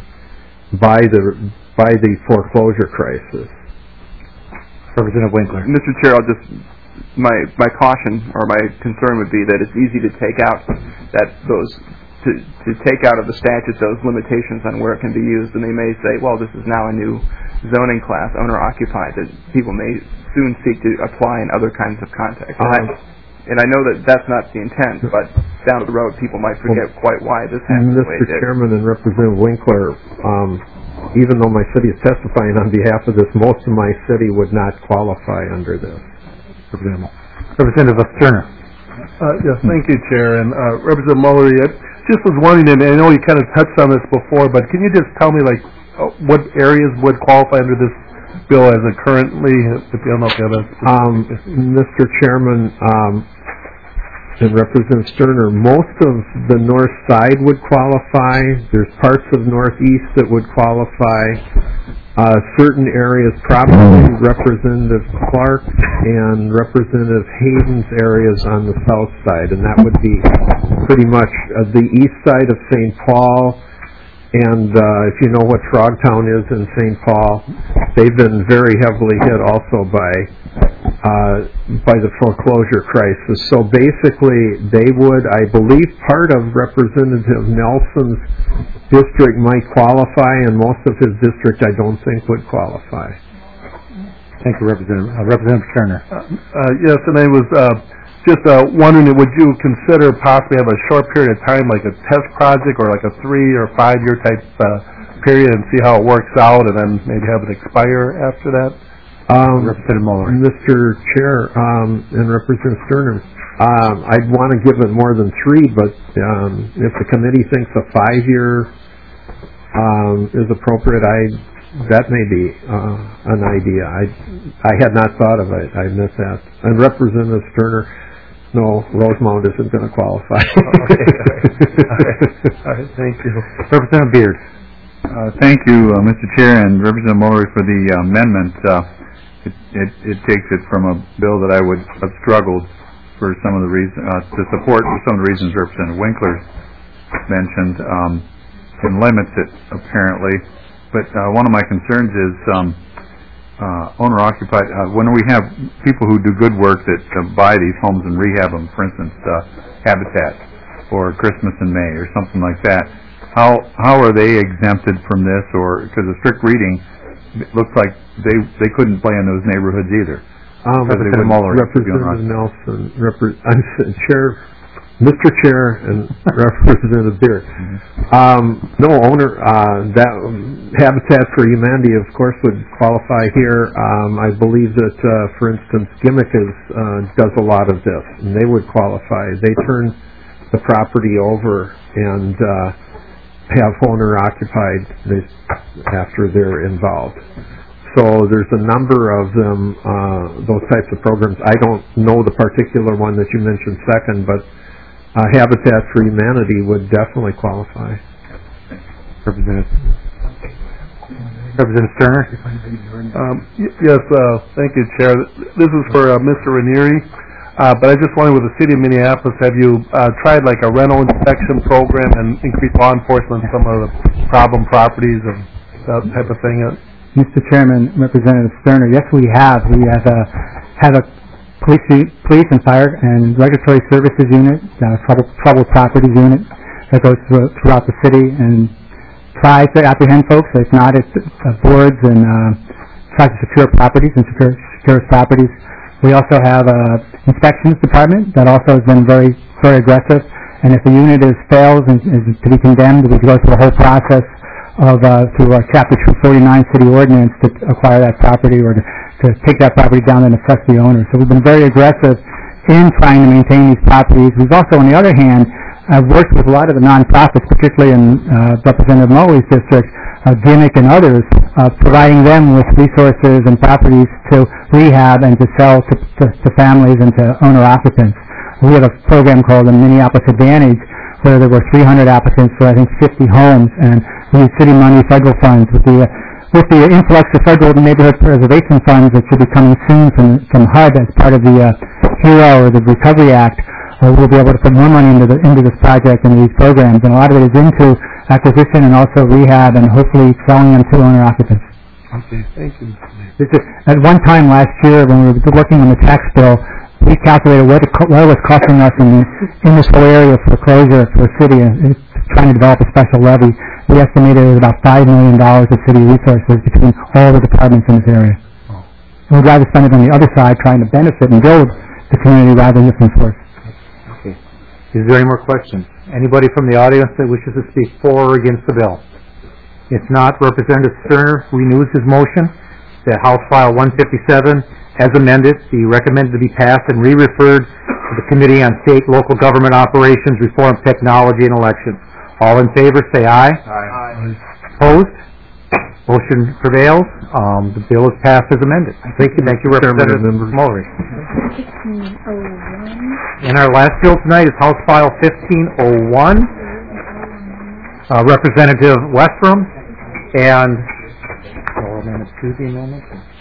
T: by the by the foreclosure crisis.
F: Representative Winkler.
I: Mister Chair, I'll just my my caution or my concern would be that it's easy to take out that those to to take out of the statute those limitations on where it can be used, and they may say, well, this is now a new zoning class, owner occupied, that people may soon seek to apply in other kinds of contexts.
T: Um,
I: and, I, and I know that that's not the intent, but down the road people might forget well, quite why this happened.
T: Mister Chairman and Representative Winkler, um, even though my city is testifying on behalf of this, most of my city would not qualify under this.
F: Representative, Representative Sterner.
N: Uh, yes, thank you, Chair. And uh, Representative Mullery, I just was wondering, and I know you kind of touched on this before, but can you just tell me, like, uh, what areas would qualify under this bill as it currently, if you don't know if you have a...
T: Um, Mister Chairman, um, and Representative Sterner, most of the north side would qualify. There's parts of northeast that would qualify. Uh, certain areas, probably Representative Clark and Representative Hayden's areas on the south side, and that would be pretty much uh, the east side of Saint Paul. And uh, if you know what Frogtown is in Saint Paul, they've been very heavily hit also by uh, by the foreclosure crisis. So basically, they would, I believe, part of Representative Nelson's district might qualify, and most of his district, I don't think, would qualify.
F: Thank you, Representative uh, Representative Turner.
N: Uh, uh, yes, and I was uh, just uh, wondering, would you consider possibly have a short period of time, like a test project, or like a three or five year type uh, period, and see how it works out, and then maybe have it expire after that?
T: Um,
F: Representative Muller.
T: Mister Chair um, and Representative Sterner, um, I'd want to give it more than three, but um, if the committee thinks a five-year um, is appropriate, I that may be uh, an idea. I I had not thought of it. I missed that. And Representative Sterner, no, Rosemount isn't going to qualify.
N: Okay. All right. All right. Thank you.
F: Representative Beard.
J: Uh, thank you, uh, Mister Chair, and Representative Mullery for the uh, amendment. Uh, it, it, it takes it from a bill that I would have struggled for some of the reasons uh, to support for some of the reasons Representative Winkler mentioned, um, and limits it apparently. But uh, one of my concerns is um, uh, owner-occupied. Uh, when we have people who do good work that uh, buy these homes and rehab them, for instance, uh, Habitat or Christmas in May or something like that. How how are they exempted from this? Or because a strict reading, it looks like they they couldn't play in those neighborhoods either.
T: Um, Representative Nelson, repre- I'm Chair Mister Chair and Representative Beer. Um, no owner, uh, that um, Habitat for Humanity, of course, would qualify here. Um, I believe that, uh, for instance, Gimmick is, uh, does a lot of this, and they would qualify. They turn the property over and uh, have owner occupied after they're involved. So there's a number of them, uh, those types of programs. I don't know the particular one that you mentioned second, but Uh, Habitat for Humanity would definitely qualify.
A: Representative, Representative Sterner.
N: Um, y- yes, uh, thank you, Chair. This is for uh, Mister Ranieri, uh, but I just wondered, with the City of Minneapolis, have you uh, tried like a rental inspection program and increased law enforcement on some of the problem properties and that type of thing?
U: Mister Chairman, Representative Sterner, yes, we have. We have a, have a Police, police and fire and regulatory services unit, uh, trouble, troubled properties unit that goes through, throughout the city and tries to apprehend folks. If not, it's uh, boards and uh, tries to secure properties and secure, secure properties. We also have a inspections department that also has been very, very aggressive. And if the unit is fails and is to be condemned, we go through the whole process of uh, through our Chapter two forty-nine city ordinance to acquire that property or to to take that property down and assess the owner. So we've been very aggressive in trying to maintain these properties. We've also, on the other hand, uh, worked with a lot of the nonprofits, particularly in uh, Representative Mully's district, uh, Gimmick and others, uh, providing them with resources and properties to rehab and to sell to, to, to families and to owner-occupants. We have a program called the Minneapolis Advantage, where there were three hundred applicants for, I think, fifty homes, and we use city money, federal funds, with the uh, With the influx of federal neighborhood preservation funds that should be coming soon from, from H U D as part of the uh, HERO or the Recovery Act, uh, we'll be able to put more money into, the, into this project and these programs. And a lot of it is into acquisition and also rehab and hopefully selling them to owner-occupants.
N: Okay, thank you.
U: This is, at one time last year when we were working on the tax bill, we calculated what it, co- what it was costing us in, the, in this whole area for closure for a city and trying to develop a special levy. We estimated it was about five million dollars of city resources between all the departments in this area. Oh. And we'd rather spend it on the other side trying to benefit and build the community rather than just enforce.
A: Okay. Is there any more questions? Anybody from the audience that wishes to speak for or against the bill? If not, Representative Sterner renews his motion that House File one fifty-seven, as amended, be recommended to be passed and re-referred to the Committee on State, Local Government Operations, Reform, Technology, and Elections. All in favor, say aye. Aye. Opposed? Motion prevails. Um, the bill is passed as amended. Thank you. Thank you, Representative Mullery. And our last bill tonight is House File fifteen oh one. Uh, Representative Westrom and oral amendments to the amendment.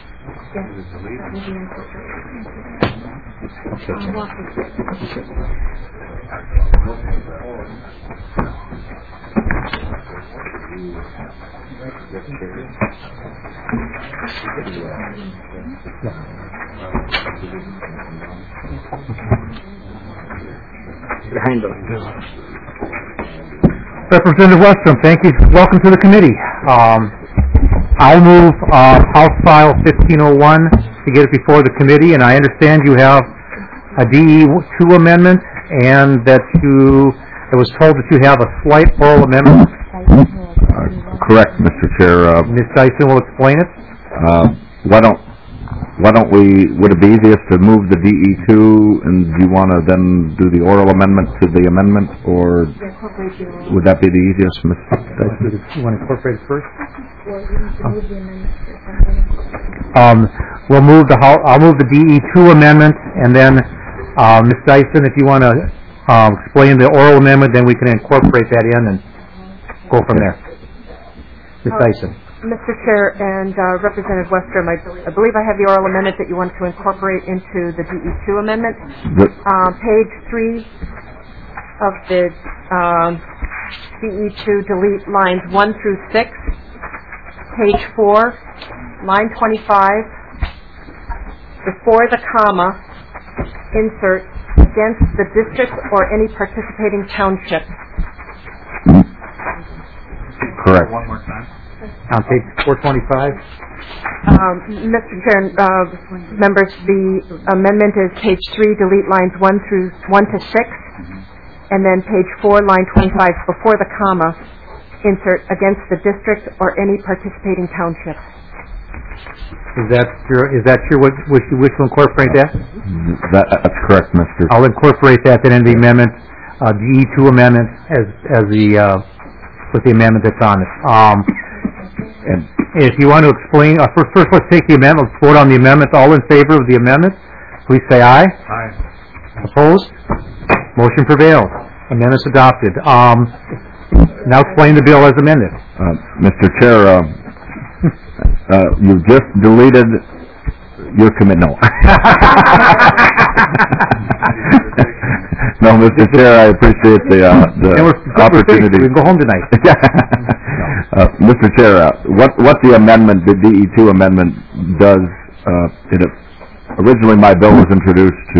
D: Behind us.
A: Representative Westrom, thank you. Welcome to the committee. Um, I'll move uh, House File fifteen oh one to get it before the committee, and I understand you have a D E two amendment, and that you, I was told that you have a slight oral amendment.
V: Uh, correct, Mister Chair. Uh,
A: Miz Dyson will explain it.
V: Uh, why don't Why don't we? Would it be easiest to move the D E two, and do you want to then do the oral amendment to the amendment, or would that be the easiest, Miz Dyson?
A: You want to incorporate it first? Um, we'll move the I'll move the D E two amendment, and then uh, Miz Dyson, if you want to um, explain the oral amendment, then we can incorporate that in and go from there. Miz Dyson.
O: Mister Chair and uh, Representative Westrom, I, I believe I have the oral amendment that you want to incorporate into the D E two amendment. Uh, page three of the um, D E two, delete lines one through six. Page four, line twenty-five, before the comma, insert against the district or any participating township.
V: Correct.
A: One more time. On page four twenty-five.
O: Um, Mister Chair, uh, members, the amendment is page three, delete lines one through one to six, and then page four, line twenty-five, before the comma, insert against the district or any participating township.
A: Is that your, is that your, wish, wish you wish to incorporate that?
V: That, that's correct, Mister
A: I'll incorporate that then into the amendment, uh, the E two amendment as, as the, uh, with the amendment that's on it. Um, and if you want to explain, uh, first, first let's take the amendment, let's vote on the amendment. All in favor of the amendment, please say aye.
K: Aye.
A: Opposed? Motion prevails. Amendment's adopted. Um, now explain the bill as amended.
V: Uh, Mister Chair, uh, uh, you just deleted your commit. No. No, Mister Chair, I appreciate the, uh, the
A: and we're,
V: opportunity.
A: We can go home tonight.
V: uh, Mister Chair, uh, what what the amendment, the D E two amendment, does? Uh, it originally my bill was introduced to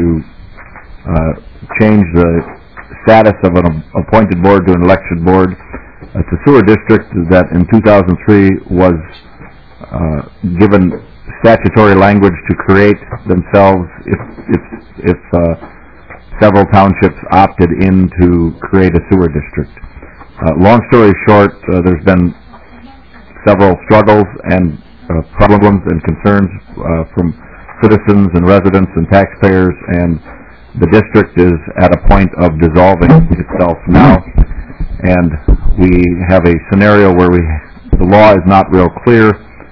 V: uh, change the status of an appointed board to an elected board. It's a sewer district that in two thousand three was uh, given statutory language to create themselves if if if uh, several townships opted in to create a sewer district. Uh, long story short, uh, there's been several struggles and uh, problems and concerns uh, from citizens and residents and taxpayers, and the district is at a point of dissolving itself now, and we have a scenario where we the law is not real clear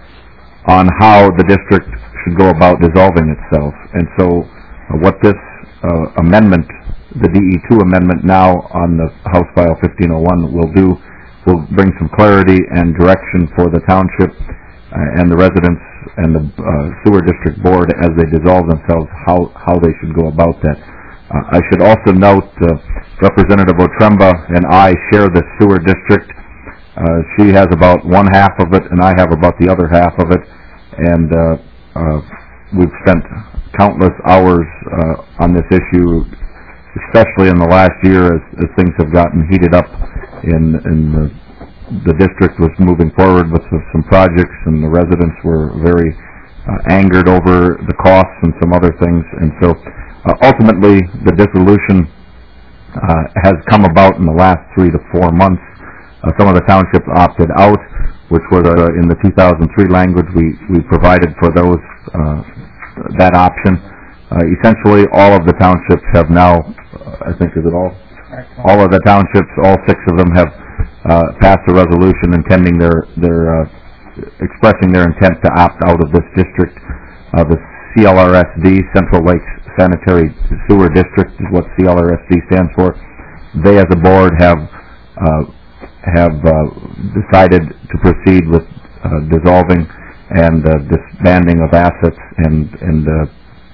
V: on how the district should go about dissolving itself. And so uh, what this uh, amendment, the D E two amendment now on the House File fifteen oh one will do, will bring some clarity and direction for the township uh, and the residents and the uh, sewer district board as they dissolve themselves, how, how they should go about that. Uh, I should also note uh, Representative Otremba and I share the sewer district. Uh, she has about one half of it, and I have about the other half of it, and uh, uh, we've spent countless hours uh, on this issue, especially in the last year as, as things have gotten heated up in, in the, the district was moving forward with some projects, and the residents were very uh, angered over the costs and some other things, and so uh, ultimately the dissolution uh, has come about in the last three to four months. Uh, some of the townships opted out, which was uh, in the two thousand three language. We, we provided for those uh, that option. Uh, essentially, all of the townships have now, uh, I think, is it all? All of the townships, all six of them have uh, passed a resolution intending their, their uh, expressing their intent to opt out of this district. Uh, the C L R S D, Central Lakes Sanitary Sewer District, is what C L R S D stands for. They, as a board, have uh, have uh, decided to proceed with uh, dissolving and uh, disbanding of assets and and, uh,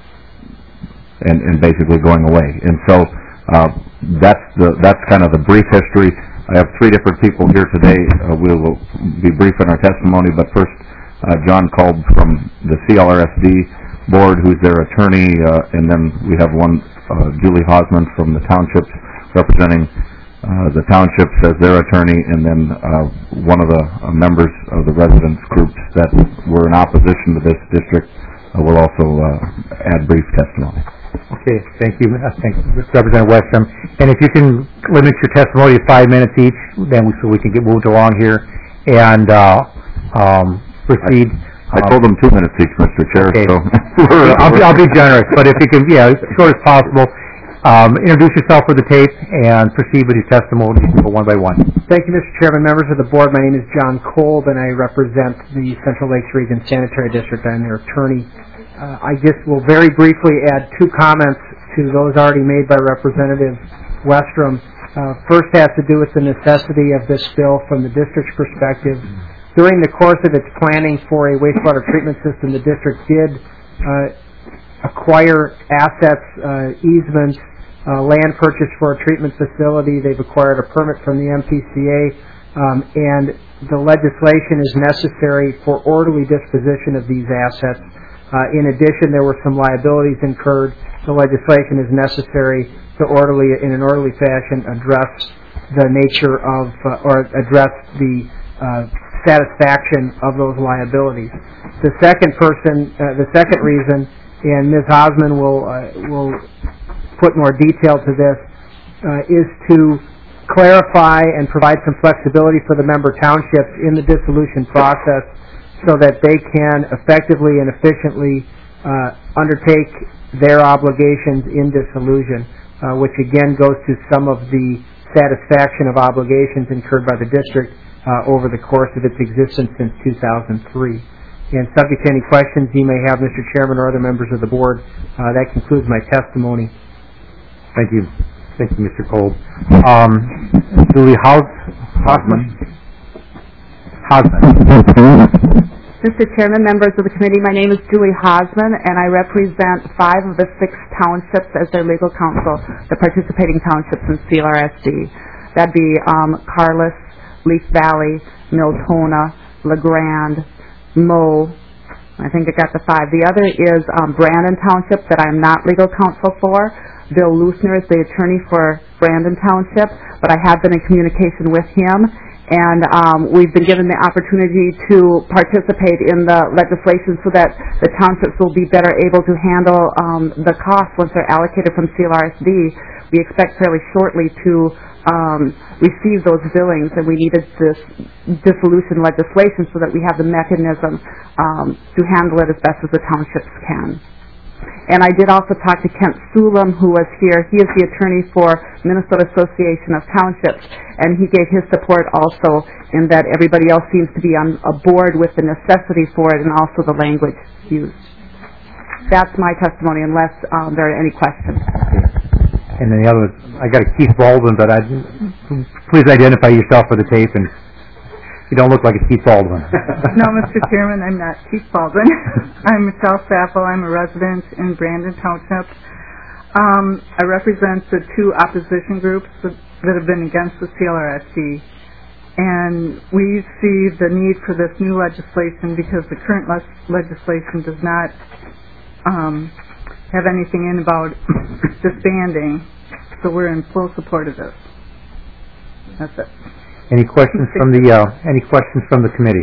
V: and and basically going away. And so uh, that's the that's kind of the brief history. I have three different people here today. Uh, we will be brief in our testimony, but first, uh, John Kolb from the C L R S D board, who's their attorney, uh, and then we have one, uh, Julie Hosman from the townships, representing Uh, the townships as their attorney, and then uh, one of the uh, members of the residents groups that were in opposition to this district uh, will also uh, add brief testimony.
A: Okay, thank you. Uh, thank you, Representative Westrom. And if you can limit your testimony to five minutes each, then we, so we can get moved along here and uh, um, proceed.
V: I, I told them two minutes each, Mister Chair.
A: Okay.
V: So
A: I'll, be, I'll be generous, but if you can, yeah, as short as possible. Um, introduce yourself for the tape and proceed with your testimony. You can go one by one.
H: Thank you, Mister Chairman, members of the board. My name is John Kolb, and I represent the Central Lakes Region Sanitary District. I'm their attorney. Uh, I just will very briefly add two comments to those already made by Representative Westrom. Uh, first has to do with the necessity of this bill from the district's perspective. During the course of its planning for a wastewater treatment system, the district did uh, acquire assets, uh, easements, uh, land purchase for a treatment facility. They've acquired a permit from the M P C A, um, and the legislation is necessary for orderly disposition of these assets. Uh, in addition, there were some liabilities incurred. The legislation is necessary to orderly, in an orderly fashion, address the nature of, uh, or address the uh, satisfaction of those liabilities. The second person, uh, the second reason, and Miz Osman will uh, will put more detail to this. uh, is to clarify and provide some flexibility for the member townships in the dissolution process so that they can effectively and efficiently uh, undertake their obligations in dissolution, uh, which again goes to some of the satisfaction of obligations incurred by the district uh, over the course of its existence since two thousand three. And subject to any questions you may have, Mister Chairman, or other members of the board, uh, that concludes my testimony.
A: Thank you. Thank you, Mister Kolb. Um, Julie Haus- Hausman. Hausman.
B: Mister Chairman, members of the committee, my name is Julie Hausman, and I represent five of the six townships as their legal counsel, the participating townships in C L R S D. That'd be um, Carlis, Leaf Valley, Miltona, LeGrand, Moe. I think I got the five. The other is um, Brandon Township that I'm not legal counsel for. Bill Lusner is the attorney for Brandon Township, but I have been in communication with him, and um, we've been given the opportunity to participate in the legislation so that the townships will be better able to handle um, the costs once they're allocated from C L R S D. We expect fairly shortly to um, receive those billings, and we needed this dissolution legislation so that we have the mechanism um, to handle it as best as the townships can. And I did also talk to Kent Sulam, who was here. He is the attorney for Minnesota Association of Townships, and he gave his support also in that everybody else seems to be on a board with the necessity for it and also the language used. That's my testimony, unless um, there are any questions.
A: And then the other, I got a Keith Baldwin, but I, please identify yourself for the tape, and you don't look like a Keith Baldwin.
P: No, Mister Chairman, I'm not Keith Baldwin. I'm Michelle Sappel. I'm a resident in Brandon Township. Um, I represent the two opposition groups that, that have been against the C L R S D. And we see the need for this new legislation because the current le- legislation does not um, have anything in about disbanding. So we're in full support of this. That's it.
A: Any questions from the uh, any questions from the committee?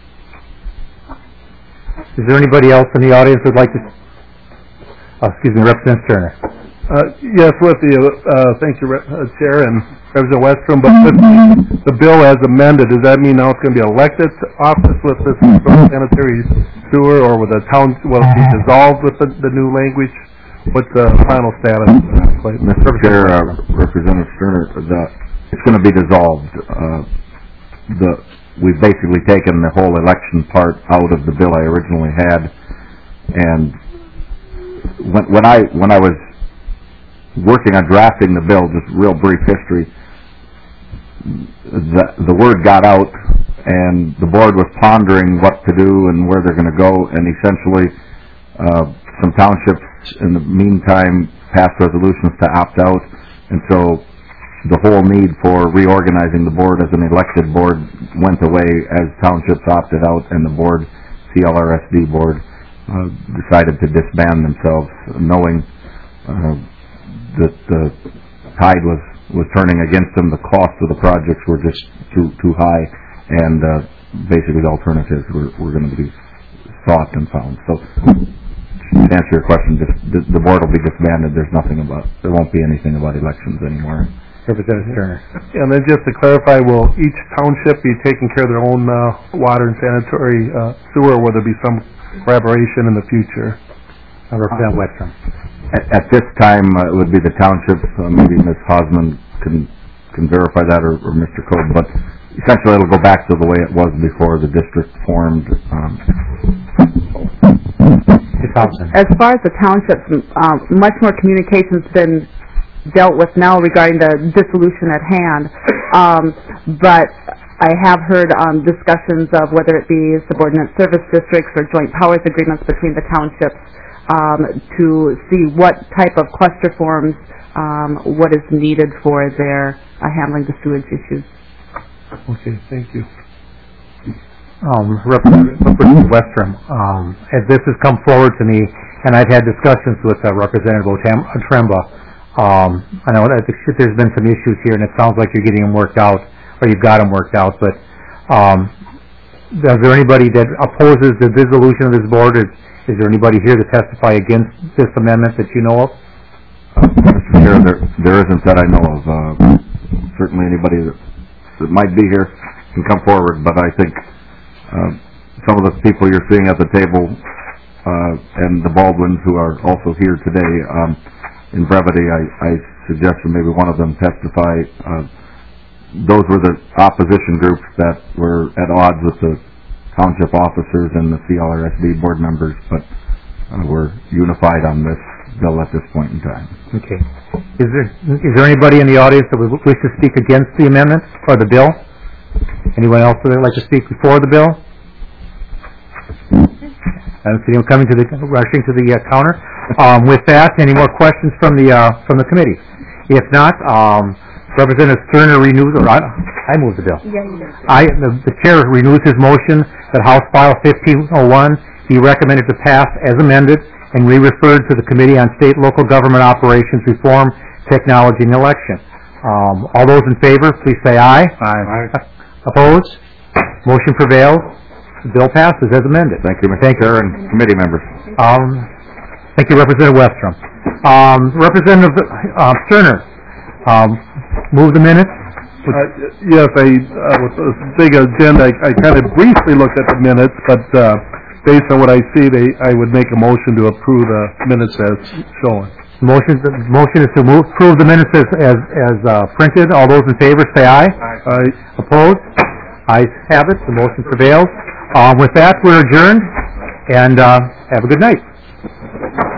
A: Is there anybody else in the audience who would like to? Oh, excuse me, Representative Turner.
N: Uh, yes, with the uh, thank you, Re- uh, Chair and Representative Westrom. But with the bill as amended, does that mean now it's going to be elected office with this sanitary sewer, or with the town will it be dissolved with the, the new language? What's the final status?
V: Mister Chair, uh, Representative Turner, the it's going to be dissolved. Uh, the we've basically taken the whole election part out of the bill I originally had, and when, when I when I was working on drafting the bill, just real brief history, the the word got out, and the board was pondering what to do and where they're going to go, and essentially uh, some townships in the meantime passed resolutions to opt out, and so the whole need for reorganizing the board as an elected board went away as townships opted out, and the board, C L R S D board, uh, decided to disband themselves, knowing uh, that the tide was, was turning against them. The cost of the projects were just too too high, and uh, basically the alternatives were, were going to be sought and found. So, to answer your question, just, the, the board will be disbanded. There's nothing about, there won't be anything about elections anymore.
A: Representative Turner.
N: And then just to clarify, will each township be taking care of their own uh, water and sanitary uh, sewer, or will there be some collaboration in the future?
A: Uh, Representative Westrom.
V: At, at this time, uh, it would be the townships. Uh, maybe Miz Hausman can can verify that, or, or Mister Code. But essentially, it'll go back to the way it was before the district formed. Um,
B: As far as the townships, um, much more communication's been dealt with now regarding the dissolution at hand, um, but I have heard um, discussions of whether it be subordinate service districts or joint powers agreements between the townships um, to see what type of cluster forms, um, what is needed for their uh, handling the sewage issues.
N: Okay, thank you.
A: Um, Representative Westrom, um, as this has come forward to me, and I've had discussions with uh, Representative Otam- Tremba. Um, I know that there's been some issues here, and it sounds like you're getting them worked out, or you've got them worked out. But um, is there anybody that opposes the dissolution of this board? Is, is there anybody here to testify against this amendment that you know of?
V: Uh, Mister Chair, there, there isn't that I know of. Uh, certainly anybody that, that might be here can come forward, but I think uh, some of the people you're seeing at the table uh, and the Baldwins who are also here today, um, in brevity, I, I suggest that maybe one of them testify. Uh, those were the opposition groups that were at odds with the township officers and the C L R S D board members, but uh, we're unified on this bill at this point in time.
A: Okay. Is there is there anybody in the audience that would wish to speak against the amendment or the bill? Anyone else that would like to speak before the bill? I don't see anyone coming to the rushing to the uh, counter. Um, with that, any more questions from the uh, from the committee? If not, um, Representative Sterner renews, or I, I move the bill.
O: Yeah, you did.
A: I, the, the chair renews his motion that House File fifteen oh one be recommended to pass as amended and re-referred to the Committee on State and Local Government Operations Reform, Technology, and Election. Um, all those in favor, please say aye.
J: Aye.
A: Opposed? Motion prevails. The bill passes as amended.
V: Thank you, Mister Chair and committee members.
A: Um, thank you, Representative Westrom. Um, Representative uh, Sterner, um, move the minutes.
N: Uh, yes, I, uh, with this big agenda, I, I kind of briefly looked at the minutes, but uh, based on what I see, they, I would make a motion to approve the minutes as shown.
A: Motion, the motion is to move, approve the minutes as, as, as uh, printed. All those in favor say aye.
N: Aye.
A: Opposed? Ayes have it. The motion prevails. Um, with that, we're adjourned, and uh, have a good night.